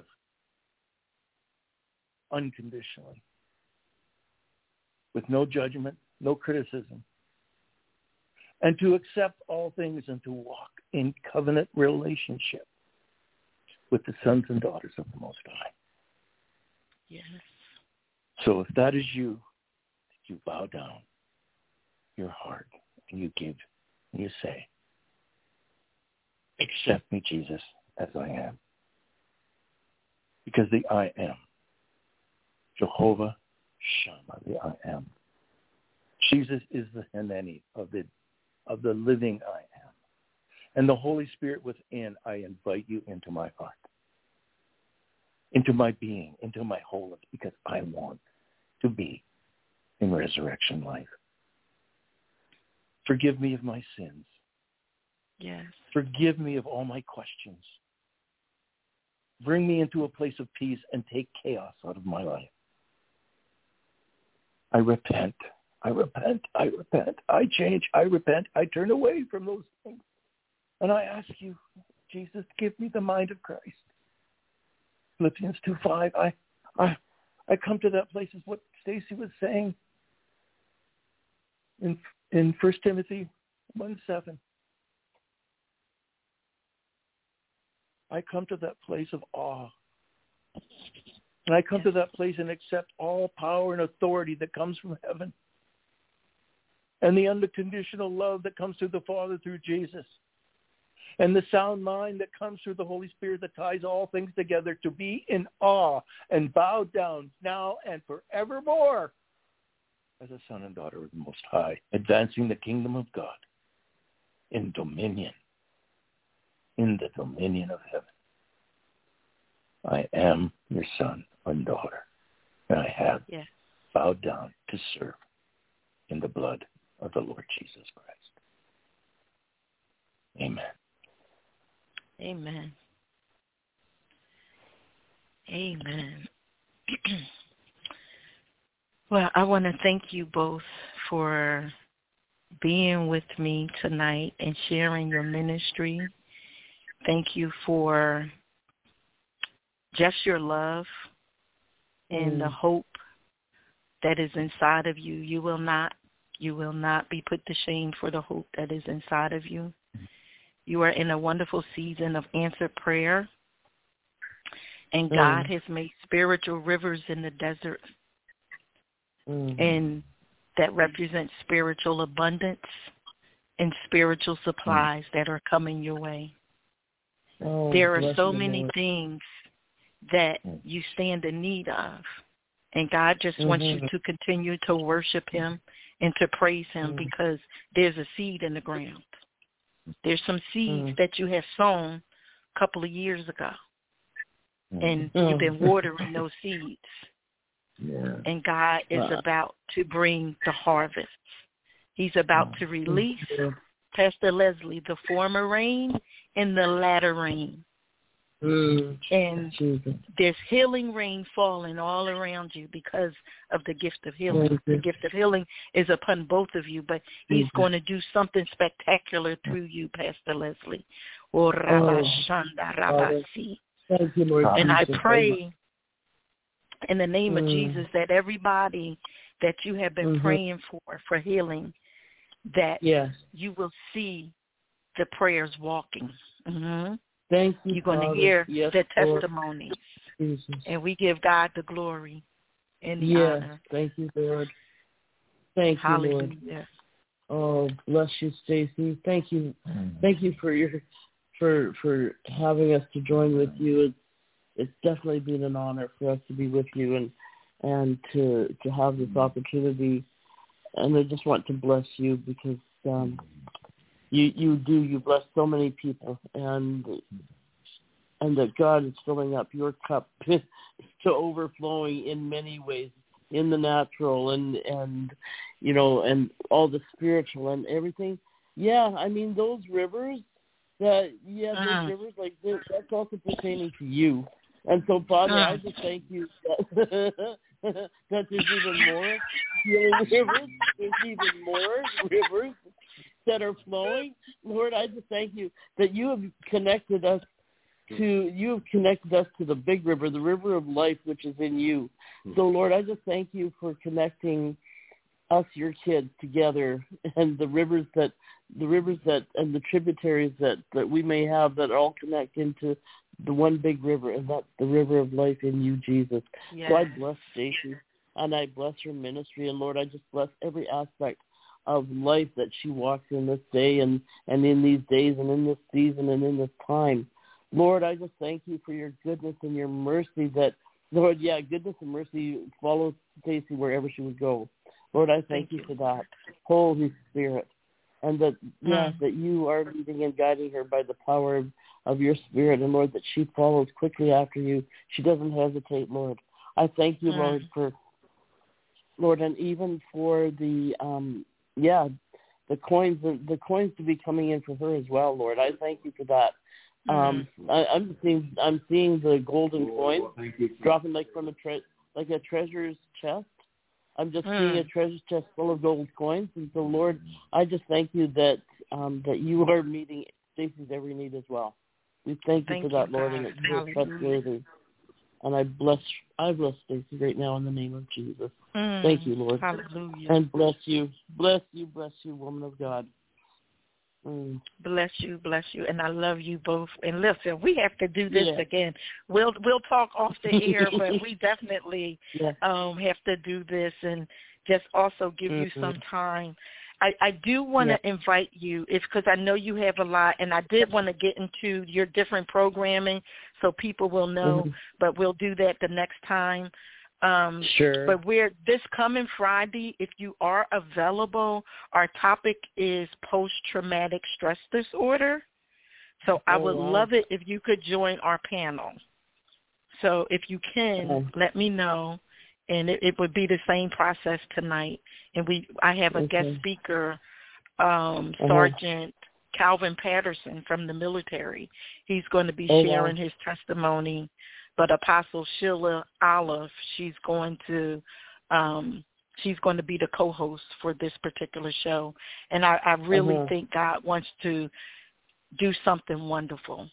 S3: unconditionally, with no judgment, no criticism, and to accept all things and to walk in covenant relationship with the sons and daughters of the Most High.
S1: Yes.
S3: So if that is you, you bow down your heart and you give and you say, accept me, Jesus, as I am. Because the I am, Jehovah Shammah, the I am. Jesus is the Hineni of the of the living I am. And the Holy Spirit within, I invite you into my heart, into my being, into my wholeness, because I want to be in resurrection life. Forgive me of my sins.
S1: Yes.
S3: Forgive me of all my questions. Bring me into a place of peace and take chaos out of my life. I repent. I repent. I repent. I change. I repent. I turn away from those things. And I ask you, Jesus, give me the mind of Christ. Philippians two five, I, I, I come to that place is what Stacy was saying in in First Timothy one seven. I come to that place of awe. And I come to that place and accept all power and authority that comes from heaven. And the unconditional love that comes through the Father through Jesus. And the sound mind that comes through the Holy Spirit that ties all things together to be in awe and bow down now and forevermore as a son and daughter of the Most High, advancing the kingdom of God in dominion, in the dominion of heaven. I am your son and daughter, and I have
S1: yes.
S3: bowed down to serve in the blood of the Lord Jesus Christ. Amen.
S1: Amen. Amen. Well, I want to thank you both for being with me tonight and sharing your ministry. Thank you for just your love and mm. the hope that is inside of you. You will not, you will not be put to shame for the hope that is inside of you. You are in a wonderful season of answered prayer, and God mm. has made spiritual rivers in the desert, mm. and that represents spiritual abundance and spiritual supplies mm. that are coming your way. Oh, there are so many Lord. things that mm. you stand in need of, and God just mm-hmm. wants you to continue to worship him and to praise him mm. because there's a seed in the ground. There's some seeds mm. that you have sown a couple of years ago, and mm. you've been watering those seeds. Yeah. And God is wow. about to bring the harvest. He's about mm. to release, yeah. Pastor Leslie, the former rain and the latter rain. Mm. And Jesus. There's healing rain falling all around you because of the gift of healing. Mm-hmm. The gift of healing is upon both of you, but he's mm-hmm. going to do something spectacular through you, Pastor Leslie. Oh, oh. Thank you, Lord and Jesus. I pray in the name mm. of Jesus that everybody that you have been mm-hmm. praying for, for healing, that yes. you will see the prayers walking. Mm-hmm.
S4: Thank you,
S1: You're going
S4: Father.
S1: to hear
S4: yes,
S1: the testimonies,
S4: Jesus.
S1: And we give God the glory and the
S4: yes,
S1: honor.
S4: Thank you, Lord. Thank
S1: Hallelujah.
S4: you, Lord. Oh, bless you, Stacy. Thank you, thank you for your for for having us to join with you. It's it's definitely been an honor for us to be with you and and to to have this opportunity. And I just want to bless you because. Um, You you do you bless so many people, and and that God is filling up your cup to overflowing in many ways, in the natural and and you know and all the spiritual and everything. Yeah, I mean those rivers that yeah those uh. rivers like that's also pertaining to you. And so Father, uh. I just thank you that, that there's even more healing rivers, there's even more rivers that are flowing. Lord, I just thank you that you have connected us to, you have connected us to the big river, the river of life, which is in you. So Lord, I just thank you for connecting us, your kids, together, and the rivers that, the rivers that, and the tributaries that, that we may have that all connect into the one big river, and that's the river of life in you, Jesus. Yes. So I bless Stacy, and I bless her ministry, and Lord, I just bless every aspect of life that she walks in this day and, and in these days and in this season and in this time. Lord, I just thank you for your goodness and your mercy that, Lord, yeah, goodness and mercy follow Stacy wherever she would go. Lord, I thank, thank you, you for that, Holy Spirit, and that, yeah, mm. that you are leading and guiding her by the power of, of your Spirit, and Lord, that she follows quickly after you. She doesn't hesitate, Lord. I thank you, mm. Lord, for, Lord, and even for the, um, yeah, the coins, the, the coins to be coming in for her as well, Lord. I thank you for that. Um, I, I'm seeing, I'm seeing the golden coins dropping like from a tre- like a treasure's chest. I'm just mm. seeing a treasure chest full of gold coins, and so Lord, I just thank you that um, that you are meeting Stacy's every need as well. We thank, thank you for that, you, Lord, and it's so trustworthy. And I bless I bless Stacy right now in the name of Jesus.
S1: Mm,
S4: Thank you, Lord.
S1: Hallelujah.
S4: And bless you. Bless you, bless you, woman of God. Mm.
S1: Bless you, bless you, and I love you both. And listen, we have to do this
S4: yeah.
S1: again. We'll we'll talk off the air, but we definitely
S4: yeah.
S1: um, have to do this and just also give mm-hmm. you some time. I, I do want to yeah. invite you. It's because I know you have a lot, and I did want to get into your different programming so people will know. Mm-hmm. But we'll do that the next time. Um,
S4: sure.
S1: But we're this coming Friday, if you are available, our topic is post-traumatic stress disorder. So I oh, would wow. love it if you could join our panel. So if you can, okay. let me know, and it, it would be the same process tonight. And we, I have a okay. guest speaker, um, uh-huh. Sergeant Calvin Patterson from the military. He's going to be oh, sharing wow. his testimony. But Apostle Sheila Olive, she's going to um, she's going to be the co-host for this particular show. And I, I really uh-huh. think God wants to do something wonderful.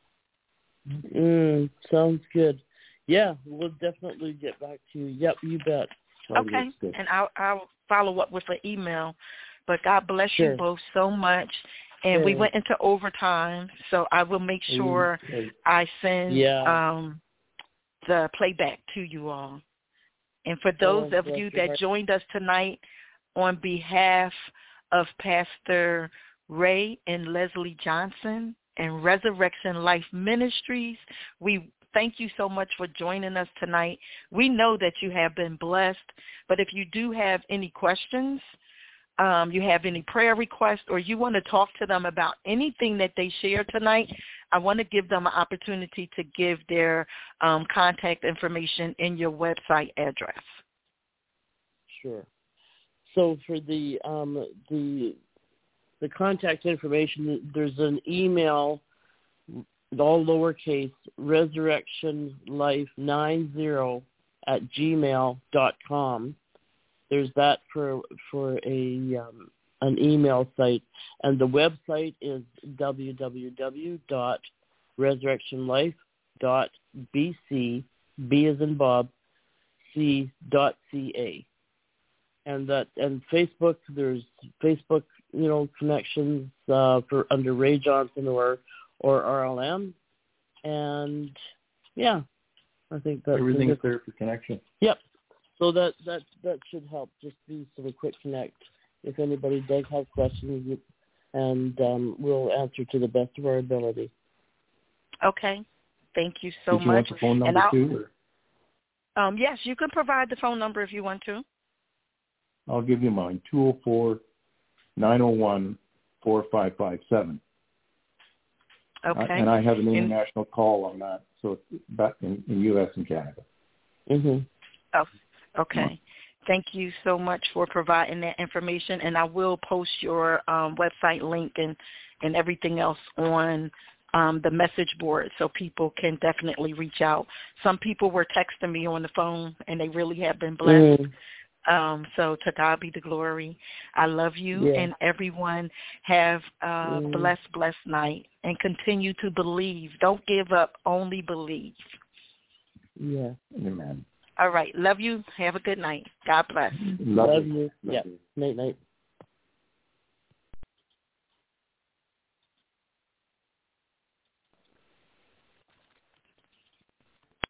S4: Mm, sounds good. Yeah, we'll definitely get back to you. Yep, you bet.
S1: Okay, and I'll, I'll follow up with an email. But God bless sure. you both so much. And sure. we went into overtime, so I will make sure mm, I send yeah. um, the playback to you all. And for those oh, of you that heart. joined us tonight, on behalf of Pastor Ray and Leslie Johnson and Resurrection Life Ministries, we thank you so much for joining us tonight. We know that you have been blessed, but if you do have any questions, um, you have any prayer requests, or you want to talk to them about anything that they share tonight, I want to give them an opportunity to give their um, contact information in your website address.
S4: Sure. So for the um, the the contact information, there's an email, all lowercase, resurrection life ninety at gmail dot com. There's that for for a um, an email site, and the website is w w w dot resurrection life dot b c, B as in Bob, c dot c a. And that and Facebook, there's Facebook, you know, connections uh, for under Ray Johnson or or R L M, and yeah, I think that
S3: everything's there for connection.
S4: Yep. So that, that, that should help, just be sort of quick connect if anybody does have questions, and um, we'll answer to the best of our ability.
S1: Okay. Thank you so
S3: Did you
S1: much.
S3: Want the phone number too? Or?
S1: Um, yes, you can provide the phone number if you want to.
S3: I'll give you mine, two oh four, nine oh one, four five five seven.
S1: Okay.
S3: I, and I have an international in, call on that, so it's back in, in U S and Canada.
S4: Mm-hmm.
S1: Oh. Okay. Thank you so much for providing that information, and I will post your um, website link and, and everything else on um, the message board so people can definitely reach out. Some people were texting me on the phone, and they really have been blessed. Mm. Um, so to God be the glory. I love you, yeah. and everyone have a mm. blessed, blessed night, and continue to believe. Don't give up. Only believe.
S4: Yeah.
S3: Amen.
S1: All right. Love you. Have a good night. God bless.
S4: Love, Love you. you. Yeah. Night, night.